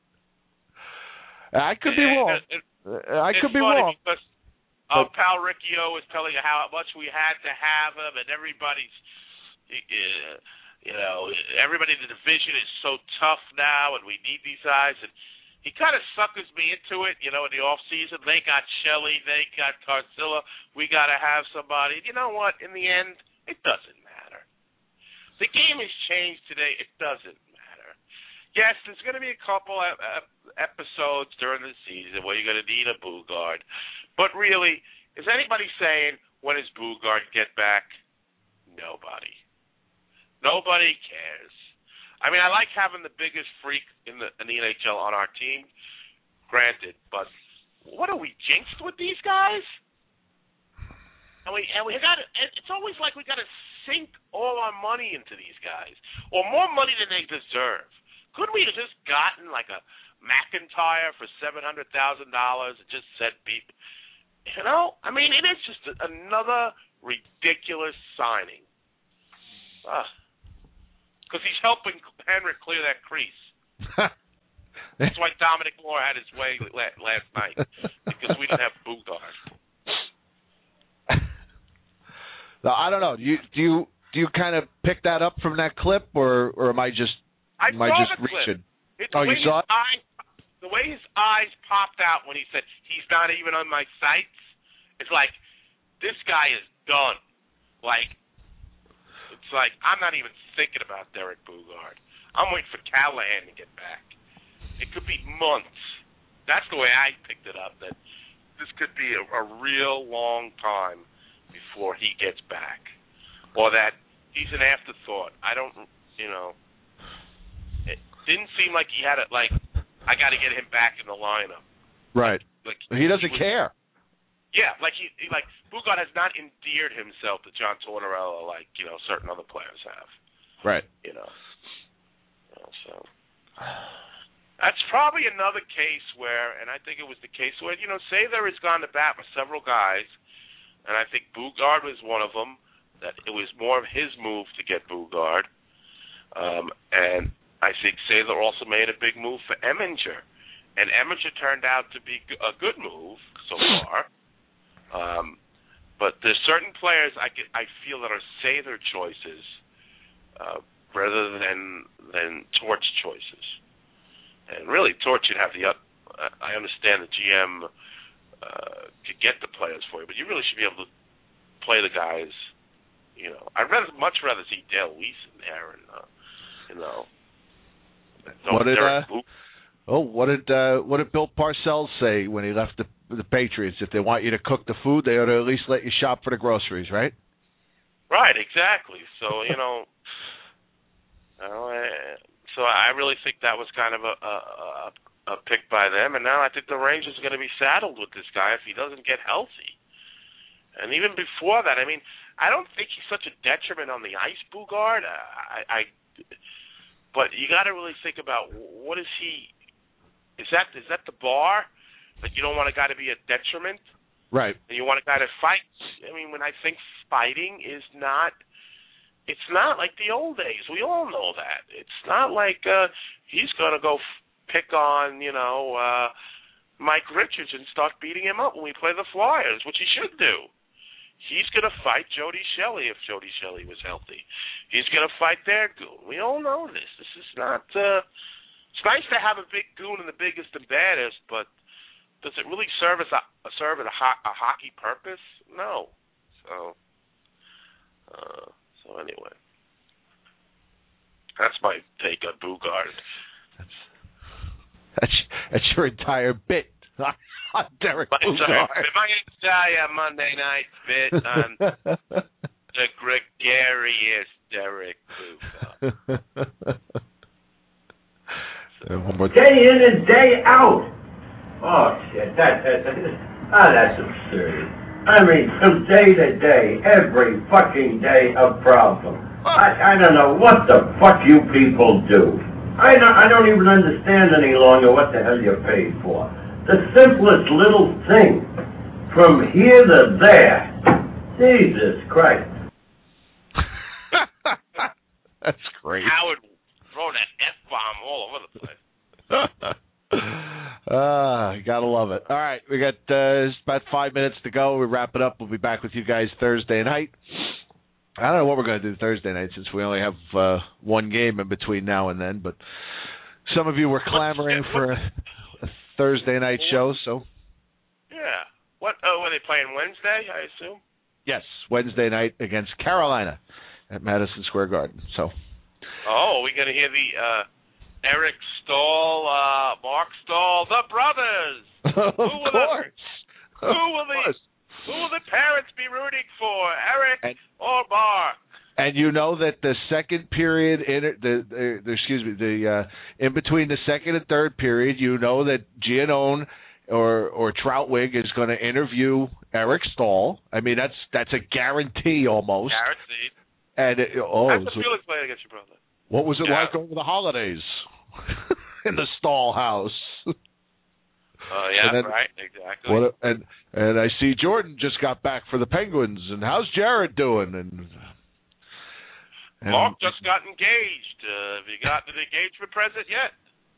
I could be wrong. It, it, I could be wrong. Because Uh, pal Riccio was telling you how much we had to have him, and everybody's, uh, you know, everybody in the division is so tough now, and we need these guys. And he kind of suckers me into it, you know, in the off season. They got Shelley, they got Carcilla. We got to have somebody. You know what? In the end, it doesn't matter. The game has changed today. It doesn't matter. Yes, there's going to be a couple of episodes during the season where you're going to need a Boogaard. But really, is anybody saying, when does Boogaard get back? Nobody. Nobody cares. I mean, I like having the biggest freak in the in the N H L on our team, granted, but what are we, jinxed with these guys? And we and we got it's always like we got to sink all our money into these guys, or more money than they deserve. Couldn't we have just gotten like a McIntyre for seven hundred thousand dollars and just said beep? You know, I mean, it is just another ridiculous signing. Ugh. Because he's helping Henrik clear that crease. That's why Dominic Moore had his way last night, because we didn't have Boogaard. No, I don't know. Do you do you do you kind of pick that up from that clip, or or am I just I am I saw just the reaching? Clip. It, oh, you saw it? Eyes, the way his eyes popped out when he said he's not even on my sights, it's like this guy is done. Like. It's like, I'm not even thinking about Derek Boogaard. I'm waiting for Callahan to get back. It could be months. That's the way I picked it up, that this could be a, a real long time before he gets back. Or that he's an afterthought. I don't, you know. It didn't seem like he had it, like, I got to get him back in the lineup. Right. Like, he doesn't he was, care. Yeah, like he, he like Boogaard has not endeared himself to John Tortorella like, you know, certain other players have. Right. You know. You know, so that's probably another case where, and I think it was the case where, you know, Sather has gone to bat with several guys, and I think Boogaard was one of them. That it was more of his move to get Boogaard, um, and I think Sather also made a big move for Eminger, and Eminger turned out to be a good move so far. Um, but there's certain players I, get, I feel that are Sather choices uh, rather than than Torch choices. And really, Torch should have the. Uh, I understand the G M uh, could get the players for you, but you really should be able to play the guys. You know, I'd rather much rather see Dale Weiss in there, and uh, you know. What did uh, oh what did uh, what did Bill Parcells say when he left the the Patriots? If they want you to cook the food, they ought to at least let you shop for the groceries, right? Right, exactly. So you know, uh, so I really think that was kind of a, a a pick by them, and now I think the Rangers are going to be saddled with this guy if he doesn't get healthy. And even before that, I mean, I don't think he's such a detriment on the ice, Boogaard. I, I but you got to really think about what is he. Is that is that the bar? Like, you don't want a guy to be a detriment. Right. And you want a guy to fight. I mean, when I think fighting is not, it's not like the old days. We all know that. It's not like uh, he's going to go f- pick on, you know, uh, Mike Richards and start beating him up when we play the Flyers, which he should do. He's going to fight Jody Shelley if Jody Shelley was healthy. He's going to fight their goon. We all know this. This is not, uh, it's nice to have a big goon and the biggest and baddest, but does it really serve as a serve as a, ho- a hockey purpose? No. So, uh, so anyway, that's my take on Boogaard. That's that's, that's your entire bit on Derek my, Boogaard. My entire Monday night bit on the gregarious Derek Boogaard. So, day in and day out. Oh, shit, that, that, that, ah, that's absurd. I mean, from day to day, every fucking day, a problem. I, I don't know what the fuck you people do. I don't, I don't even understand any longer what the hell you're paid for. The simplest little thing, from here to there. Jesus Christ. That's great. Howard throw that F-bomb all over the place. Ah, uh, you gotta love it. All right, we got uh, about five minutes to go. We wrap it up. We'll be back with you guys Thursday night. I don't know what we're going to do Thursday night since we only have uh, one game in between now and then. But some of you were clamoring for a, a Thursday night show. So. Yeah. What? Oh, were they playing Wednesday? I assume. Yes, Wednesday night against Carolina at Madison Square Garden. So. Oh, we're gonna hear the uh, Eric Stahl, uh, Mark Stahl, the brothers. of who will course. The, who will the Who will the parents be rooting for, Eric and, or Mark? And you know that the second period, in the, the, the excuse me, the uh, in between the second and third period, you know that Giannone or or Troutwig is going to interview Eric Stahl. I mean, that's that's a guarantee almost. Guaranteed. And it, oh, How's the so, feeling playing against your brother? What was it yeah. like over the holidays in the Stahl house? Oh, yeah, then, right, exactly. What, and and I see Jordan just got back for the Penguins, and how's Jared doing? And, and Mark just got engaged. Uh, have you gotten an engagement present yet?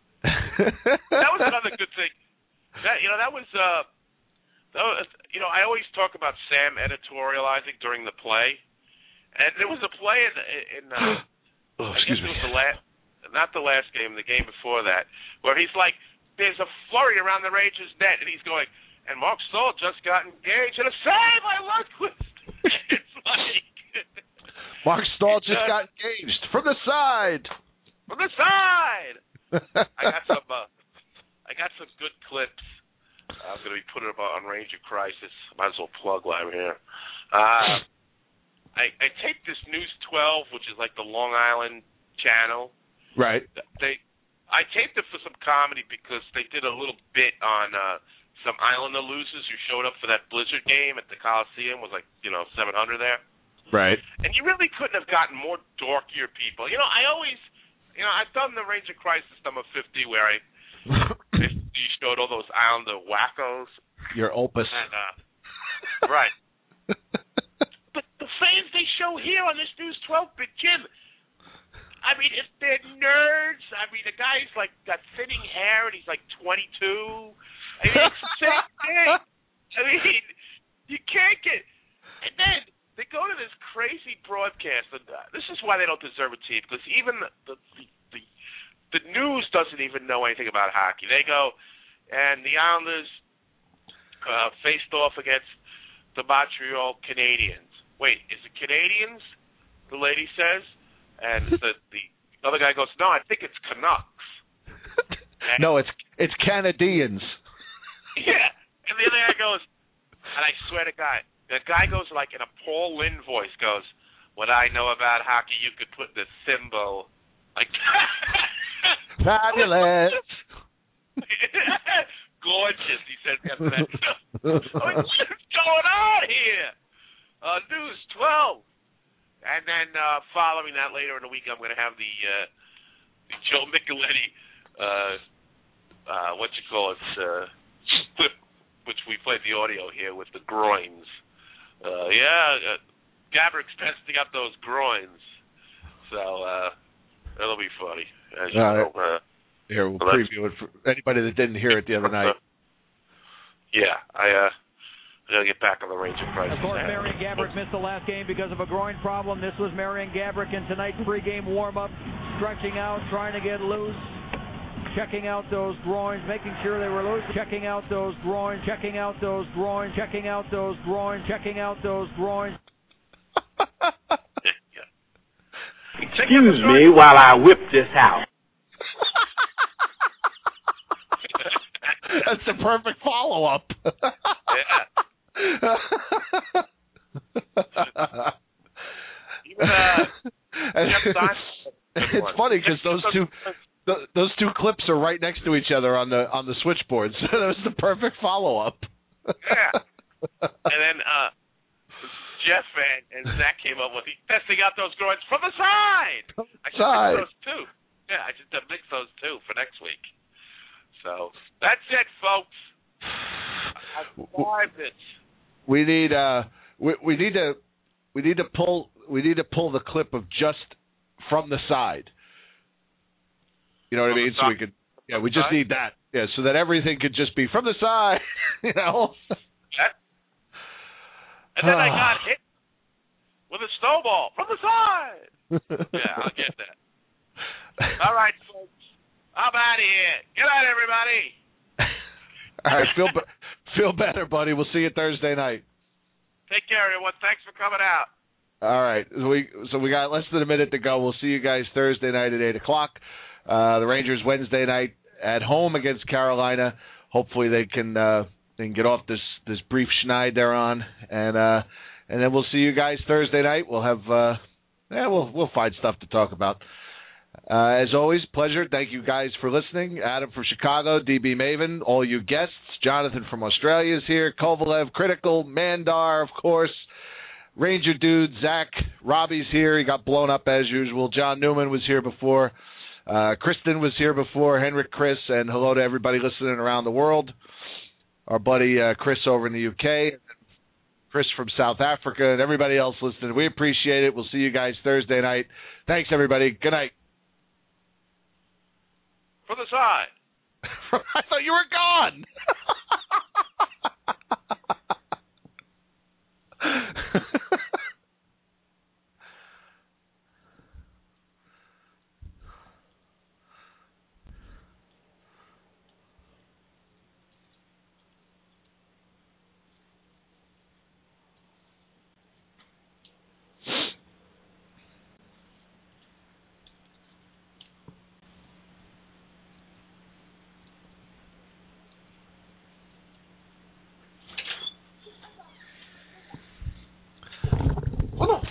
That was another good thing. That you know, that was, uh, that was, you know, I always talk about Sam editorializing during the play, and there was a play in, in uh, oh, I guess excuse it me. was the last, not the last game, the game before that, where he's like, there's a flurry around the Rangers net, and he's going, and Mark Stahl just got engaged, and a save by Lundqvist. It's like Mark Stahl just got engaged from the side. From the side. I got some. Uh, I got some good clips. I'm going to be putting them on Ranger Crisis. Might as well plug while I'm here. Uh, I, I taped this News twelve, which is like the Long Island channel. Right. They. I taped it for some comedy because they did a little bit on uh, some Islander losers who showed up for that Blizzard game at the Coliseum. Was like, you know, seven hundred there. Right. And you really couldn't have gotten more dorkier people. You know, I always, you know, I've done the Ranger Crisis number fifty where I you showed all those Islander wackos. Your opus. And, uh, right. But the fans they show here on this News twelve, Big Jim, I mean, if they're nerds, I mean, the guy's like got thinning hair and he's like twenty-two. I mean, it's the same thing. I mean, you can't get. And then they go to this crazy broadcast, and uh, this is why they don't deserve a team, because even the the, the the news doesn't even know anything about hockey. They go, and the Islanders uh, faced off against the Montreal Canadiens. Wait, is it Canadians? The lady says. And the, the other guy goes, no, I think it's Canucks. And, no, it's it's Canadians. Yeah. And the other guy goes, and I swear to God, the guy goes like in a Paul Lynde voice, goes, what I know about hockey, you could put the symbol. Like, fabulous. Gorgeous, he said. After that. I mean, what is going on here? Uh, News twelve. And then uh, following that later in the week, I'm going to have the, uh, the Joe Micheletti, uh, uh, what you call it, uh, clip, which we played the audio here with the groins. Uh, yeah, uh, Gabrick's testing out those groins. So uh, that'll be funny. As you uh, know, uh, here, we'll well, preview it for anybody that didn't hear it the other night. Yeah, I... Uh, They'll get back on the Ranger Crisis. Of course, Marian Gaborik missed the last game because of a groin problem. This was Marian Gaborik in tonight's pregame warm-up, stretching out, trying to get loose, checking out those groins, making sure they were loose, checking out those groins, checking out those groins, checking out those groins, checking out those groins. Excuse me while I whip this out. That's the perfect follow-up. Yeah. Even, uh, it's funny because those two th- those two clips are right next to each other on the on the switchboard. So that was the perfect follow-up. Yeah. And then uh, Jeff and, and Zach came up with he testing out those groins from the side. I should side. mix those two. Yeah, I should mix those two for next week. So that's it, folks. I survived it. We need uh we we need to we need to pull we need to pull the clip of just from the side. You know what from I mean? So we could yeah, we just side? need that. Yeah, so that everything could just be from the side, you know. That, and then I got hit with a snowball from the side. Yeah, I'll get that. All right, folks. I'm out of here. Good night, everybody. All right, feel be- feel better, buddy. We'll see you Thursday night. Take care, everyone. Thanks for coming out. All right, so we so we got less than a minute to go. We'll see you guys Thursday night at eight o'clock. Uh, the Rangers Wednesday night at home against Carolina. Hopefully they can uh, they can get off this, this brief schneid they're on, and uh, and then we'll see you guys Thursday night. We'll have uh, yeah we'll we'll find stuff to talk about. Uh, as always, pleasure. Thank you guys for listening. Adam from Chicago, D B Maven, all you guests. Jonathan from Australia is here. Kovalev, Critical, Mandar, of course. Ranger Dude, Zach, Robbie's here. He got blown up as usual. John Newman was here before. Uh, Kristen was here before. Henrik, Chris, and hello to everybody listening around the world. Our buddy uh, Chris over in the U K. Chris from South Africa, and everybody else listening. We appreciate it. We'll see you guys Thursday night. Thanks, everybody. Good night. From the side. I thought you were gone.